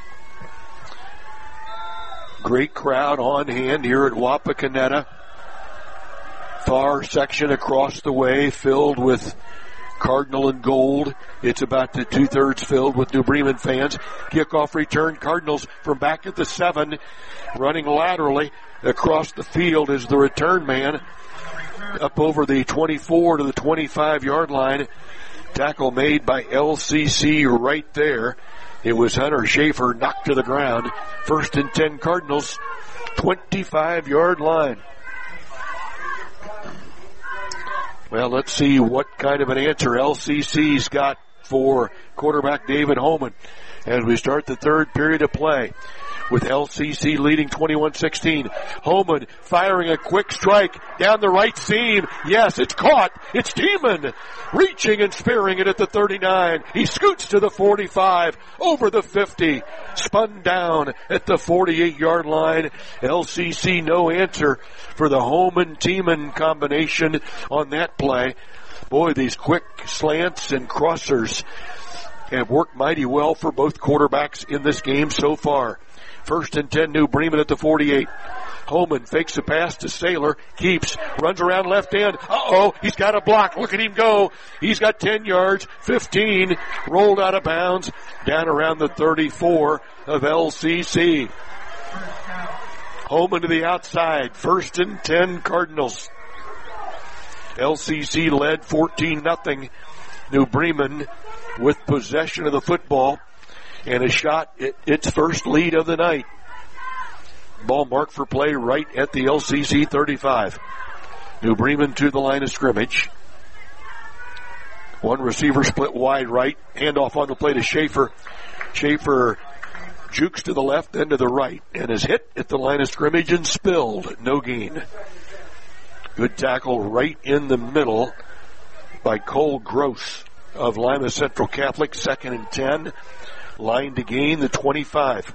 Great crowd on hand here at Wapakoneta. Far section across the way filled with Cardinal and gold. It's about 2/3 filled with New Bremen fans. Kickoff return. Cardinals from back at the 7, running laterally across the field is the return man. up over the 24 to the 25-yard line. Tackle made by LCC right there. It was Hunter Schaefer knocked to the ground. 1st and 10 Cardinals, 25-yard line. Well, let's see what kind of an answer LCC's got for quarterback David Holman as we start the third period of play. With LCC leading 21-16. Holman firing a quick strike down the right seam. Yes, it's caught. It's Tiemann reaching and spearing it at the 39. He scoots to the 45, over the 50, spun down at the 48-yard line. LCC no answer for the Holman-Tiemann combination on that play. Boy, these quick slants and crossers have worked mighty well for both quarterbacks in this game so far. 1st and 10, New Bremen at the 48. Holman fakes a pass to Saylor, keeps, runs around left end. He's got a block. Look at him go. He's got 10 yards, 15, rolled out of bounds, down around the 34 of LCC. Holman to the outside, 1st and 10 Cardinals. LCC led 14-0. New Bremen with possession of the football and a shot at its first lead of the night. Ball marked for play right at the LCC 35. New Bremen to the line of scrimmage. One receiver split wide right. Handoff on the play to Schaefer. Schaefer jukes to the left, then to the right, and is hit at the line of scrimmage and spilled. No gain. Good tackle right in the middle by Cole Gross of Lima Central Catholic. 2nd and 10. Line to gain the 25.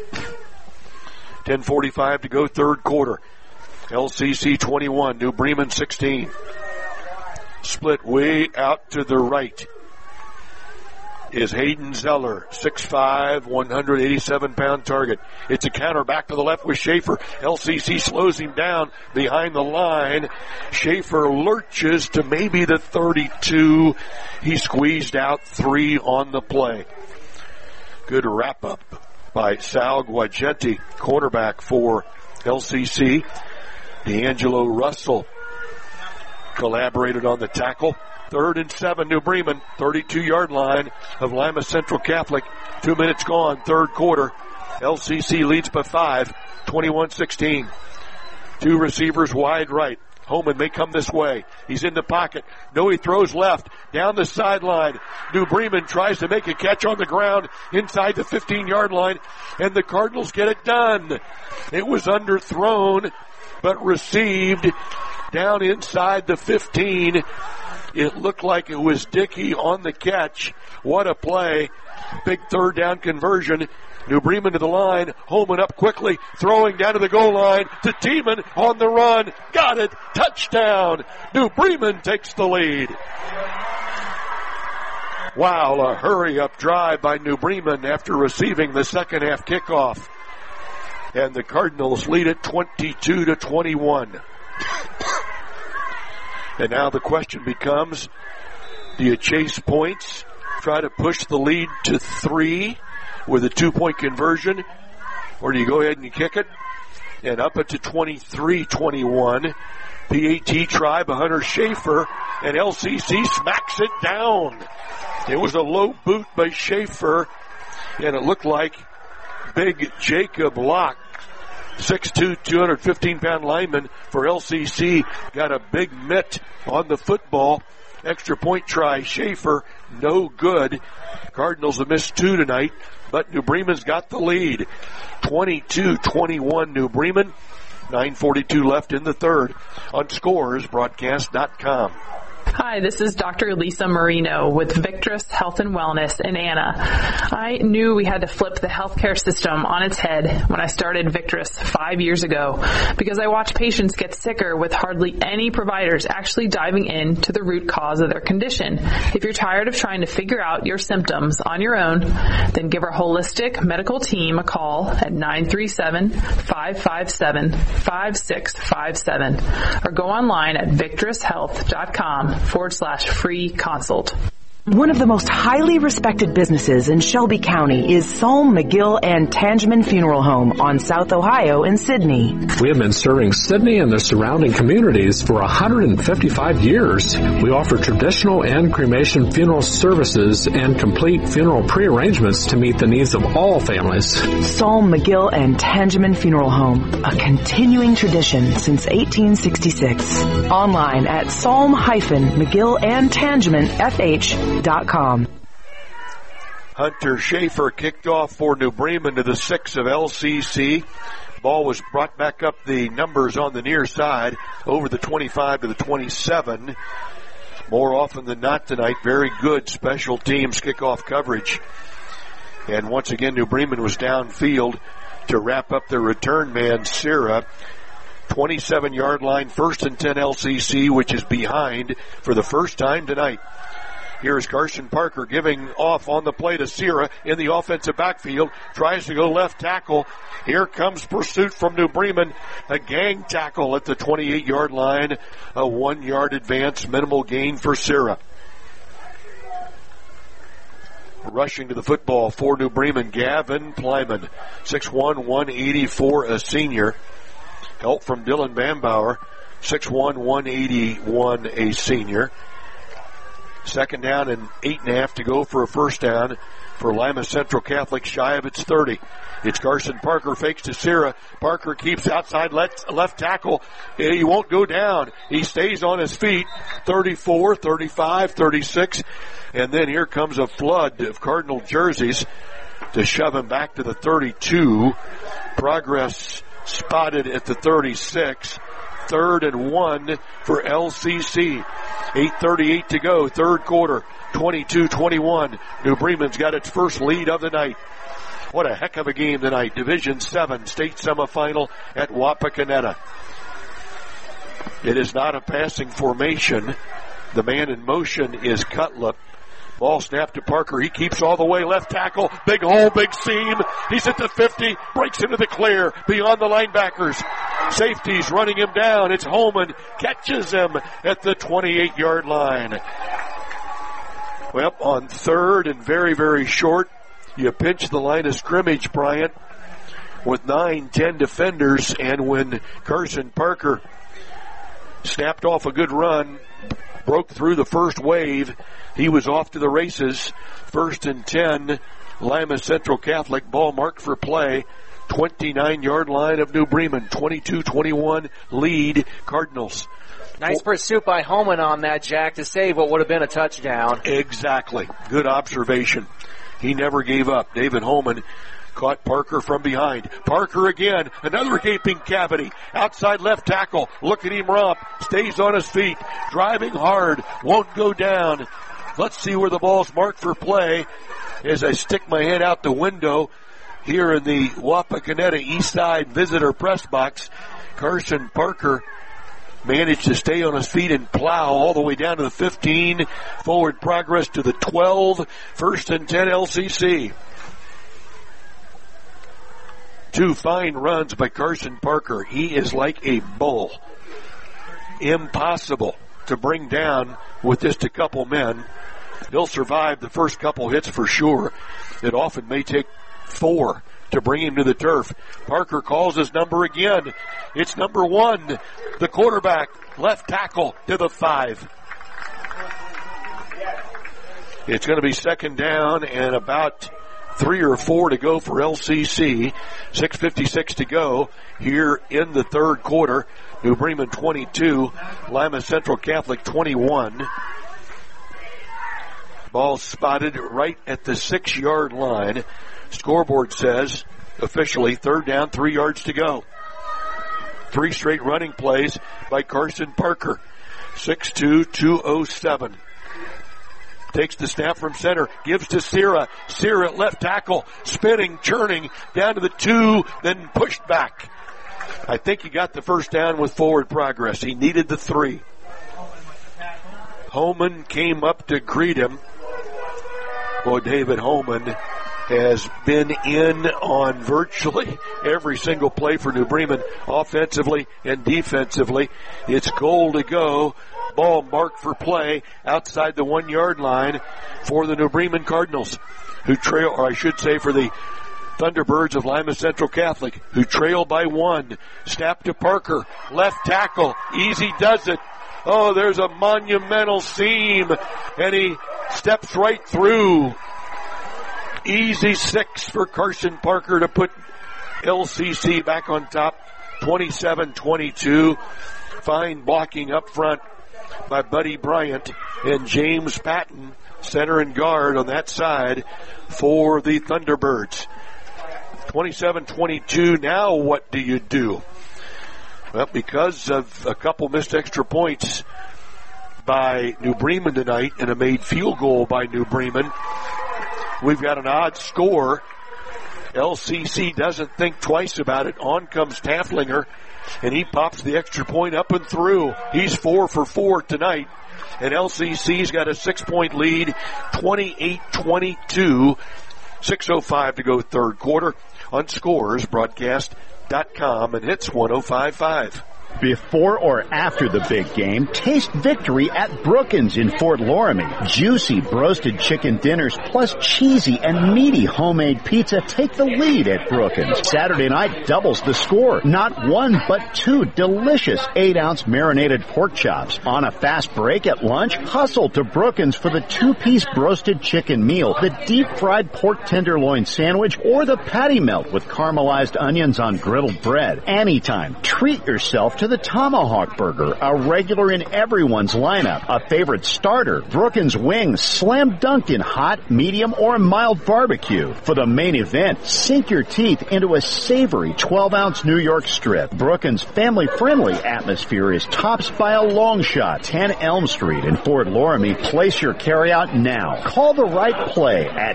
10:45 to go, third quarter. LCC 21, New Bremen 16. Split way out to the right is Hayden Zeller, 6'5", 187-pound target. It's a counter back to the left with Schaefer. LCC slows him down behind the line. Schaefer lurches to maybe the 32. He squeezed out 3 on the play. Good wrap-up by Sal Guagenti, cornerback for LCC. D'Angelo Russell collaborated on the tackle. 3rd and 7, New Bremen, 32-yard line of Lima Central Catholic. 2 minutes gone, third quarter. LCC leads by 5, 21-16. 2 receivers wide right. Holman may come this way. He's in the pocket. No, he throws left. Down the sideline. New Bremen tries to make a catch on the ground inside the 15-yard line, and the Cardinals get it done. It was underthrown, but received down inside the 15. It looked like it was Dickey on the catch. What a play. Big third down conversion. New Bremen to the line. Holman up quickly, throwing down to the goal line to Tiemann on the run. Got it. Touchdown. New Bremen takes the lead. Wow, a hurry-up drive by New Bremen after receiving the second half kickoff. And the Cardinals lead it 22-21. And now the question becomes, do you chase points, try to push the lead to 3 with a 2-point conversion, or do you go ahead and kick it and up it to 23-21? PAT try by Hunter Schaefer, and LCC smacks it down. It was a low boot by Schaefer, and it looked like big Jacob Locke, 6'2", 215-pound lineman for LCC, got a big mitt on the football. Extra point try, Schaefer, no good. Cardinals have missed 2 tonight, but New Bremen's got the lead. 22-21 New Bremen. 9:42 left in the third on ScoresBroadcast.com. Hi, this is Dr. Lisa Marino with Victress Health and Wellness in Anna. I knew we had to flip the healthcare system on its head when I started Victress 5 years ago because I watched patients get sicker with hardly any providers actually diving into the root cause of their condition. If you're tired of trying to figure out your symptoms on your own, then give our holistic medical team a call at 937-557-5657 or go online at victresshealth.com/free consult. One of the most highly respected businesses in Shelby County is Solm, McGill, and Tangeman Funeral Home on South Ohio in Sidney. We have been serving Sidney and the surrounding communities for 155 years. We offer traditional and cremation funeral services and complete funeral pre-arrangements to meet the needs of all families. Solm, McGill, and Tangeman Funeral Home, a continuing tradition since 1866. Online at solm-mcgillandtangemanfh.com. Hunter Schaefer kicked off for New Bremen to the 6 of LCC. Ball was brought back up the numbers on the near side over the 25 to the 27. More often than not tonight, very good special teams kickoff coverage. And once again, New Bremen was downfield to wrap up their return man, Sierra. 27-yard line, 1st and 10 LCC, which is behind for the first time tonight. Here's Carson Parker giving off on the play to Sierra in the offensive backfield. Tries to go left tackle. Here comes pursuit from New Bremen. A gang tackle at the 28-yard line. A 1-yard advance, minimal gain for Sierra. Rushing to the football for New Bremen, Gavin Plyman. 6'1", 184, a senior. Help from Dylan Bambauer. 6'1", 181, a senior. Second down and 8.5 to go for a first down for Lima Central Catholic, shy of its 30. It's Carson Parker, fakes to Sierra. Parker keeps outside left tackle. He won't go down. He stays on his feet. 34, 35, 36. And then here comes a flood of Cardinal jerseys to shove him back to the 32. Progress spotted at the 36. 3rd and 1 for LCC. 8:38 to go, third quarter, 22-21. New Bremen's got its first lead of the night. What a heck of a game tonight. Division 7 state semifinal at Wapakoneta. It is not a passing formation. The man in motion is Cutlip. Ball snapped to Parker. He keeps all the way left tackle. Big hole, big seam. He's at the 50. Breaks into the clear beyond the linebackers. Safety's running him down. It's Holman. Catches him at the 28-yard line. Well, on 3rd and very, very short, you pinch the line of scrimmage, Bryant, with 9-10 defenders. And when Carson Parker snapped off a good run, broke through the first wave, he was off to the races. 1st and 10, Lima Central Catholic, ball marked for play. 29-yard line of New Bremen, 22-21 lead Cardinals. Nice pursuit by Holman on that, Jack, to save what would have been a touchdown. Exactly. Good observation. He never gave up. David Holman caught Parker from behind. Parker again, another gaping cavity. Outside left tackle. Look at him romp. Stays on his feet. Driving hard. Won't go down. Let's see where the ball's marked for play as I stick my head out the window here in the Wapakoneta East Side visitor press box. Carson Parker managed to stay on his feet and plow all the way down to the 15. Forward progress to the 12. 1st and 10 LCC. 2 fine runs by Carson Parker. He is like a bull. Impossible to bring down with just a couple men. He'll survive the first couple hits for sure. It often may take 4 to bring him to the turf. Parker calls his number again. It's number 1, the quarterback, left tackle to the 5. It's going to be second down and about 3 or 4 to go for LCC. 6:56 to go here in the third quarter. New Bremen 22, Lima Central Catholic 21. Ball spotted right at the 6-yard line. Scoreboard says, officially, 3rd down, 3 yards to go. 3 straight running plays by Carson Parker. 6'2", 207. Takes the snap from center, gives to Sierra. Sierra left tackle, spinning, churning, down to the 2, then pushed back. I think he got the first down with forward progress. He needed the 3. Holman came up to greet him. Boy, David Holman has been in on virtually every single play for New Bremen, offensively and defensively. It's goal to go. ball marked for play outside the 1 yard line for the New Bremen Cardinals, who trail, or I should say for the Thunderbirds of Lima Central Catholic, who trail by 1. Snap to Parker, left tackle, easy does it. Oh, there's a monumental seam, and he steps right through. Easy 6 for Carson Parker to put LCC back on top, 27-22. Fine blocking up front by Buddy Bryant and James Patton, center and guard on that side for the Thunderbirds. 27-22, now what do you do? Well, because of a couple missed extra points by New Bremen tonight and a made field goal by New Bremen, we've got an odd score. LCC doesn't think twice about it. On comes Tafflinger, and he pops the extra point up and through. He's 4 for 4 tonight, and LCC's got a 6-point lead, 28-22. 6:05 to go third quarter on ScoresBroadcast.com and Hits 105.5. Before or after the big game, taste victory at Brookins in Fort Loramie. Juicy roasted chicken dinners plus cheesy and meaty homemade pizza take the lead at Brookins. Saturday night doubles the score. Not 1 but 2 delicious 8-ounce marinated pork chops. On a fast break at lunch, hustle to Brookins for the 2-piece roasted chicken meal, the deep-fried pork tenderloin sandwich, or the patty melt with caramelized onions on griddled bread. Anytime, treat yourself to the Tomahawk Burger, a regular in everyone's lineup, a favorite starter, Brookins wings, slam dunked in hot, medium, or mild barbecue. For the main event, sink your teeth into a savory 12-ounce New York strip. Brookins' family-friendly atmosphere is tops by a long shot. 10 Elm Street in Fort Loramie. Place your carryout now. Call the right play at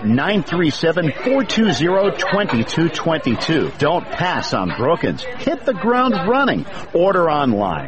937-420-2222. Don't pass on Brookins. Hit the ground running. Order online.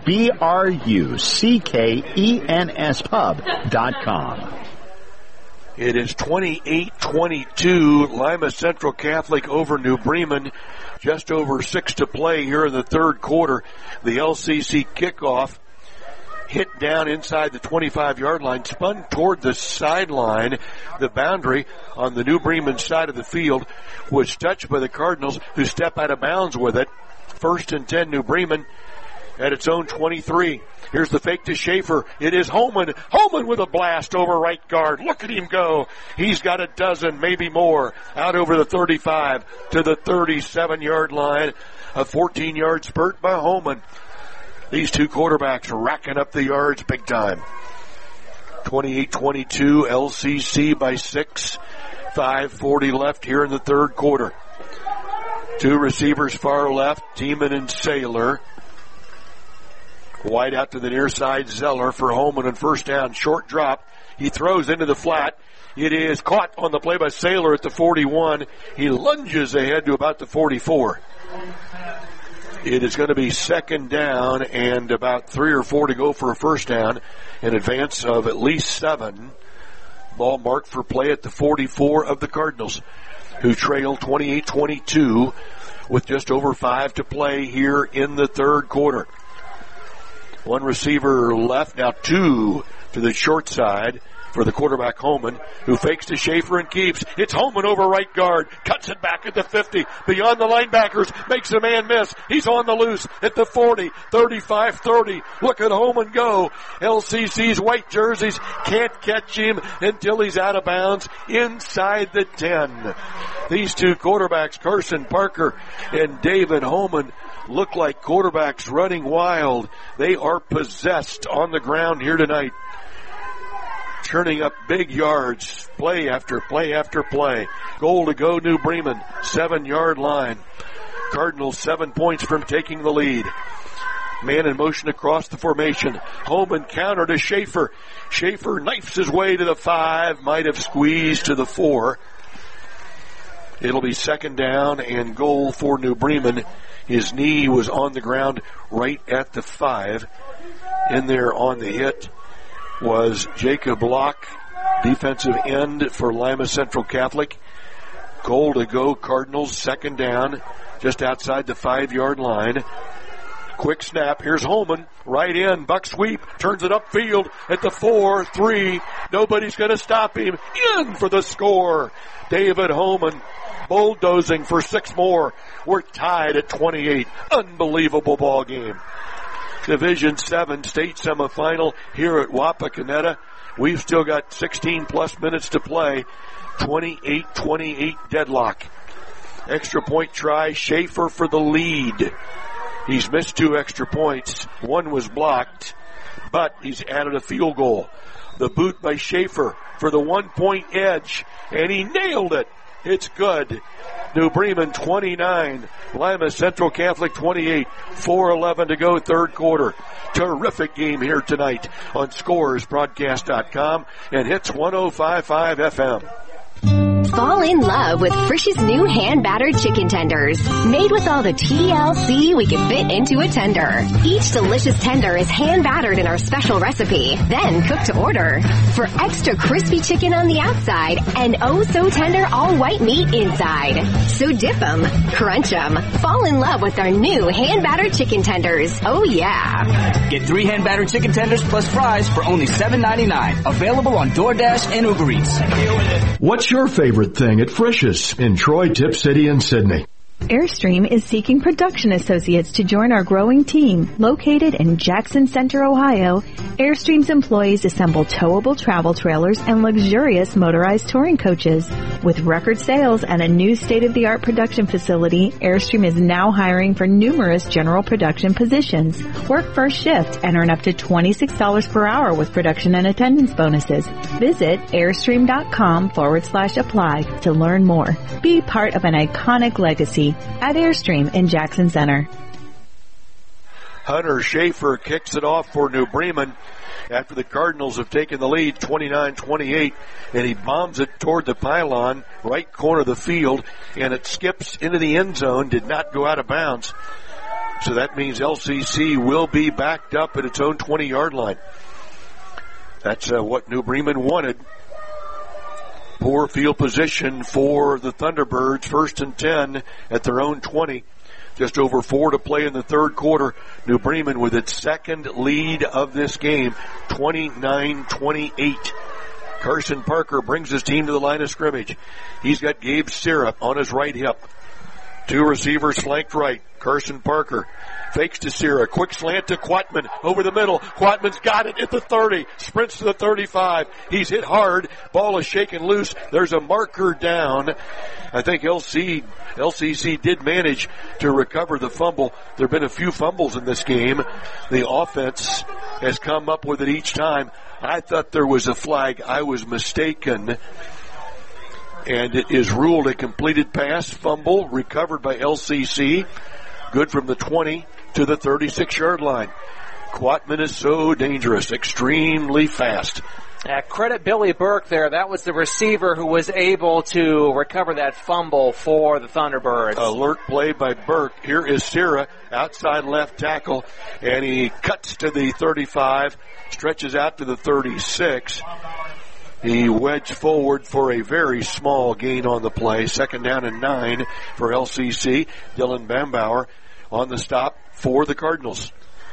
BRUCKENS It is 28-22, Lima Central Catholic over New Bremen. Just over 6 to play here in the third quarter. The LCC kickoff hit down inside the 25-yard line, spun toward the sideline. The boundary on the New Bremen side of the field was touched by the Cardinals, who step out of bounds with it. 1st and 10, New Bremen at its own 23. Here's the fake to Schaefer. It is Holman. Holman with a blast over right guard. Look at him go. He's got a dozen, maybe more, out over the 35 to the 37-yard line. A 14-yard spurt by Holman. These two quarterbacks racking up the yards big time. 28-22, LCC by 6. 5:40 left here in the third quarter. Two receivers far left, Tiemann and Saylor. Wide out to the near side, Zeller for Holman on first down. Short drop. He throws into the flat. It is caught on the play by Saylor at the 41. He lunges ahead to about the 44. It is going to be second down and about 3 or 4 to go for a first down. In advance of at least 7. Ball marked for play at the 44 of the Cardinals, who trail 28-22 with just over 5 to play here in the third quarter. One receiver left, now 2 to the short side for the quarterback Holman, who fakes to Schaefer and keeps. It's Holman over right guard, cuts it back at the 50, beyond the linebackers, makes a man miss. He's on the loose at the 40, 35, 30. Look at Holman go. LCC's white jerseys can't catch him until he's out of bounds inside the 10. These two quarterbacks, Carson Parker and David Holman, look like quarterbacks running wild. They are possessed on the ground here tonight, churning up big yards, play after play after play. Goal to go, New Bremen, 7-yard line. Cardinals 7 points from taking the lead. Man in motion across the formation. Holman counter to Schaefer. Schaefer knifes his way to the 5, might have squeezed to the 4. It'll be second down and goal for New Bremen. His knee was on the ground right at the 5. In there on the hit was Jacob Locke, defensive end for Lima Central Catholic. Goal to go, Cardinals, second down, just outside the 5-yard line. Quick snap. Here's Holman. Right in. Buck sweep. Turns it upfield at the 4-3. Nobody's going to stop him. In for the score. David Holman bulldozing for 6 more. We're tied at 28. Unbelievable ball game. Division 7 state semifinal here at Wapakoneta. We've still got 16 plus minutes to play. 28-28 deadlock. Extra point try. Schaefer for the lead. He's missed 2 extra points. 1 was blocked, but he's added a field goal. The boot by Schaefer for the 1-point edge, and he nailed it. It's good. New Bremen 29, Lima Central Catholic 28, 4:11 to go, third quarter. Terrific game here tonight on ScoresBroadcast.com and Hits 105.5 FM. Fall in love with Frisch's new hand-battered chicken tenders. Made with all the TLC we can fit into a tender. Each delicious tender is hand-battered in our special recipe, then cooked to order. For extra crispy chicken on the outside and oh-so-tender all-white meat inside. So dip 'em, crunch 'em, fall in love with our new hand-battered chicken tenders. Oh, yeah. Get 3 hand-battered chicken tenders plus fries for only $7.99. Available on DoorDash and Uber Eats. What's your favorite thing at Frisch's in Troy, Tip City, and Sydney? Airstream is seeking production associates to join our growing team. Located in Jackson Center, Ohio, Airstream's employees assemble towable travel trailers and luxurious motorized touring coaches. With record sales and a new state-of-the-art production facility, Airstream is now hiring for numerous general production positions. Work first shift and earn up to $26 per hour with production and attendance bonuses. Visit airstream.com/apply to learn more. Be part of an iconic legacy at Airstream in Jackson Center. Hunter Schaefer kicks it off for New Bremen after the Cardinals have taken the lead 29-28, and he bombs it toward the pylon, right corner of the field, and it skips into the end zone, did not go out of bounds. So that means LCC will be backed up at its own 20-yard line. That's what New Bremen wanted. Poor field position for the Thunderbirds, 1st and 10 at their own 20. Just over 4 to play in the third quarter. New Bremen with its second lead of this game, 29-28. Carson Parker brings his team to the line of scrimmage. He's got Gabe Sierra on his right hip. 2 receivers flanked right. Carson Parker fakes to Sierra. Quick slant to Quatman over the middle. Quatman's got it at the 30. Sprints to the 35. He's hit hard. Ball is shaken loose. There's a marker down. I think LCC did manage to recover the fumble. There have been a few fumbles in this game. The offense has come up with it each time. I thought there was a flag. I was mistaken. And it is ruled a completed pass, fumble, recovered by LCC. Good from the 20 to the 36-yard line. Quatman is so dangerous, extremely fast. Credit Billy Burke there. That was the receiver who was able to recover that fumble for the Thunderbirds. Alert play by Burke. Here is Sierra, outside left tackle, and he cuts to the 35, stretches out to the 36. He wedged forward for a very small gain on the play. 2nd down and 9 for LCC. Dylan Bambauer on the stop for the Cardinals.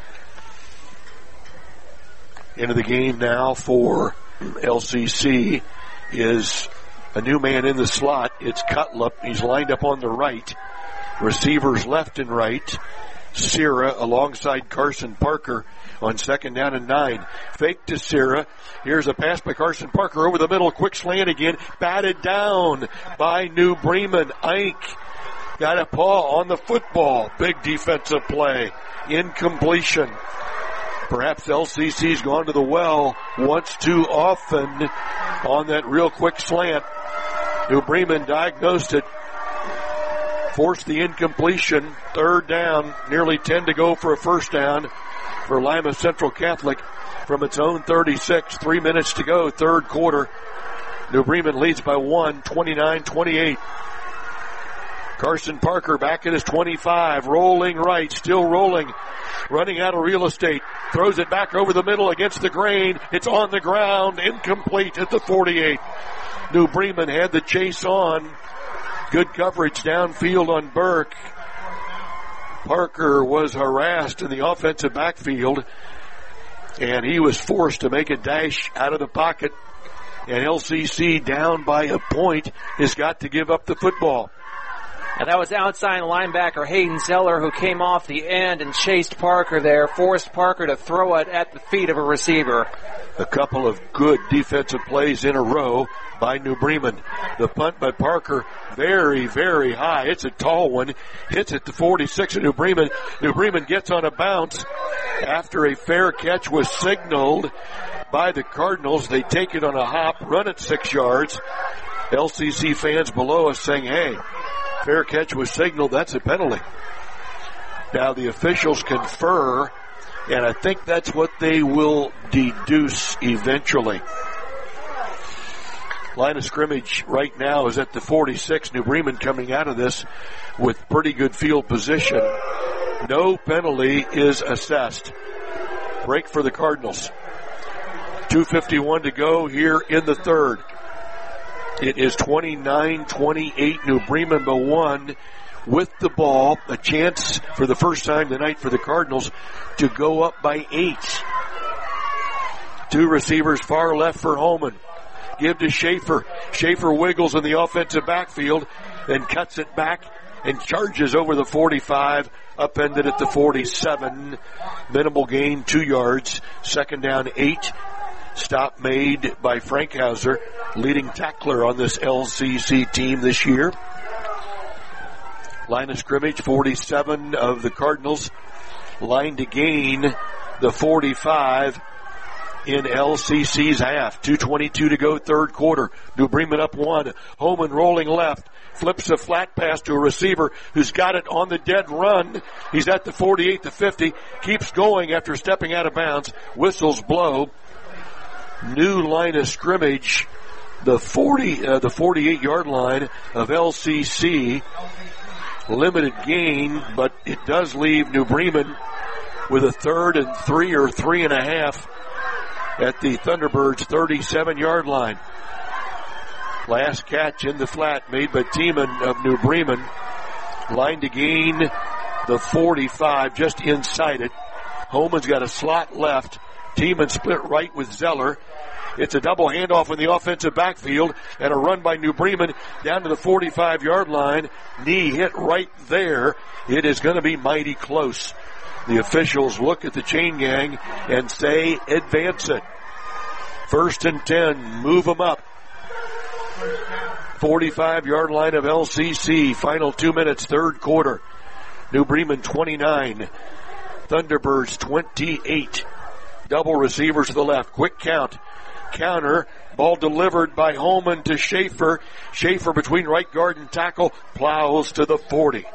Into the game now for LCC is a new man in the slot. It's Cutlip. He's lined up on the right. Receivers left and right. Sierra alongside Carson Parker on 2nd down and 9. Fake to Sierra. Here's a pass by Carson Parker over the middle. Quick slant again. Batted down by New Bremen. Ike got a paw on the football. Big defensive play. Incompletion. Perhaps LCC's gone to the well once too often on that real quick slant. New Bremen diagnosed it. Forced the incompletion. 3rd down. Nearly 10 to go for a 1st down for Lima Central Catholic from its own 36. 3 minutes to go, third quarter. New Bremen leads by 1, 29-28. Carson Parker back at his 25, rolling right, still rolling, running out of real estate. Throws it back over the middle against the grain. It's on the ground, incomplete at the 48. New Bremen had the chase on. Good coverage downfield on Burke. Parker was harassed in the offensive backfield, and he was forced to make a dash out of the pocket. And LCC, down by a point, has got to give up the football. And that was outside linebacker Hayden Zeller, who came off the end and chased Parker there, forced Parker to throw it at the feet of a receiver. A couple of good defensive plays in a row by New Bremen. The punt by Parker, very, very high. It's a tall one. Hits at the 46 of New Bremen. New Bremen gets on a bounce after a fair catch was signaled by the Cardinals. They take it on a hop, run it 6 yards. LCC fans below us saying, hey, fair catch was signaled. That's a penalty. Now the officials confer, and I think that's what they will deduce eventually. Line of scrimmage right now is at the 46. New Bremen coming out of this with pretty good field position. No penalty is assessed. Break for the Cardinals. 2:51 to go here in the third. It is 29-28, New Bremen by 1 with the ball. A chance for the first time tonight for the Cardinals to go up by 8. 2 receivers far left for Holman. Give to Schaefer. Schaefer wiggles in the offensive backfield, then cuts it back and charges over the 45, upended at the 47. Minimal gain, 2 yards. Second down, 8. Stop made by Frankhauser, leading tackler on this LCC team this year. Line of scrimmage, 47 of the Cardinals. Line to gain the 45 in LCC's half. 2:22 to go, third quarter. New Bremen up 1. Holman rolling left. Flips a flat pass to a receiver who's got it on the dead run. He's at the 48, the 50. Keeps going after stepping out of bounds. Whistles blow. New line of scrimmage, the 48-yard line of LCC. Limited gain, but it does leave New Bremen with a 3rd and 3 or 3.5 at the Thunderbirds' 37-yard line. Last catch in the flat made by Tiemann of New Bremen. Line to gain the 45, just inside it. Holman's got a slot left. Tiemann split right with Zeller. It's a double handoff in the offensive backfield and a run by New Bremen down to the 45-yard line. Knee hit right there. It is going to be mighty close. The officials look at the chain gang and say, advance it. 1st and 10, move them up. 45-yard line of LCC. Final 2 minutes, third quarter. New Bremen 29. Thunderbirds 28. Double receivers to the left. Quick count. Counter. Ball delivered by Holman to Schaefer. Schaefer between right guard and tackle. Plows to the 40.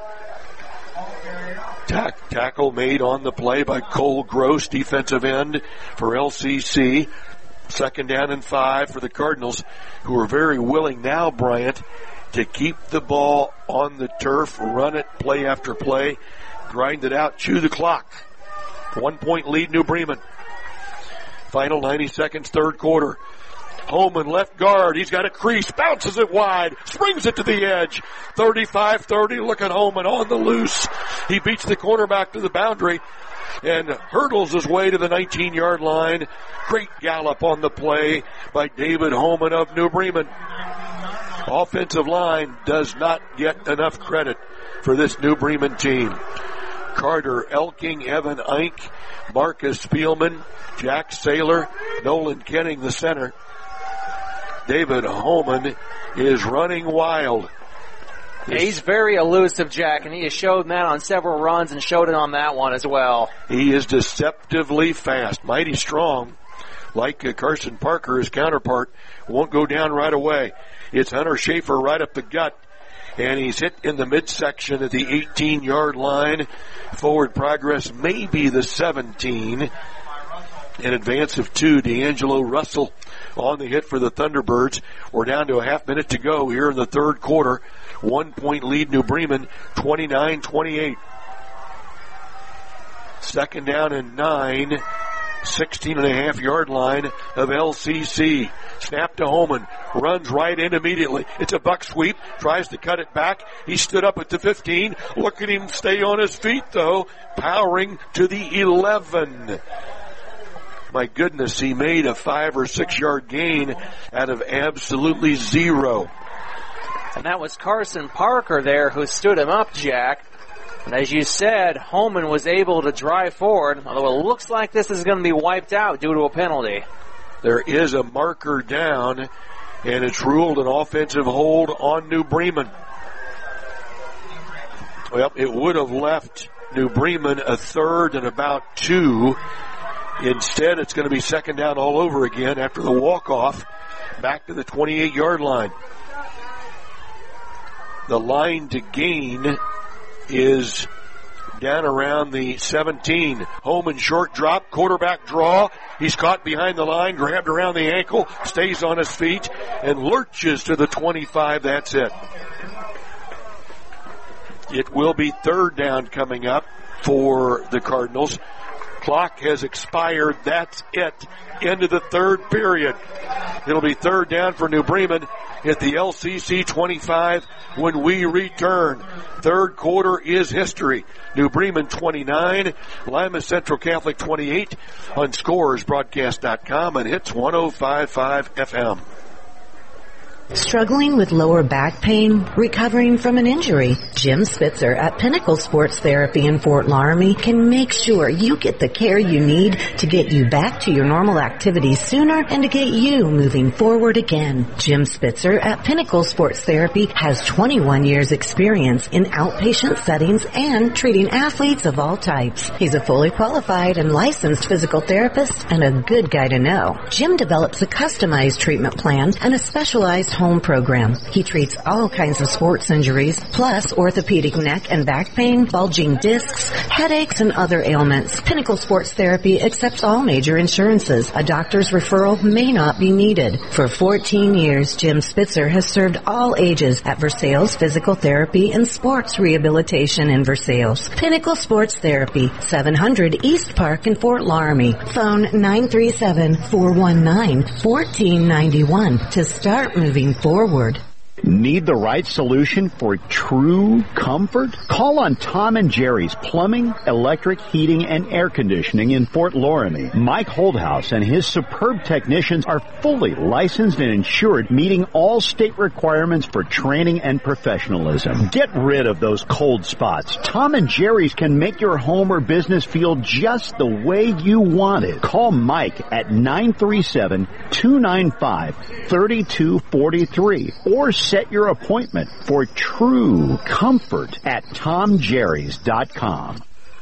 Tackle made on the play by Cole Gross, defensive end for LCC. Second down and 5 for the Cardinals, who are very willing now, Bryant, to keep the ball on the turf, run it play after play, grind it out, chew the clock. 1 point lead, New Bremen. Final 90 seconds, third quarter. Holman, left guard. He's got a crease, bounces it wide, springs it to the edge. 35-30, look at Holman on the loose. He beats the cornerback to the boundary and hurdles his way to the 19-yard line. Great gallop on the play by David Holman of New Bremen. Offensive line does not get enough credit for this New Bremen team. Carter, Elking, Evan Eink, Marcus Spielman, Jack Saylor, Nolan Kenning, the center. David Holman is running wild. Yeah, he's very elusive, Jack, and he has shown that on several runs and showed it on that one as well. He is deceptively fast, mighty strong. Like Carson Parker, his counterpart, won't go down right away. It's Hunter Schaefer right up the gut, and he's hit in the midsection at the 18-yard line. Forward progress maybe the 17. In advance of 2, D'Angelo Russell on the hit for the Thunderbirds. We're down to a half minute to go here in the third quarter. 1 point lead, New Bremen, 29-28. Second down and 9 16.5-yard line of LCC. Snap to Holman. Runs right in immediately. It's a buck sweep. Tries to cut it back. He stood up at the 15. Look at him stay on his feet, though. Powering to the 11. My goodness, he made a 5 or 6 yard gain out of absolutely zero. And that was Carson Parker there who stood him up, Jack. And as you said, Holman was able to drive forward, although it looks like this is going to be wiped out due to a penalty. There is a marker down, and it's ruled an offensive hold on New Bremen. Well, it would have left New Bremen a third and about 2. Instead, it's going to be second down all over again after the walk-off back to the 28-yard line. The line to gain is down around the 17. Holman short drop, quarterback draw. He's caught behind the line, grabbed around the ankle, stays on his feet, and lurches to the 25. That's it. It will be third down coming up for the Cardinals. Clock has expired. That's it. End of the third period. It'll be third down for New Bremen at the LCC 25 when we return. Third quarter is history. New Bremen 29, Lima Central Catholic 28 on ScoresBroadcast.com and Hits 105.5 FM. Struggling with lower back pain? Recovering from an injury? Jim Spitzer at Pinnacle Sports Therapy in Fort Laramie can make sure you get the care you need to get you back to your normal activities sooner and to get you moving forward again. Jim Spitzer at Pinnacle Sports Therapy has 21 years experience in outpatient settings and treating athletes of all types. He's a fully qualified and licensed physical therapist and a good guy to know. Jim develops a customized treatment plan and a specialized home program. He treats all kinds of sports injuries, plus orthopedic neck and back pain, bulging discs, headaches, and other ailments. Pinnacle Sports Therapy accepts all major insurances. A doctor's referral may not be needed. For 14 years, Jim Spitzer has served all ages at Versailles Physical Therapy and Sports Rehabilitation in Versailles. Pinnacle Sports Therapy, 700 East Park in Fort Laramie. Phone 937-419-1491 to start moving forward. Need the right solution for true comfort? Call on Tom and Jerry's Plumbing, Electric, Heating, and Air Conditioning in Fort Laramie. Mike Holdhouse and his superb technicians are fully licensed and insured, meeting all state requirements for training and professionalism. Get rid of those cold spots. Tom and Jerry's can make your home or business feel just the way you want it. Call Mike at 937-295-3243 or set your appointment for true comfort at TomJerrys.com.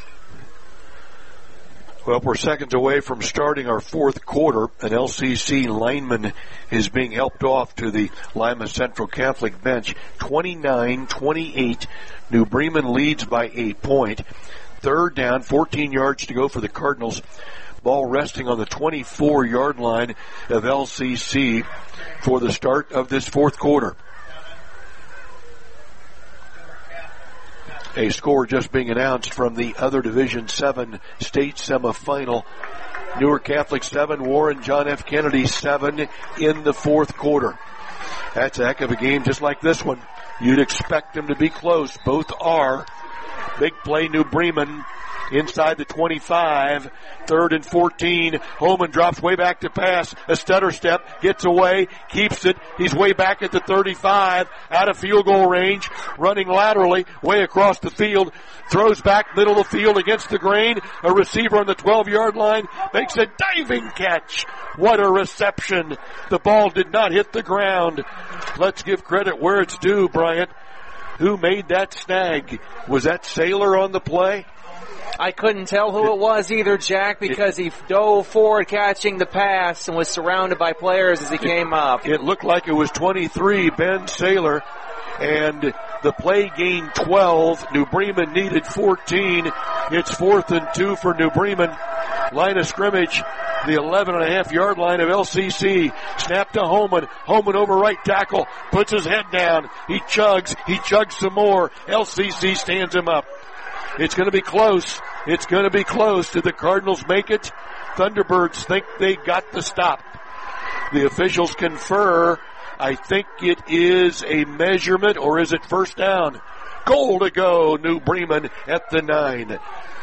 Well, we're seconds away from starting our fourth quarter. An LCC lineman is being helped off to the Lima Central Catholic bench. 29-28. New Bremen leads by a point. Third down, 14 yards to go for the Cardinals. Ball resting on the 24-yard line of LCC for the start of this fourth quarter. A score just being announced from the other Division 7 state semifinal. Newark Catholic 7, Warren John F. Kennedy 7 in the fourth quarter. That's a heck of a game just like this one. You'd expect them to be close. Both are. Big play, New Bremen inside the 25, 3rd and 14. Holman drops way back to pass. A stutter step, gets away, keeps it. He's way back at the 35, out of field goal range, running laterally, way across the field, throws back middle of the field against the grain. A receiver on the 12-yard line makes a diving catch. What a reception. The ball did not hit the ground. Let's give credit where it's due, Bryant. Who made that snag? Was that Saylor on the play? I couldn't tell who it was either, Jack, because he dove forward catching the pass and was surrounded by players as he came up. It looked like it was 23, Ben Saylor, and the play gained 12. New Bremen needed 14. It's 4th and 2 for New Bremen. Line of scrimmage, the 11.5-yard line of LCC. Snap to Holman. Holman over right tackle. Puts his head down. He chugs some more. LCC stands him up. It's going to be close. It's going to be close. Did the Cardinals make it? Thunderbirds think they got the stop. The officials confer. I think it is a measurement, or is it first down? Goal to go, New Bremen at the 9.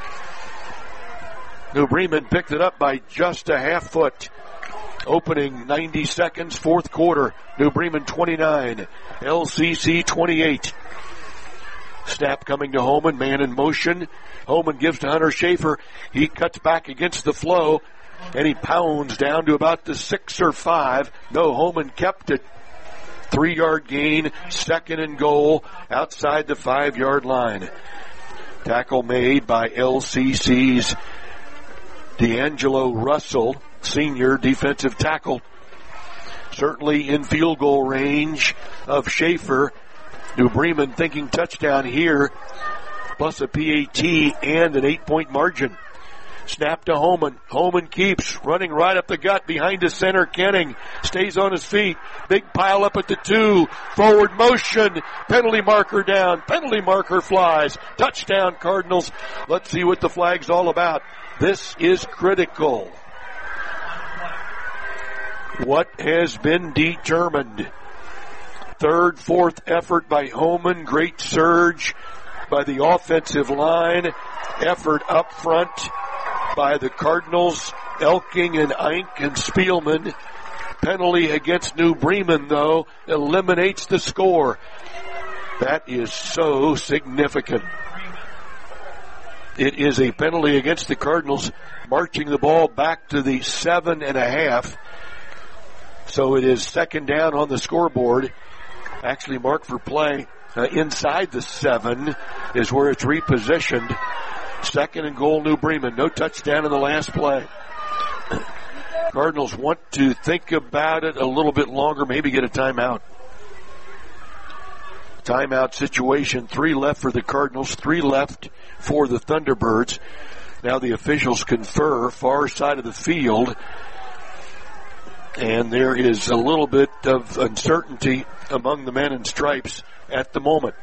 New Bremen picked it up by just a half foot. Opening 90 seconds, fourth quarter. New Bremen 29, LCC 28. Snap coming to Holman, man in motion. Holman gives to Hunter Schaefer. He cuts back against the flow, and he pounds down to about the 6 or 5. No, Holman kept it. 3-yard gain, second and goal, outside the 5-yard line. Tackle made by LCC's D'Angelo Russell, senior defensive tackle. Certainly in field goal range of Schaefer. New Bremen thinking touchdown here, plus a PAT and an 8-point margin. Snap to Holman. Holman keeps running right up the gut behind his center. Kenning stays on his feet. Big pile up at the 2. Forward motion. Penalty marker down. Penalty marker flies. Touchdown Cardinals. Let's see what the flag's all about. This is critical. What has been determined? Third, fourth effort by Holman. Great surge by the offensive line. Effort up front by the Cardinals, Elking and Eink and Spielman. Penalty against New Bremen, though, eliminates the score. That is so significant. It is a penalty against the Cardinals, marching the ball back to the 7.5. So it is second down on the scoreboard. Actually marked for play inside the 7 is where it's repositioned. Second and goal, New Bremen. No touchdown in the last play. Cardinals want to think about it a little bit longer, maybe get a timeout. Timeout situation. 3 left for the Cardinals, 3 left for the Thunderbirds. Now the officials confer, far side of the field. And there is a little bit of uncertainty among the men in stripes at the moment.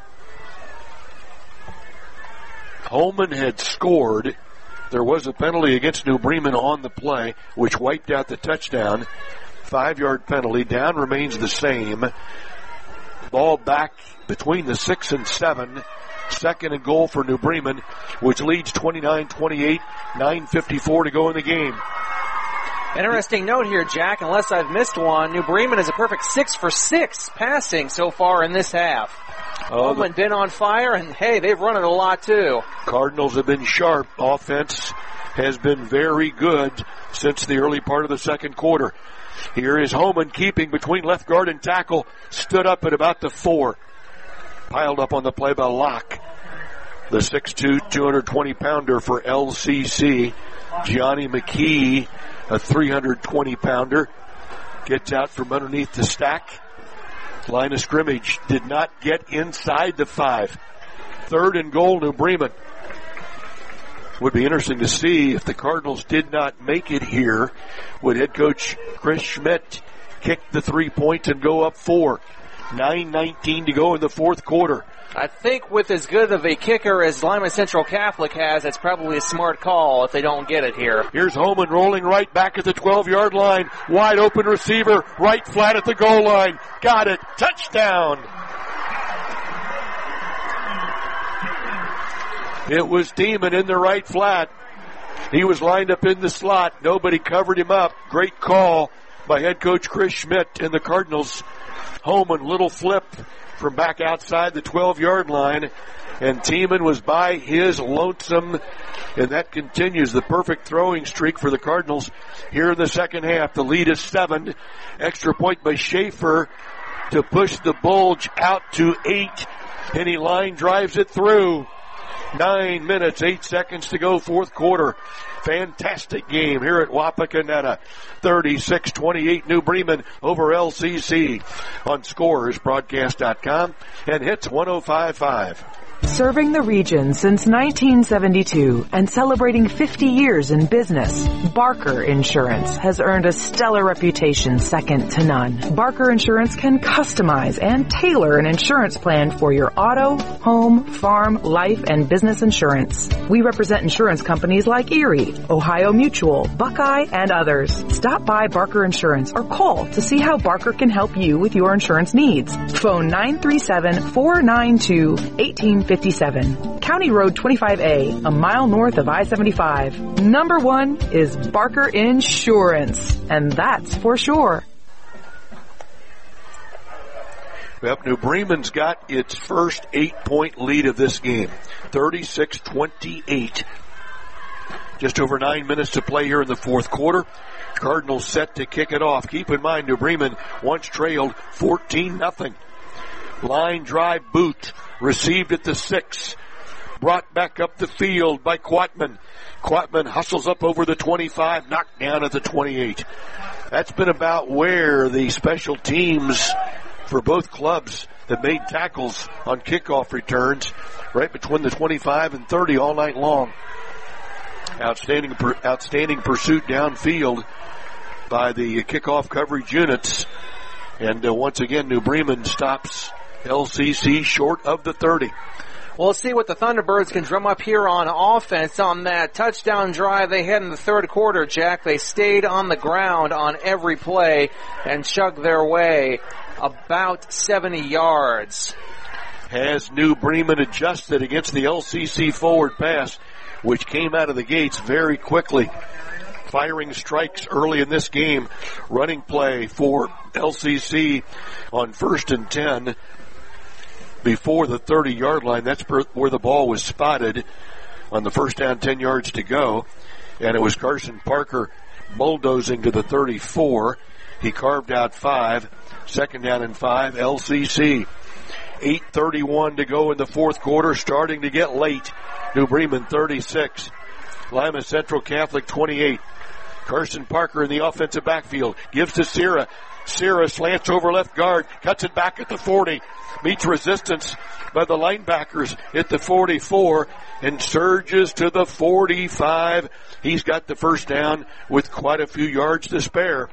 Holman had scored. There was a penalty against New Bremen on the play, which wiped out the touchdown. 5-yard penalty. Down remains the same. Ball back between the 6 and 7. Second and goal for New Bremen, which leads 29-28. 9:54 to go in the game. Interesting note here, Jack, unless I've missed one, New Bremen is a perfect 6 for 6 passing so far in this half. Holman been on fire, and hey, they've run it a lot too. Cardinals have been sharp. Offense has been very good since the early part of the second quarter. Here is Holman keeping between left guard and tackle, stood up at about the 4. Piled up on the play by Locke. The 6'2", 220-pounder for LCC. Gianni McKee, a 320-pounder, gets out from underneath the stack. Line of scrimmage did not get inside the 5. Third and goal, New Bremen. Would be interesting to see if the Cardinals did not make it here. Would head coach Chris Schmidt kick the 3 points and go up 4? 9:19 to go in the fourth quarter. I think with as good of a kicker as Lima Central Catholic has, that's probably a smart call if they don't get it here. Here's Holman rolling right back at the 12-yard line. Wide open receiver, right flat at the goal line. Got it. Touchdown. It was Demon in the right flat. He was lined up in the slot. Nobody covered him up. Great call by head coach Chris Schmidt and the Cardinals. Holman, little flip from back outside the 12-yard line, and Tiemann was by his lonesome, and that continues the perfect throwing streak for the Cardinals here in the second half. The lead is 7. Extra point by Schaefer to push the Bulge out to 8, and he line drives it through. 9 minutes, 8 seconds to go, fourth quarter. Fantastic game here at Wapakoneta. 36-28 New Bremen over LCC on ScorersBroadcast.com and Hits 105.5. Serving the region since 1972 and celebrating 50 years in business, Barker Insurance has earned a stellar reputation second to none. Barker Insurance can customize and tailor an insurance plan for your auto, home, farm, life, and business insurance. We represent insurance companies like Erie, Ohio Mutual, Buckeye, and others. Stop by Barker Insurance or call to see how Barker can help you with your insurance needs. Phone 937-492-1857. County Road 25A, a mile north of I-75. Number one is Barker Insurance, and that's for sure. Yep, New Bremen's got its first 8-point lead of this game, 36-28. Just over 9 minutes to play here in the fourth quarter. Cardinals set to kick it off. Keep in mind, New Bremen once trailed 14-0. Line drive boot, received at the 6. Brought back up the field by Quatman. Quatman hustles up over the 25, knocked down at the 28. That's been about where the special teams for both clubs that made tackles on kickoff returns, right between the 25 and 30 all night long. Outstanding pursuit downfield by the kickoff coverage units. And once again, New Bremen stops LCC short of the 30. We'll see what the Thunderbirds can drum up here on offense on that touchdown drive they had in the third quarter, Jack. They stayed on the ground on every play and chugged their way about 70 yards. Has New Bremen adjusted against the LCC forward pass, which came out of the gates very quickly. Firing strikes early in this game. Running play for LCC on 1st and 10 before the 30-yard line. That's where the ball was spotted on the first down, 10 yards to go. And it was Carson Parker bulldozing to the 34. He carved out 5. Second down and 5, LCC. 8:31 to go in the fourth quarter, starting to get late. New Bremen 36. Lima Central Catholic 28. Carson Parker in the offensive backfield. Gives to Sierra. Sierra slants over left guard. Cuts it back at the 40. Meets resistance by the linebackers at the 44. And surges to the 45. He's got the first down with quite a few yards to spare.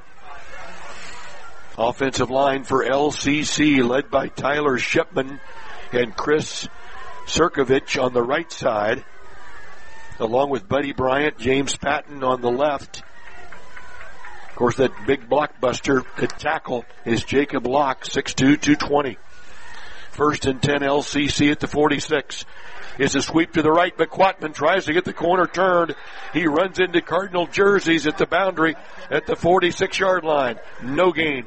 Offensive line for LCC led by Tyler Shipman and Chris Sirkovich on the right side, along with Buddy Bryant, James Patton on the left. Of course, that big blockbuster at tackle is Jacob Locke, 6'2", 220. First and 10, LCC at the 46. It's a sweep to the right, but Quatman tries to get the corner turned. He runs into Cardinal jerseys at the boundary at the 46-yard line. No gain.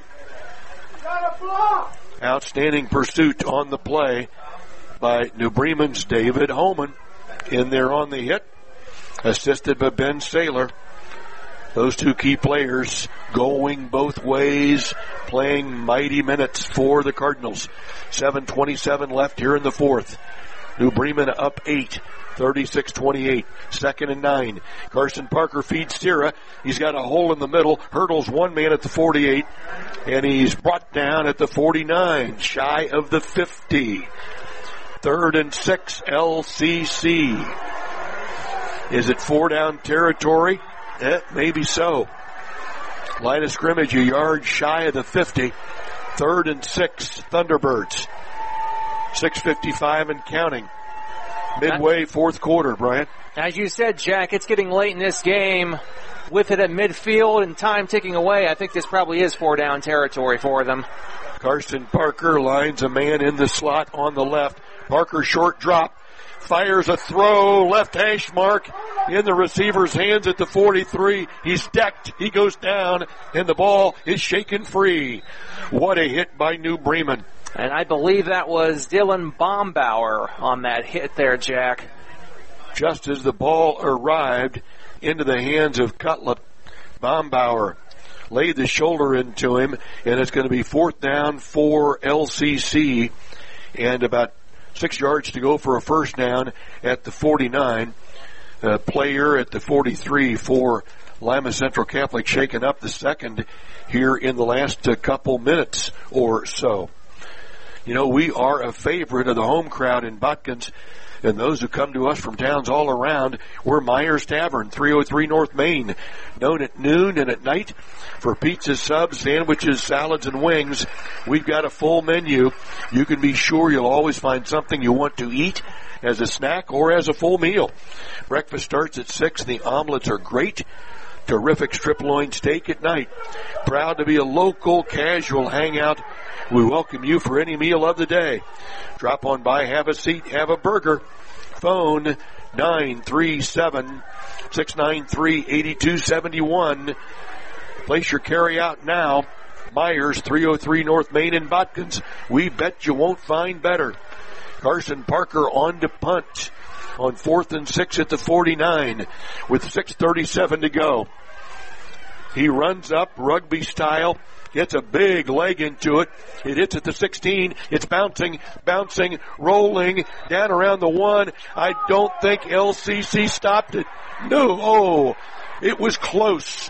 Outstanding pursuit on the play by New Bremen's David Holman. In there on the hit, assisted by Ben Saylor. Those two key players going both ways, playing mighty minutes for the Cardinals. 7:27 left here in the fourth. New Bremen up 8, 36-28. Second and 9. Carson Parker feeds Sierra. He's got a hole in the middle, hurdles one man at the 48, and he's brought down at the 49, shy of the 50. Third and 6, LCC. Is it 4-down territory? Maybe so. Line of scrimmage a yard shy of the 50. Third and 6, Thunderbirds. 6:55 and counting. Midway fourth quarter, Brian. As you said, Jack, it's getting late in this game. With it at midfield and time ticking away, I think this probably is 4-down territory for them. Carson Parker lines a man in the slot on the left. Parker short drop. Fires a throw, left hash mark in the receiver's hands at the 43. He's decked. He goes down, and the ball is shaken free. What a hit by New Bremen. And I believe that was Dylan Bombauer on that hit there, Jack. Just as the ball arrived into the hands of Cutlip, Bombauer laid the shoulder into him, and it's going to be 4th down for LCC, and about 6 yards to go for a first down at the 49. Player at the 43 for Lima Central Catholic, shaken up the second here in the last couple minutes or so. You know, we are a favorite of the home crowd in Botkins. And those who come to us from towns all around, we're Myers Tavern, 303 North Main, known at noon and at night for pizzas, subs, sandwiches, salads, and wings. We've got a full menu. You can be sure you'll always find something you want to eat as a snack or as a full meal. Breakfast starts at 6. The omelets are great. Terrific strip loin steak at night. Proud to be a local casual hangout. We welcome you for any meal of the day. Drop on by, have a seat, have a burger. Phone 937-693-8271. Place your carry out now. Myers, 303 North Main in Botkins. We bet you won't find better. Carson Parker on to punt on 4th and 6 at the 49 with 6:37 to go. He runs up rugby style, gets a big leg into it. It hits at the 16. It's bouncing, rolling down around the 1. I don't think LCC stopped it. No, oh, it was close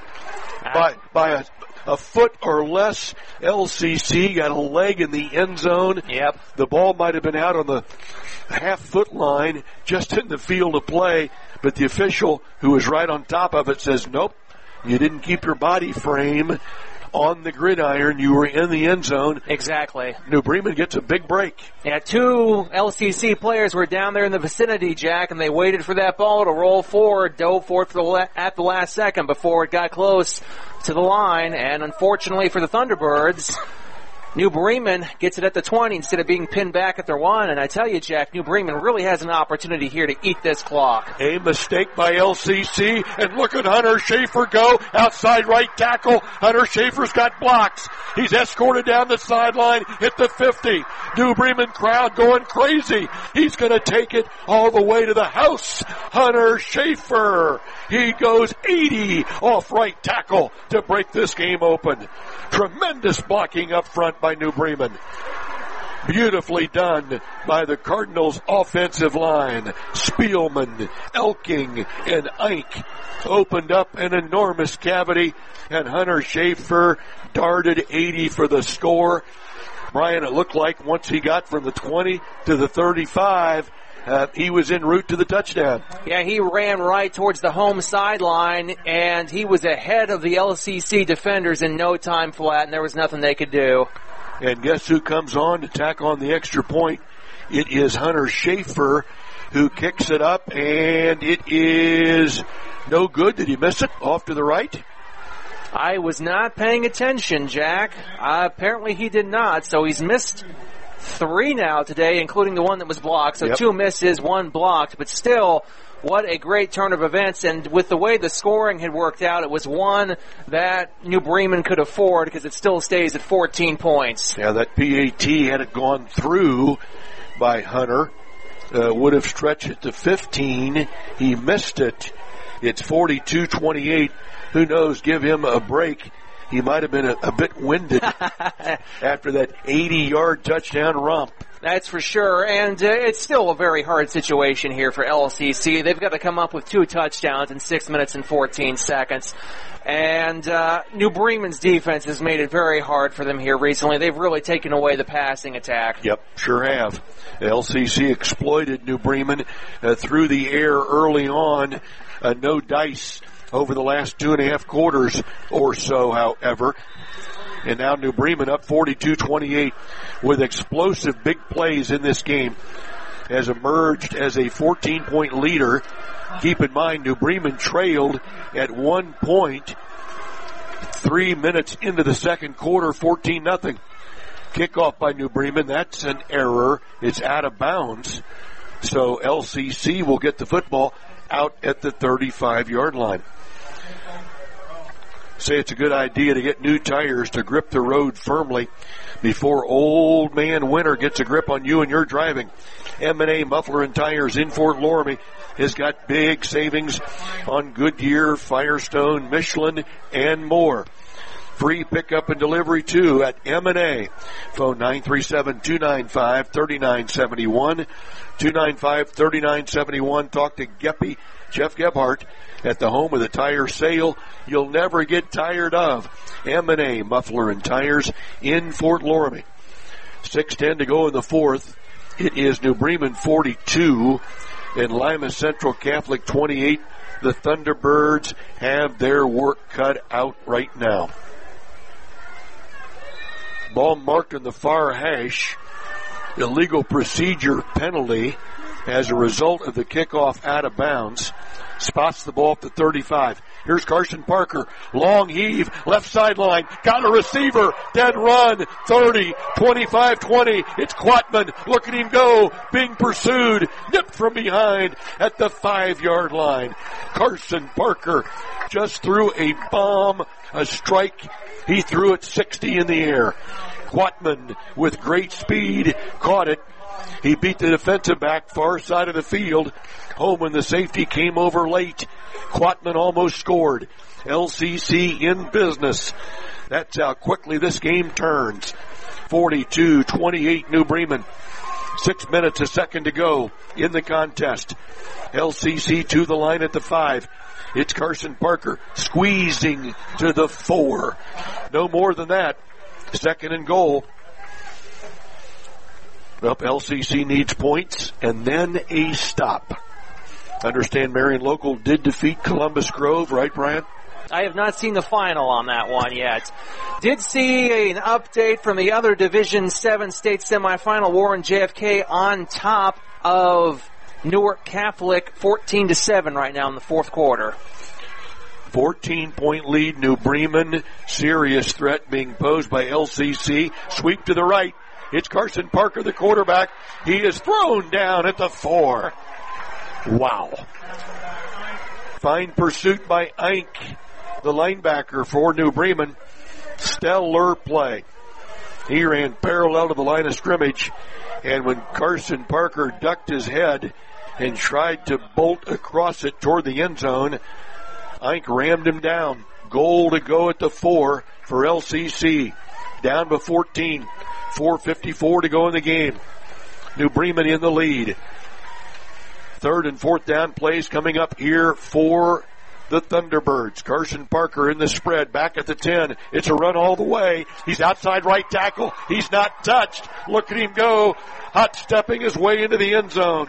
by a foot or less. LCC got a leg in the end zone. Yep. The ball might have been out on the half-foot line, just in the field of play, but the official who was right on top of it says, nope, you didn't keep your body frame on the gridiron. You were in the end zone. Exactly. New Bremen gets a big break. Yeah, 2 LCC players were down there in the vicinity, Jack, and they waited for that ball to roll forward, dove for it at the last second before it got close to the line, and unfortunately for the Thunderbirds, New Bremen gets it at the 20 instead of being pinned back at their 1. And I tell you, Jack, New Bremen really has an opportunity here to eat this clock. A mistake by LCC, and look at Hunter Schaefer go outside right tackle. Hunter Schaefer's got blocks. He's escorted down the sideline, hit the 50. New Bremen crowd going crazy. He's going to take it all the way to the house. Hunter Schaefer. He goes 80 off right tackle to break this game open. Tremendous blocking up front by New Bremen. Beautifully done by the Cardinals' offensive line. Spielman, Elking, and Eink opened up an enormous cavity, and Hunter Schaefer darted 80 for the score. Brian, it looked like once he got from the 20 to the 35, he was en route to the touchdown. Yeah, he ran right towards the home sideline, and he was ahead of the LCC defenders in no time flat, and there was nothing they could do. And guess who comes on to tack on the extra point? It is Hunter Schaefer, who kicks it up, and it is no good. Did he miss it off to the right? I was not paying attention, Jack. Apparently he did not, so he's missed 3 now today, including the one that was blocked. So 2 misses, 1 blocked, but still, what a great turn of events. And with the way the scoring had worked out, it was one that New Bremen could afford because it still stays at 14 points. Yeah, that PAT, had it gone through by Hunter, would have stretched it to 15. He missed it. It's 42-28. Who knows? Give him a break. He might have been a bit winded after that 80-yard touchdown romp. That's for sure, and it's still a very hard situation here for LCC. They've got to come up with 2 touchdowns in 6 minutes and 14 seconds. And New Bremen's defense has made it very hard for them here recently. They've really taken away the passing attack. Yep, sure have. LCC exploited New Bremen through the air early on. No dice over the last 2.5 quarters or so, however. And now New Bremen up 42-28 with explosive big plays in this game. Has emerged as a 14-point leader. Keep in mind, New Bremen trailed at 1 point 3 minutes into the second quarter, 14-0. Kickoff by New Bremen. That's an error. It's out of bounds. So LCC will get the football out at the 35-yard line. Say it's a good idea to get new tires to grip the road firmly before old man winter gets a grip on you and your driving. M&A Muffler and Tires in Fort Loramie has got big savings on Goodyear, Firestone, Michelin, and more. Free pickup and delivery, too, at M&A. Phone 937-295-3971. 295-3971. Talk to Geppy, Jeff Gebhardt, at the home of the tire sale you'll never get tired of. M&A Muffler and Tires in Fort Loramie. 6:10 to go in the fourth. It is New Bremen 42 and Lima Central Catholic 28. The Thunderbirds have their work cut out right now. Ball marked in the far hash. Illegal procedure penalty as a result of the kickoff out of bounds. Spots the ball at the 35. Here's Carson Parker. Long heave, left sideline. Got a receiver. Dead run. 30, 25, 20. It's Quatman. Look at him go. Being pursued. Nipped from behind at the 5-yard line. Carson Parker just threw a bomb, a strike. He threw it 60 in the air. Quatman with great speed caught it. He beat the defensive back far side of the field. Home when the safety came over late. Quatman almost scored. LCC in business. That's how quickly this game turns. 42-28 New Bremen. 6 minutes a second to go in the contest. LCC to the line at the 5. It's Carson Parker squeezing to the 4. No more than that. Second and goal. Well, LCC needs points and then a stop. Understand Marion Local did defeat Columbus Grove, right, Brian? I have not seen the final on that one yet. Did see an update from the other Division 7 state semifinal. Warren JFK on top of Newark Catholic 14-7 right now in the fourth quarter. 14-point lead, New Bremen. Serious threat being posed by LCC. Sweep to the right. It's Carson Parker, the quarterback. He is thrown down at the 4. Wow. Fine pursuit by Eink, the linebacker for New Bremen. Stellar play. He ran parallel to the line of scrimmage, and when Carson Parker ducked his head and tried to bolt across it toward the end zone, Eink rammed him down. Goal to go at the 4 for LCC. Down by 14. 4:54 to go in the game. New Bremen in the lead. Third and fourth down plays coming up here for the Thunderbirds. Carson Parker in the spread, back at the 10. It's a run all the way. He's outside right tackle. He's not touched. Look at him go. Hot stepping his way into the end zone.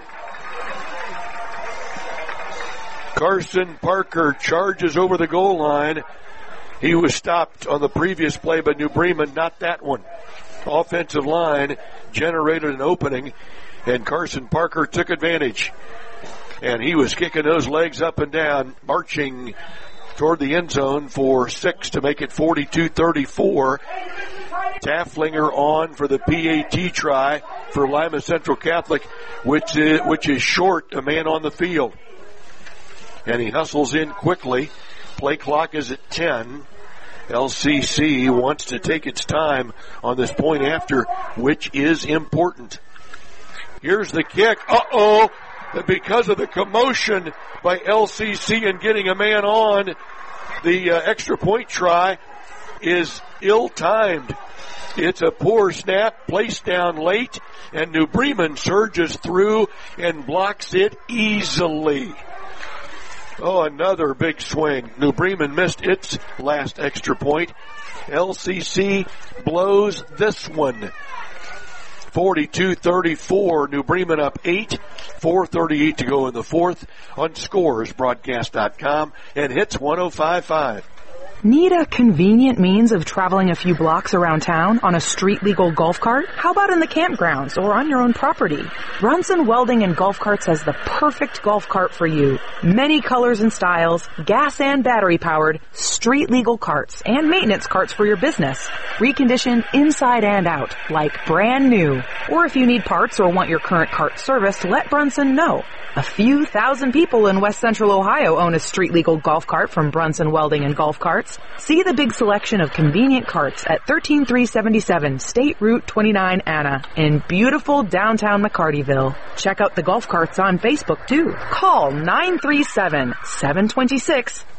Carson Parker charges over the goal line. He was stopped on the previous play by New Bremen, not that one. Offensive line generated an opening, and Carson Parker took advantage. And he was kicking those legs up and down, marching toward the end zone for 6 to make it 42-34. Tafflinger on for the PAT try for Lima Central Catholic, which is short a man on the field. And he hustles in quickly. Play clock is at 10. LCC wants to take its time on this point after, which is important. Here's the kick. Uh-oh. Because of the commotion by LCC and getting a man on, the extra point try is ill-timed. It's a poor snap, placed down late, and New Bremen surges through and blocks it easily. Oh, another big swing. New Bremen missed its last extra point. LCC blows this one. 42-34, New Bremen up 8, 4:38 to go in the fourth on scoresbroadcast.com and Hits 105.5. Need a convenient means of traveling a few blocks around town on a street-legal golf cart? How about in the campgrounds or on your own property? Brunson Welding and Golf Carts has the perfect golf cart for you. Many colors and styles, gas and battery-powered, street-legal carts, and maintenance carts for your business. Reconditioned inside and out, like brand new. Or if you need parts or want your current cart serviced, let Brunson know. A few thousand people in West Central Ohio own a street-legal golf cart from Brunson Welding and Golf Carts. See the big selection of convenient carts at 13377 State Route 29 Anna in beautiful downtown McCartyville. Check out the golf carts on Facebook too. Call 937-726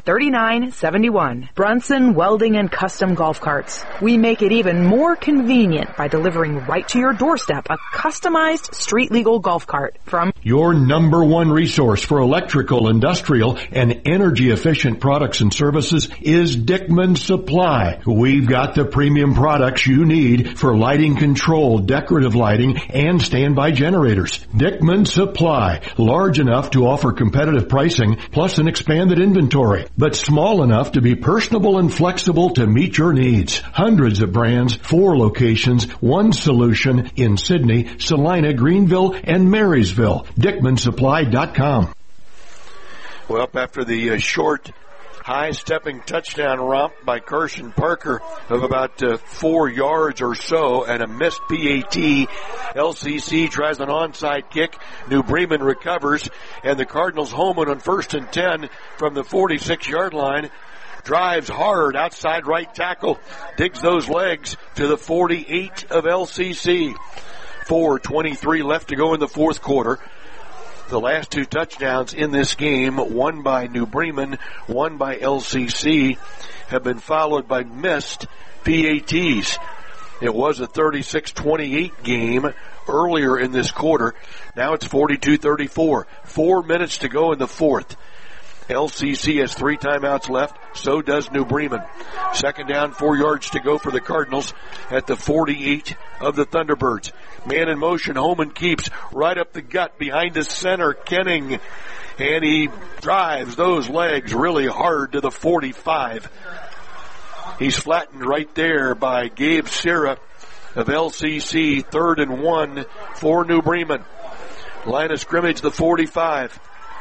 3971. Brunson Welding and Custom Golf Carts. We make it even more convenient by delivering right to your doorstep a customized street-legal golf cart from your number one resource for electrical, industrial, and energy-efficient products and services is Dickman Supply. We've got the premium products you need for lighting control, decorative lighting, and standby generators. Dickman Supply, large enough to offer competitive pricing plus an expanded inventory, but small enough to be personable and flexible to meet your needs. Hundreds of brands, 4 locations, one solution in Sydney, Salina, Greenville, and Marysville. DickmanSupply.com. Well, after the short, high-stepping touchdown romp by Carson Parker of about 4 yards or so and a missed PAT, LCC tries an onside kick. New Bremen recovers, and the Cardinals home on 1st and 10 from the 46-yard line. Drives hard outside right tackle, digs those legs to the 48 of LCC. 4:23 left to go in the fourth quarter. The last 2 touchdowns in this game, one by New Bremen, one by LCC, have been followed by missed PATs. It was a 36-28 game earlier in this quarter. Now it's 42-34. 4 minutes to go in the fourth. LCC has 3 timeouts left. So does New Bremen. Second down, 4 yards to go for the Cardinals at the 48 of the Thunderbirds. Man in motion, Holman keeps right up the gut behind the center, Kenning. And he drives those legs really hard to the 45. He's flattened right there by Gabe Sierra of LCC. 3rd and 1 for New Bremen. Line of scrimmage, the 45.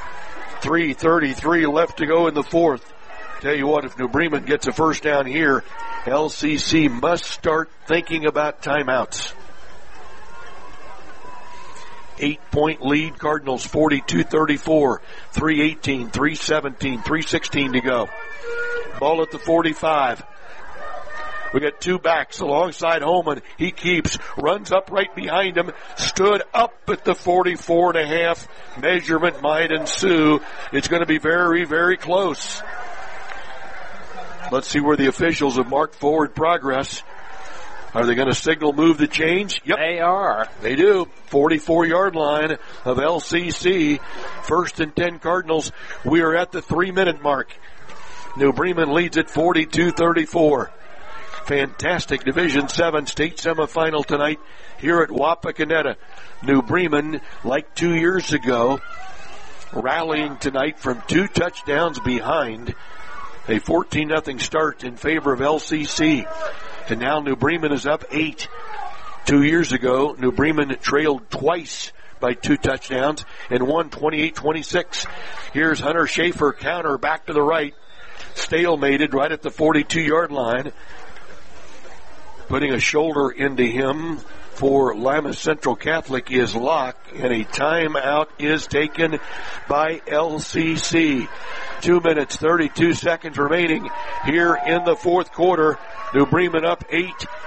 3:33 left to go in the fourth. Tell you what, if New Bremen gets a first down here, LCC must start thinking about timeouts. 8-point lead, Cardinals 42-34, 3:18, 3:17, 3:16 to go. Ball at the 45. We got 2 backs alongside Holman. He keeps, runs up right behind him, stood up at the 44.5. Measurement might ensue. It's going to be very, very close. Let's see where the officials have marked forward progress. Are they going to signal move the change? Yep. They are. They do. 44-yard line of LCC. 1st and 10 Cardinals. We are at the 3-minute mark. New Bremen leads at 42-34. Fantastic Division 7 state semifinal tonight here at Wapakoneta. New Bremen, like 2 years ago, rallying tonight from 2 touchdowns behind. A 14-0 start in favor of LCC. And now New Bremen is up 8. 2 years ago, New Bremen trailed twice by 2 touchdowns and won 28-26. Here's Hunter Schaefer, counter back to the right. Stalemated right at the 42-yard line. Putting a shoulder into him for Lima Central Catholic is Locke, and a timeout is taken by LCC. 2 minutes, 32 seconds remaining here in the fourth quarter. New Bremen up 8,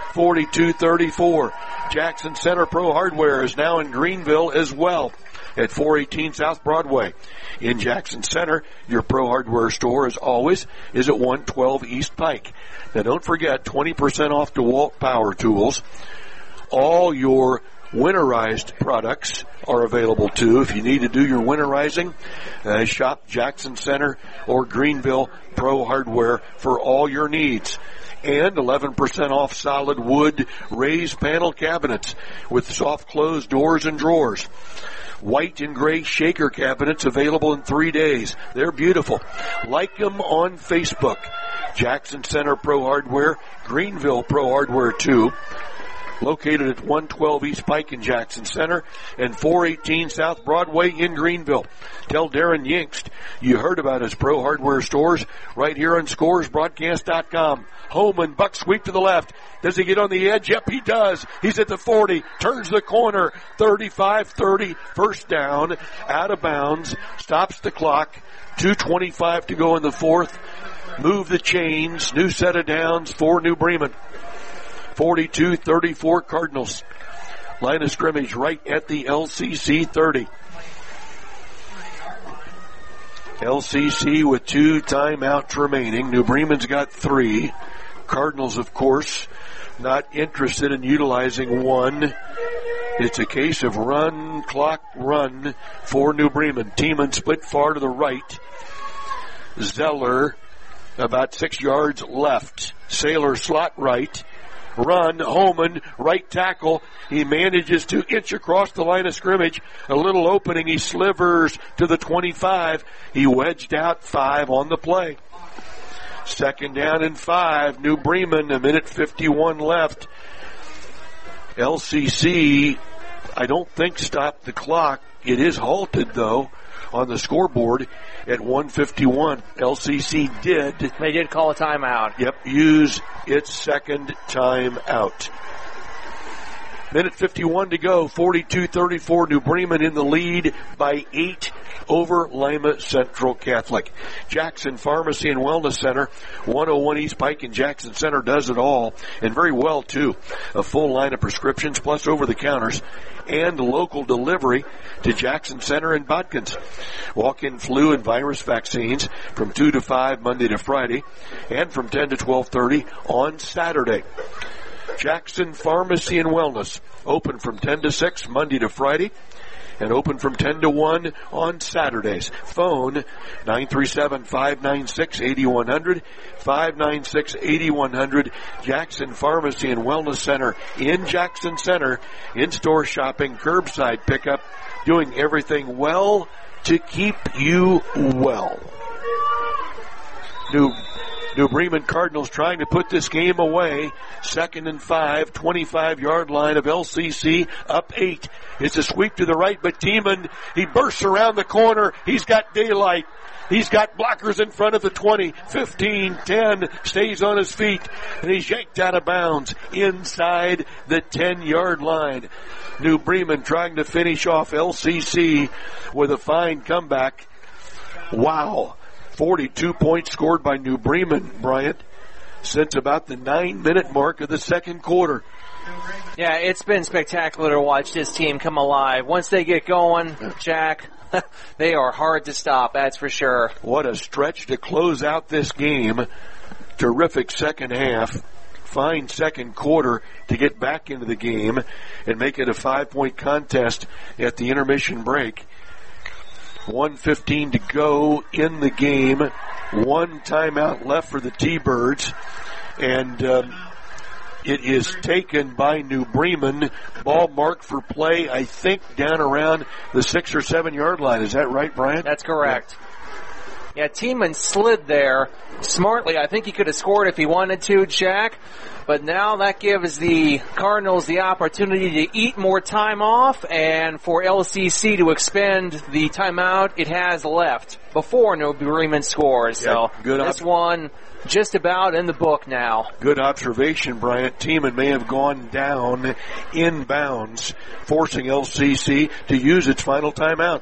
42-34. Jackson Center Pro Hardware is now in Greenville as well at 418 South Broadway. In Jackson Center, your Pro Hardware store, as always, is at 112 East Pike. Now, don't forget, 20% off DeWalt Power Tools. All your winterized products are available, too. If you need to do your winterizing, shop Jackson Center or Greenville Pro Hardware for all your needs. And 11% off solid wood raised panel cabinets with soft closed doors and drawers. White and gray shaker cabinets available in 3 days. They're beautiful. Like them on Facebook. Jackson Center Pro Hardware, Greenville Pro Hardware 2. Located at 112 East Pike in Jackson Center and 418 South Broadway in Greenville. Tell Darren Yinkst you heard about his Pro Hardware stores right here on ScoresBroadcast.com. Holman, buck sweep to the left. Does he get on the edge? Yep, he does. He's at the 40, turns the corner, 35-30, first down, out of bounds, stops the clock, 2:25 to go in the fourth. Move the chains, new set of downs for New Bremen. 42-34 Cardinals. Line of scrimmage right at the LCC 30. LCC with 2 timeouts remaining. New Bremen's got 3. Cardinals, of course, not interested in utilizing 1. It's a case of run, clock, run for New Bremen. Tiemann split far to the right. Zeller about 6 yards left. Sailor slot right. Run, Holman, right tackle. He manages to inch across the line of scrimmage. A little opening. He slivers to the 25. He wedged out 5 on the play. 2nd down and 5. New Bremen, 1:51 left. LCC, I don't think stopped the clock. It is halted, though, on the scoreboard at 1:51. LCC did. They did call a timeout. Yep, use its 2nd timeout. 1:51 to go. 42-34. New Bremen in the lead by 8 over Lima Central Catholic. Jackson Pharmacy and Wellness Center, 101 East Pike in Jackson Center does it all, and very well too. A full line of prescriptions plus over-the-counters and local delivery to Jackson Center and Bodkins. Walk-in flu and virus vaccines from 2 to 5 Monday to Friday and from 10 to 12:30 on Saturday. Jackson Pharmacy and Wellness, open from 10 to 6 Monday to Friday and open from 10 to 1 on Saturdays. Phone 937-596-8100, 596-8100. Jackson Pharmacy and Wellness Center in Jackson Center. In-store shopping, curbside pickup, doing everything well to keep you well. New Bremen Cardinals trying to put this game away. 2nd and 5, 25-yard line of LCC, up 8. It's a sweep to the right, but Tiemann, he bursts around the corner. He's got daylight. He's got blockers in front of the 20, 15, 10, stays on his feet, and he's yanked out of bounds inside the 10-yard line. New Bremen trying to finish off LCC with a fine comeback. Wow. 42 points scored by New Bremen, Bryant, since about the 9-minute mark of the 2nd quarter. Yeah, it's been spectacular to watch this team come alive. Once they get going, Jack, they are hard to stop, that's for sure. What a stretch to close out this game. Terrific second half. Fine second quarter to get back into the game and make it a 5-point contest at the intermission break. 1:15 to go in the game. 1 timeout left for the T-Birds. And it is taken by New Bremen. Ball marked for play, I think, down around the 6 or 7 yard line. Is that right, Brian? That's correct. Yeah, Tiemann slid there smartly. I think he could have scored if he wanted to, Jack. But now that gives the Cardinals the opportunity to eat more time off and for LCC to expend the timeout it has left before New Bremen scores. Yeah, so this one just about in the book now. Good observation, Bryant. Tiemann may have gone down inbounds, forcing LCC to use its final timeout.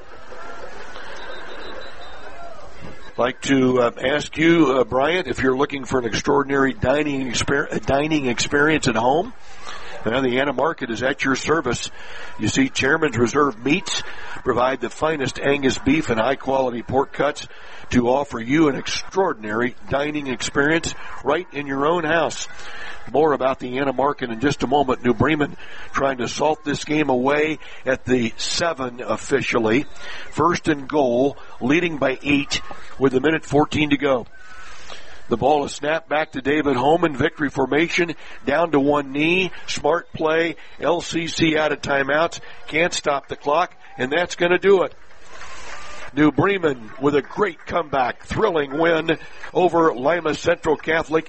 Like to ask you, Bryant, if you're looking for an extraordinary dining experience at home. Now the Anna Market is at your service. You see, Chairman's Reserve Meats provide the finest Angus beef and high-quality pork cuts to offer you an extraordinary dining experience right in your own house. More about the Anna Market in just a moment. New Bremen trying to salt this game away at the 7 officially. 1st and goal, leading by 8 with 1:14 to go. The ball is snapped back to David Holman. Victory formation, down to one knee. Smart play. LCC out of timeouts. Can't stop the clock, and that's going to do it. New Bremen with a great comeback. Thrilling win over Lima Central Catholic,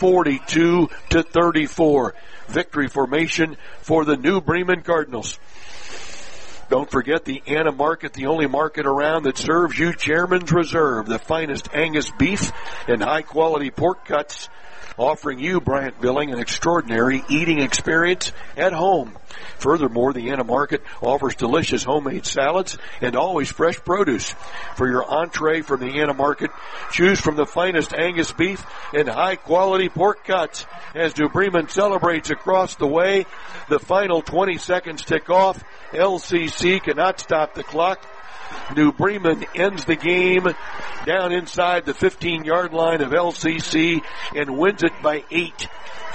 42-34. Victory formation for the New Bremen Cardinals. Don't forget the Anna Market, the only market around that serves you Chairman's Reserve, the finest Angus beef and high-quality pork cuts, offering you, Bryant Billing, an extraordinary eating experience at home. Furthermore, the Anna Market offers delicious homemade salads and always fresh produce. For your entree from the Anna Market, choose from the finest Angus beef and high-quality pork cuts. As New Bremen celebrates across the way, the final 20 seconds tick off. LCC cannot stop the clock. New Bremen ends the game down inside the 15-yard line of LCC and wins it by 8,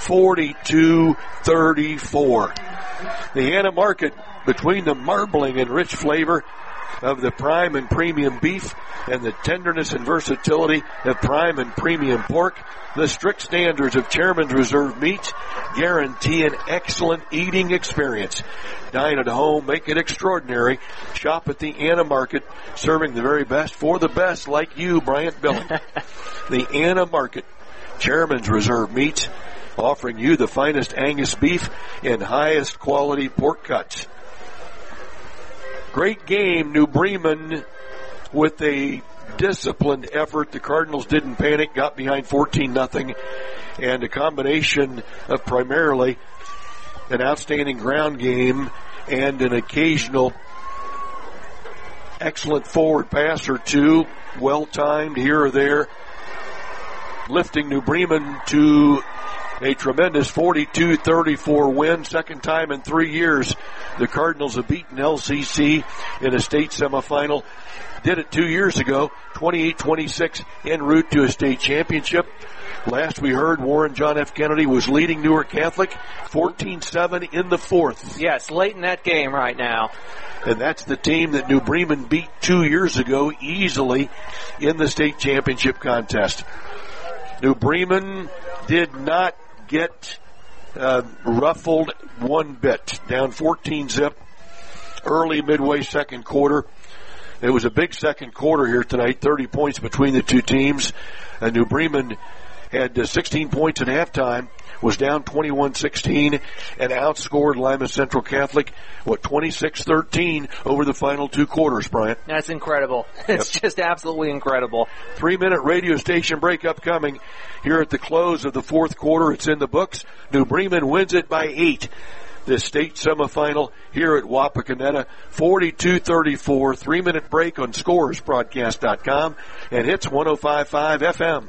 42-34. The Anna Market, between the marbling and rich flavor of the prime and premium beef and the tenderness and versatility of prime and premium pork, the strict standards of Chairman's Reserve meats guarantee an excellent eating experience. Dine at home, make it extraordinary. Shop at the Anna Market, serving the very best for the best, like you, Bryant Billing. The Anna Market, Chairman's Reserve meats, offering you the finest Angus beef and highest quality pork cuts. Great game, New Bremen, with a disciplined effort. The Cardinals didn't panic, got behind 14-0, and a combination of primarily an outstanding ground game and an occasional excellent forward pass or two, well-timed here or there, lifting New Bremen to a tremendous 42-34 win. Second time in 3 years the Cardinals have beaten LCC in a state semifinal. Did it 2 years ago, 28-26 en route to a state championship. Last we heard, Warren John F. Kennedy was leading Newark Catholic 14-7 in the fourth. Yes, late in that game right now. And that's the team that New Bremen beat 2 years ago easily in the state championship contest. New Bremen did not get ruffled one bit. Down 14-0 early midway second quarter. It was a big second quarter here tonight, 30 points between the two teams. New Bremen had 16 points at halftime, was down 21-16, and outscored Lima Central Catholic, 26-13 over the final two quarters, Bryant. That's incredible. It's just absolutely incredible. 3-minute radio station break upcoming here at the close of the fourth quarter. It's in the books. New Bremen wins it by 8. This state semifinal here at Wapakoneta, 42-34, 3-minute break on ScoresBroadcast.com and Hits 105.5 FM.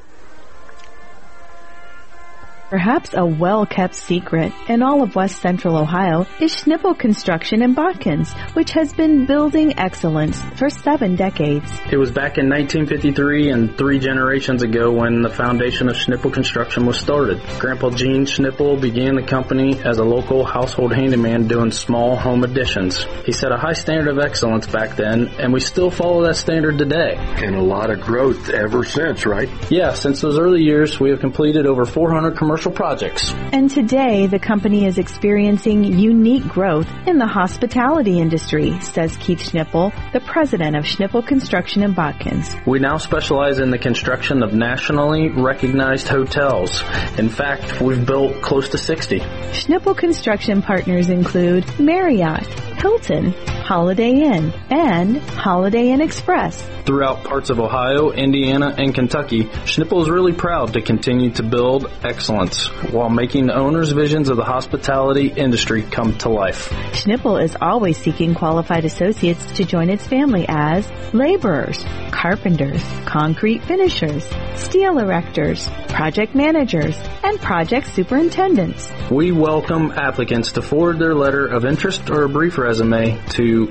Perhaps a well-kept secret in all of West Central Ohio is Schnipple Construction in Botkins, which has been building excellence for 7 decades. It was back in 1953 and 3 generations ago when the foundation of Schnipple Construction was started. Grandpa Gene Schnipple began the company as a local household handyman doing small home additions. He set a high standard of excellence back then, and we still follow that standard today. And a lot of growth ever since, right? Yeah, since those early years, we have completed over 400 commercial projects. And today, the company is experiencing unique growth in the hospitality industry, says Keith Schnipple, the president of Schnipple Construction in Botkins. We now specialize in the construction of nationally recognized hotels. In fact, we've built close to 60. Schnipple Construction partners include Marriott, Hilton, Holiday Inn, and Holiday Inn Express. Throughout parts of Ohio, Indiana, and Kentucky, Schnipple is really proud to continue to build excellence while making the owners' visions of the hospitality industry come to life. Schnipple is always seeking qualified associates to join its family as laborers, carpenters, concrete finishers, steel erectors, project managers, and project superintendents. We welcome applicants to forward their letter of interest or a brief resume to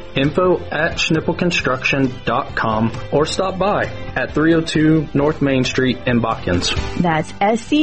info@schnippleconstruction.com or stop by at 302 North Main Street in Botkins. That's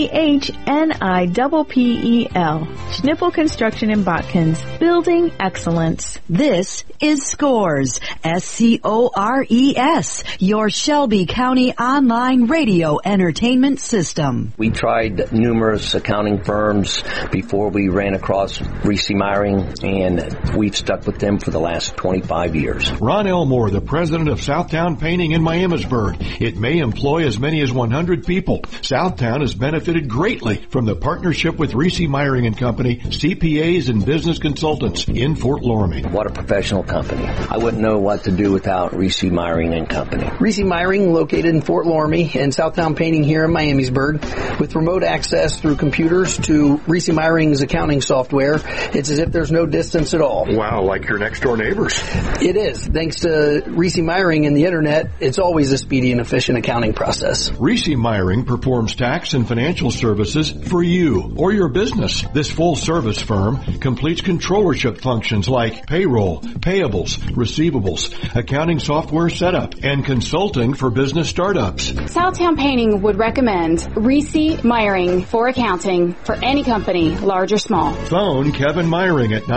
SCHNIPPEL. Schnipple Construction in Botkins, building excellence. This is Scores, SCORES, your Shelby County online radio entertainment system. We tried numerous accounting firms before we ran across Reese Meyering, and we've stuck with them for the last 25 years. Ron Elmore, the president of Southtown Painting in Miamisburg. It may employ as many as 100 people. Southtown has benefited greatly from the partnership with Reese Meyering and Company, CPAs and business consultants in Fort Loramie. What a professional company. I wouldn't know what to do without Reese Meyering and Company. Reese Meyering, located in Fort Loramie, and Southtown Painting here in Miamisburg. With remote access through computers to Reese Meyering's accounting software, it's as if there's no distance at all. Wow, like like your next-door neighbors. It is. Thanks to Reese Meyering and the Internet, it's always a speedy and efficient accounting process. Reese Meyering performs tax and financial services for you or your business. This full-service firm completes controllership functions like payroll, payables, receivables, accounting software setup, and consulting for business startups. Southtown Painting would recommend Reese Meyering for accounting for any company, large or small. Phone Kevin Meyering at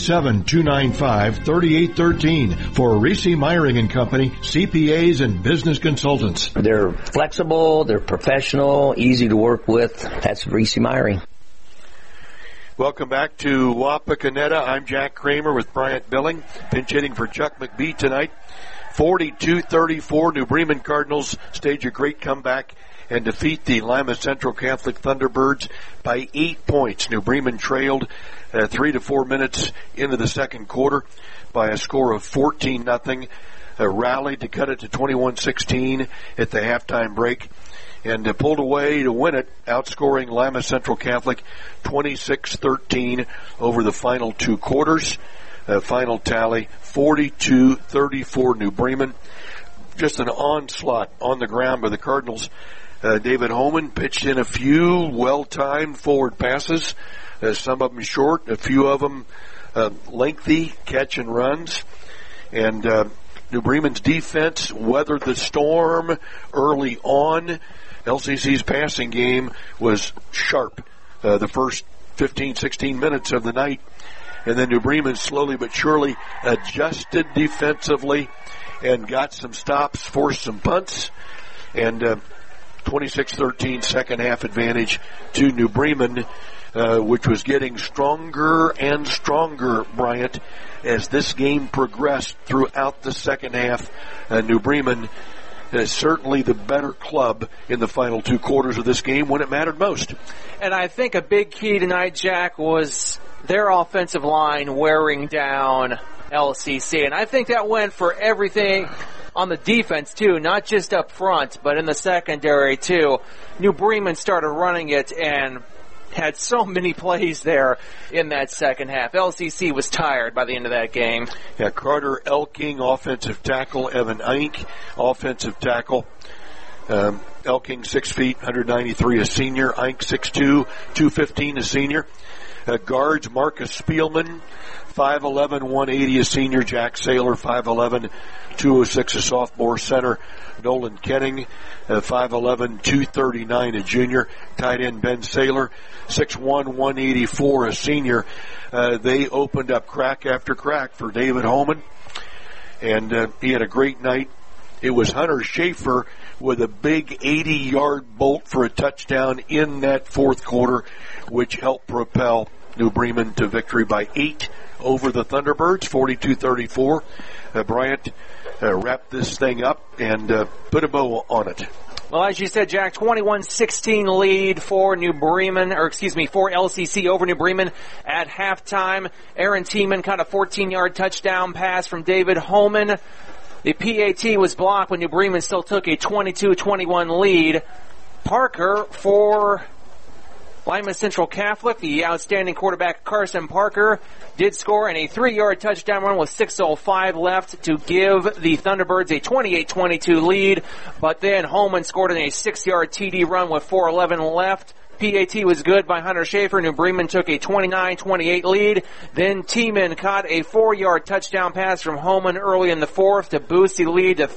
937-295-3813 for Reese Meyering and Company, CPAs and business consultants. They're flexible, they're professional, easy to work with. That's Reese Meyering. Welcome back to Wapakoneta. I'm Jack Kramer with Bryant Billing, pinch hitting for Chuck McBee tonight. 42-34, New Bremen Cardinals stage a great comeback and defeat the Lima Central Catholic Thunderbirds by 8 points. New Bremen trailed 3 to 4 minutes into the second quarter by a score of 14-0. Rallied to cut it to 21-16 at the halftime break and pulled away to win it, outscoring Lima Central Catholic 26-13 over the final 2 quarters. Final tally 42-34 New Bremen. Just an onslaught on the ground by the Cardinals. David Holman pitched in a few well-timed forward passes, some of them short, a few of them lengthy catch and runs. And New Bremen's defense weathered the storm early on. LCC's passing game was sharp the first 15, 16 minutes of the night. And then New Bremen slowly but surely adjusted defensively and got some stops, forced some punts, and 26-13 second half advantage to New Bremen, which was getting stronger and stronger, Bryant, as this game progressed throughout the second half. New Bremen is certainly the better club in the final 2 quarters of this game when it mattered most. And I think a big key tonight, Jack, was their offensive line wearing down LCC. And I think that went for everything on the defense, too, not just up front, but in the secondary, too. New Bremen started running it and had so many plays there in that second half. LCC was tired by the end of that game. Yeah, Carter Elking, offensive tackle. Evan Eink, offensive tackle. Elking, 6 feet, 193, a senior. Eink, 6'2", 215, a senior. Guards, Marcus Spielman, 5'11", 180, a senior. Jack Saylor, 5'11", 206, a sophomore. Center, Nolan Kenning, 5'11", 239, a junior. Tight end, Ben Saylor, 6'1", 184, a senior. They opened up crack after crack for David Holman, and he had a great night. It was Hunter Schaefer with a big 80-yard bolt for a touchdown in that fourth quarter, which helped propel New Bremen to victory by 8 over the Thunderbirds, 42-34. Bryant wrapped this thing up and put a bow on it. Well, as you said, Jack, 21-16 lead for New Bremen, for LCC over New Bremen at halftime. Aaron Tiemann caught a 14-yard touchdown pass from David Holman. The PAT was blocked when New Bremen still took a 22-21 lead. Parker for Lima Central Catholic, the outstanding quarterback Carson Parker, did score in a 3-yard touchdown run with 6:05 left to give the Thunderbirds a 28-22 lead. But then Holman scored in a 6-yard TD run with 4:11 left. PAT was good by Hunter Schaefer. New Bremen took a 29-28 lead. Then Tiemann caught a 4-yard touchdown pass from Holman early in the fourth to boost the lead to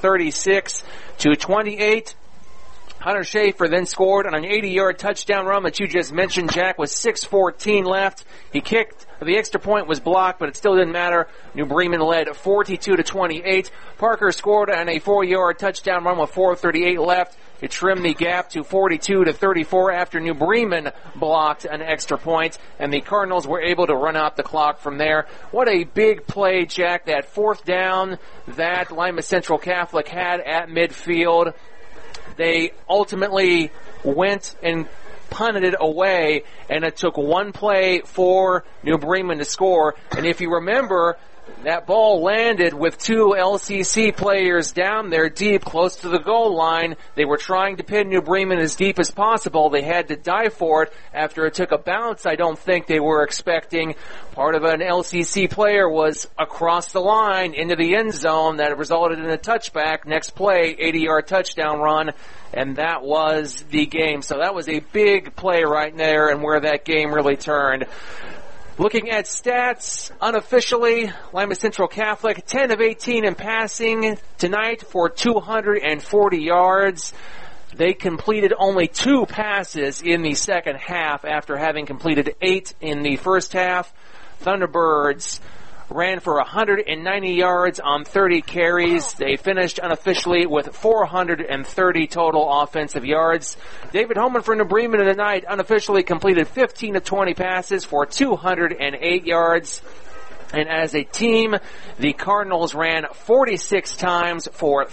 36-28. Hunter Schaefer then scored on an 80-yard touchdown run that you just mentioned, Jack, with 6:14 left. He kicked. The extra point was blocked, but it still didn't matter. New Bremen led 42-28. Parker scored on a 4-yard touchdown run with 4:38 left to trim the gap to 42-34 after New Bremen blocked an extra point, and the Cardinals were able to run out the clock from there. What a big play, Jack, that fourth down that Lima Central Catholic had at midfield. They ultimately went and punted it away, and it took one play for New Bremen to score. And if you remember, That ball landed with 2 LCC players down there deep, close to the goal line. They were trying to pin New Bremen as deep as possible. They had to dive for it after it took a bounce I don't think they were expecting. Part of an LCC player was across the line into the end zone. That resulted in a touchback. Next play, 80-yard touchdown run, and that was the game. So that was a big play right there and where that game really turned. Looking at stats, unofficially, Lima Central Catholic, 10 of 18 in passing tonight for 240 yards. They completed only 2 passes in the second half after having completed 8 in the first half. Thunderbirds ran for 190 yards on 30 carries. They finished unofficially with 430 total offensive yards. David Holman for New Bremen tonight unofficially completed 15 of 20 passes for 208 yards. And as a team, the Cardinals ran 46 times for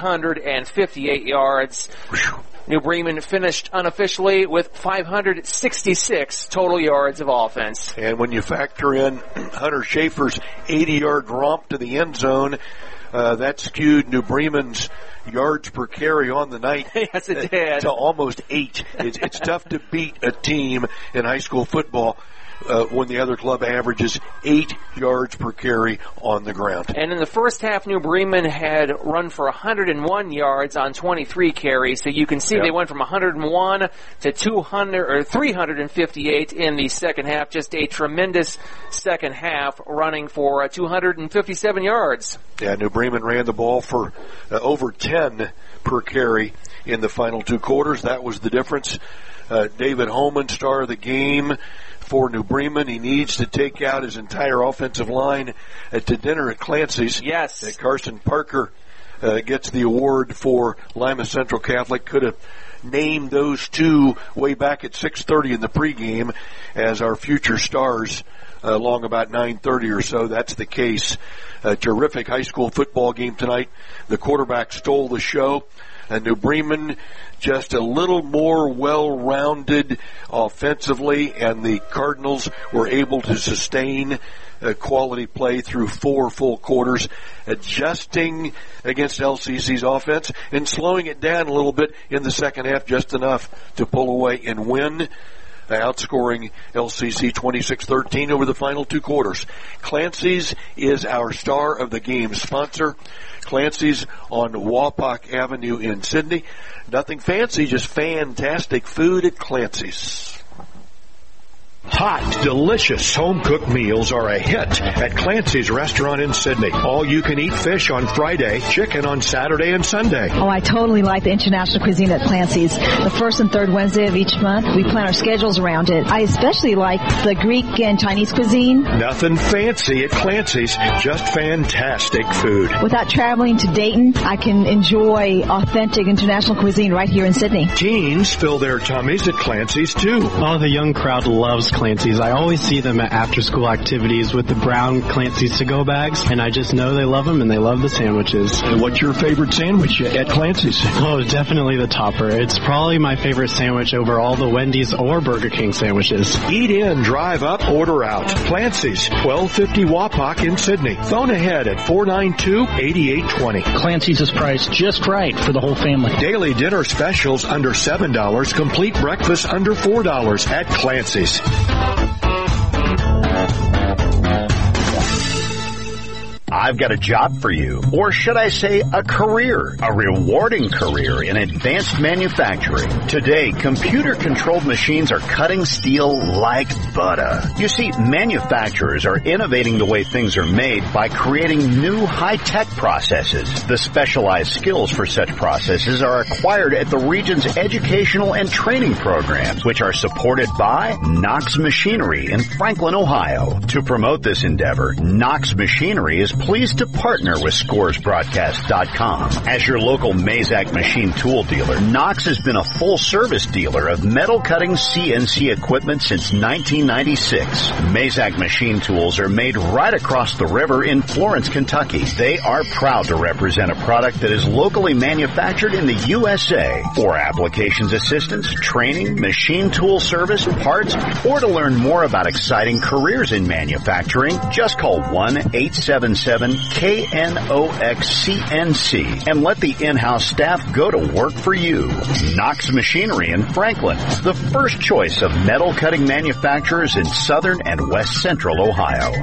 358 yards. New Bremen finished unofficially with 566 total yards of offense. And when you factor in Hunter Schaefer's 80-yard romp to the end zone, that skewed New Bremen's yards per carry on the night yes, it did. To almost 8. It's tough to beat a team in high school football when the other club averages 8 yards per carry on the ground. And in the first half, New Bremen had run for 101 yards on 23 carries. So you can see They went from 101 to 200 or 358 in the second half. Just a tremendous second half, running for 257 yards. Yeah, New Bremen ran the ball for over 10 per carry in the final 2 quarters. That was the difference. David Holman, star of the game for New Bremen. He needs to take out his entire offensive line to dinner at Clancy's. Yes. Carson Parker gets the award for Lima Central Catholic. Could have named those 2 way back at 6:30 in the pregame as our future stars along about 9:30 or so. That's the case. A terrific high school football game tonight. The quarterback stole the show. New Bremen just a little more well-rounded offensively, and the Cardinals were able to sustain quality play through 4 full quarters, adjusting against LCC's offense and slowing it down a little bit in the second half, just enough to pull away and win, outscoring LCC 26-13 over the final 2 quarters. Clancy's is our star of the game sponsor. Clancy's on Wapak Avenue in Sydney. Nothing fancy, just fantastic food at Clancy's. Hot, delicious home-cooked meals are a hit at Clancy's Restaurant in Sydney. All-you-can-eat fish on Friday, chicken on Saturday and Sunday. Oh, I totally like the international cuisine at Clancy's. The first and third Wednesday of each month, we plan our schedules around it. I especially like the Greek and Chinese cuisine. Nothing fancy at Clancy's, just fantastic food. Without traveling to Dayton, I can enjoy authentic international cuisine right here in Sydney. Teens fill their tummies at Clancy's, too. Oh, the young crowd loves Clancy's. I always see them at after-school activities with the brown Clancy's to-go bags, and I just know they love them and they love the sandwiches. And what's your favorite sandwich at Clancy's? Oh, definitely the topper. It's probably my favorite sandwich over all the Wendy's or Burger King sandwiches. Eat in, drive up, order out. Clancy's, 1250 Wapak in Sydney. Phone ahead at 492-8820. Clancy's is priced just right for the whole family. Daily dinner specials under $7, complete breakfast under $4 at Clancy's. I've got a job for you, or should I say a career, a rewarding career in advanced manufacturing. Today, computer-controlled machines are cutting steel like butter. You see, manufacturers are innovating the way things are made by creating new high-tech processes. The specialized skills for such processes are acquired at the region's educational and training programs, which are supported by Knox Machinery in Franklin, Ohio. To promote this endeavor, Knox Machinery is pleased pleased to partner with ScoresBroadcast.com. As your local Mazak machine tool dealer, Knox has been a full-service dealer of metal cutting CNC equipment since 1996. Mazak machine tools are made right across the river in Florence, Kentucky. They are proud to represent a product that is locally manufactured in the USA. For applications assistance, training, machine tool service, parts, or to learn more about exciting careers in manufacturing, just call 1-877-KNOX-CNC and let the in-house staff go to work for you. Knox Machinery in Franklin, the first choice of metal cutting manufacturers in southern and west central Ohio.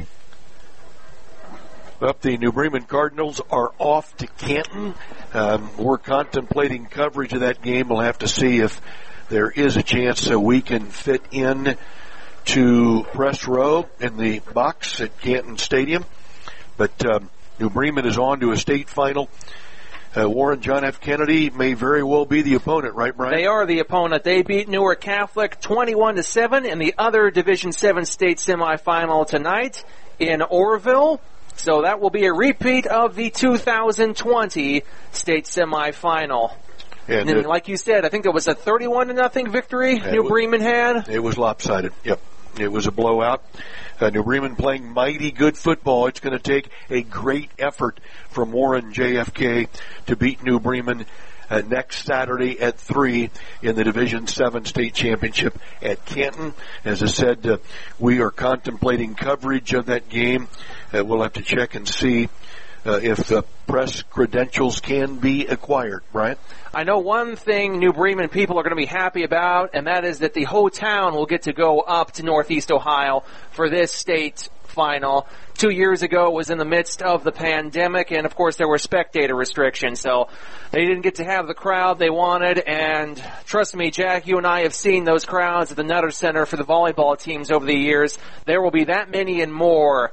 Up, the New Bremen Cardinals are off to Canton. We're contemplating coverage of that game. We'll have to see if there is a chance that we can fit in to press row in the box at Canton Stadium. But New Bremen is on to a state final. Warren John F. Kennedy may very well be the opponent, right, Brian? They are the opponent. They beat Newark Catholic 21-7 in the other Division 7 state semifinal tonight in Orrville. So that will be a repeat of the 2020 state semifinal. And like you said, I think it was a 31-0 victory New Bremen had. It was lopsided. Yep. It was a blowout. New Bremen playing mighty good football. It's going to take a great effort from Warren JFK to beat New Bremen next Saturday at 3 in the Division 7 state championship at Canton. As I said, we are contemplating coverage of that game. We'll have to check and see if the press credentials can be acquired, Brian. I know one thing New Bremen people are going to be happy about, and that is that the whole town will get to go up to Northeast Ohio for this state final. 2 years ago was in the midst of the pandemic, and of course there were spectator restrictions, so they didn't get to have the crowd they wanted. And trust me, Jack, you and I have seen those crowds at the Nutter Center for the volleyball teams over the years. There will be that many and more,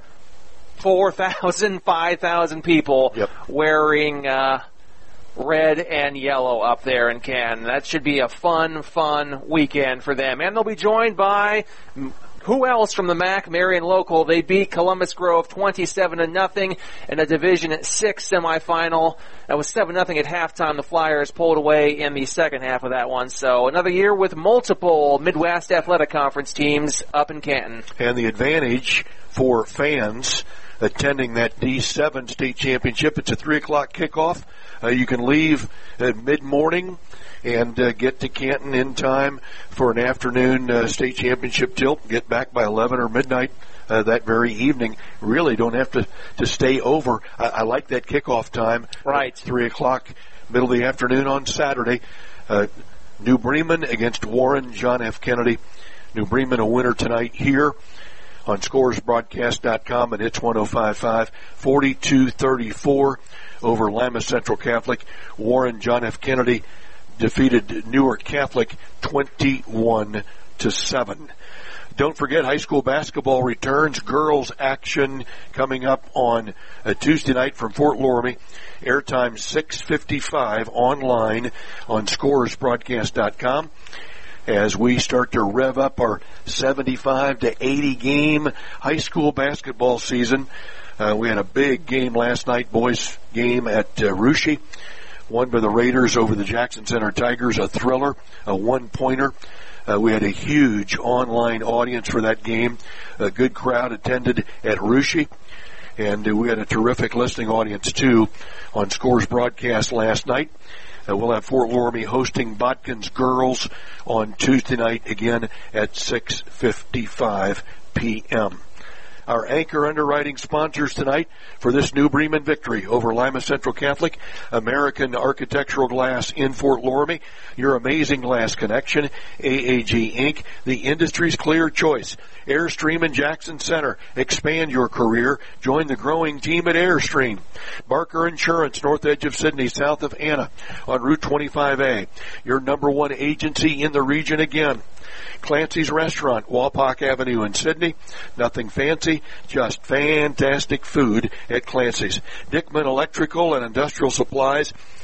4,000, 5,000 people wearing red and yellow up there in Canton. That should be a fun weekend for them. And they'll be joined by who else from the MAC? Marion Local. They beat Columbus Grove 27-0 in a Division 6 semifinal. That was 7-0 at halftime. The Flyers pulled away in the second half of that one. So another year with multiple Midwest Athletic Conference teams up in Canton. And the advantage for fans attending that D7 state championship, it's a 3 o'clock kickoff. You can leave at mid-morning and get to Canton in time for an afternoon state championship tilt. Get back by 11 or midnight that very evening. Really don't have to stay over. I like that kickoff time. Right. 3 o'clock, middle of the afternoon on Saturday. New Bremen against Warren John F. Kennedy. New Bremen a winner tonight here on ScoresBroadcast.com, and it's 105.5, 42-34 over Lima Central Catholic. Warren John F. Kennedy defeated Newark Catholic 21-7. Don't forget, high school basketball returns. Girls action coming up on Tuesday night from Fort Loramie. Airtime 6:55 online on ScoresBroadcast.com. As we start to rev up our 75 to 80 game high school basketball season. We had a big game last night, boys game at Russia. Won by the Raiders over the Jackson Center Tigers, a thriller, a one-pointer. We had a huge online audience for that game. A good crowd attended at Russia. And we had a terrific listening audience, too, on Scores broadcast last night. We'll have Fort Loramie hosting Botkins Girls on Tuesday night again at 6:55 p.m. Our anchor underwriting sponsors tonight for this New Bremen victory over Lima Central Catholic, American Architectural Glass in Fort Loramie, your amazing glass connection, AAG Inc., the industry's clear choice, Airstream in Jackson Center. Expand your career. Join the growing team at Airstream. Barker Insurance, north edge of Sydney, south of Anna, on Route 25A. Your number one agency in the region again. Clancy's Restaurant, Wapak Avenue in Sydney. Nothing fancy, just fantastic food at Clancy's. Dickman Electrical and Industrial Supplies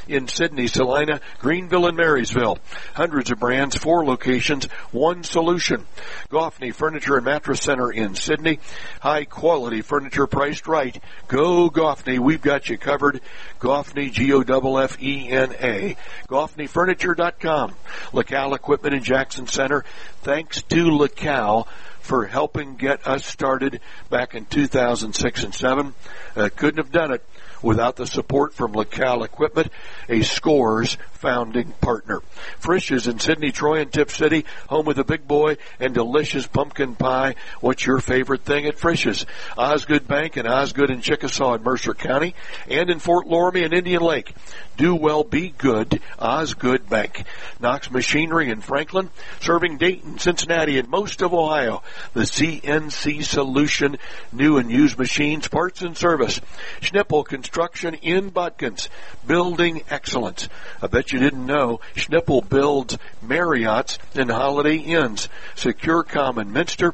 in Sydney, Salina, Greenville, and Marysville. Hundreds of brands, 4 locations, 1 solution. Goffney Furniture and Mattress Center in Sydney. High quality furniture priced right. Go Goffney. We've got you covered. Goffney, Goffena. GoffneyFurniture.com. LaCal Equipment in Jackson Center. Thanks to LaCal for helping get us started back in 2006 and 7. Couldn't have done it without the support from LaCal Equipment, a Scores founding partner. Frisch's in Sydney, Troy, and Tip City, home of the big boy and delicious pumpkin pie. What's your favorite thing at Frisch's? Osgood Bank and Osgood in Chickasaw in Mercer County, and in Fort Loramie and Indian Lake. Do well, be good, Osgood Bank. Knox Machinery in Franklin, serving Dayton, Cincinnati, and most of Ohio. The CNC Solution, new and used machines, parts and service. Schnippel Construction in Bodkins, building excellence. I bet you didn't know Schnippel builds Marriotts and Holiday Inns. SecureCom in Minster,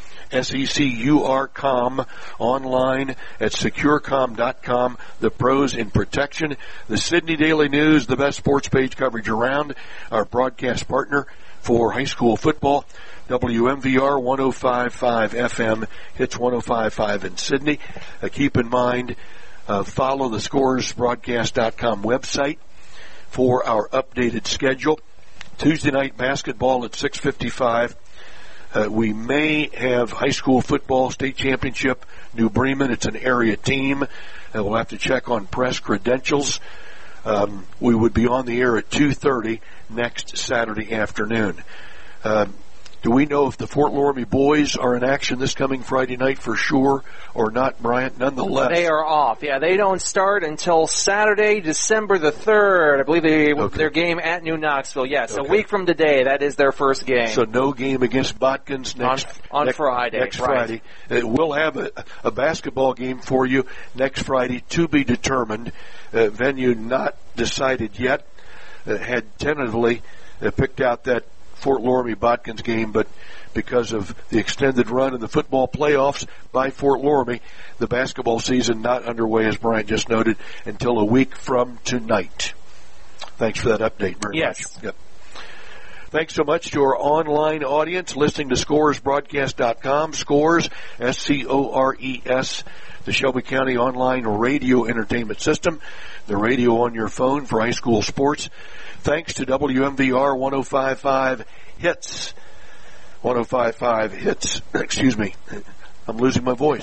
SECURCOM, online at securecom.com. The pros in protection. The Sydney Daily News, the best sports page coverage around. Our broadcast partner for high school football. WMVR 105.5 FM, hits 105.5 in Sydney. Keep in mind, follow the scoresbroadcast.com website for our updated schedule. Tuesday night basketball at 6:55. We may have high school football state championship, New Bremen. It's an area team. We'll have to check on press credentials. We would be on the air at 2:30 next Saturday afternoon. Do we know if the Fort Loramie boys are in action this coming Friday night for sure or not, Bryant? Nonetheless, they are off. Yeah, they don't start until Saturday, December the 3rd. I believe their game at New Knoxville. Yes, a week from today. That is their first game. So no game against Bodkins on Friday. Next Friday. We'll have a basketball game for you next Friday to be determined. Venue not decided yet. Had tentatively picked out that Fort Loramie-Bodkins game, but because of the extended run in the football playoffs by Fort Loramie, the basketball season not underway, as Brian just noted, until a week from tonight. Thanks for that update very much. Yep. Thanks so much to our online audience listening to ScoresBroadcast.com, Scores, SCORES, the Shelby County Online Radio Entertainment System, the radio on your phone for high school sports. Thanks to WMVR 105.5 Hits. 105.5 Hits. Excuse me. I'm losing my voice.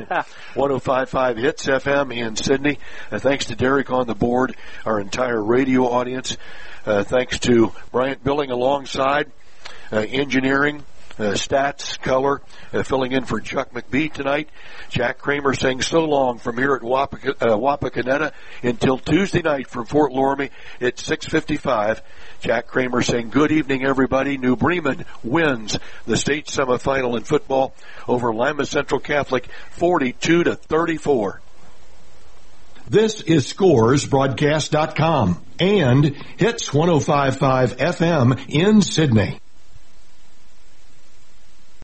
105.5 Hits FM in Sydney. Thanks to Derek on the board, our entire radio audience. Thanks to Bryant Billing alongside, engineering, stats, color, filling in for Chuck McBee tonight. Jack Kramer saying so long from here at Wapakoneta until Tuesday night from Fort Loramie at 6:55. Jack Kramer saying good evening, everybody. New Bremen wins the state semifinal in football over Lima Central Catholic 42-34. This is ScoresBroadcast.com and Hits 105.5 FM in Sydney.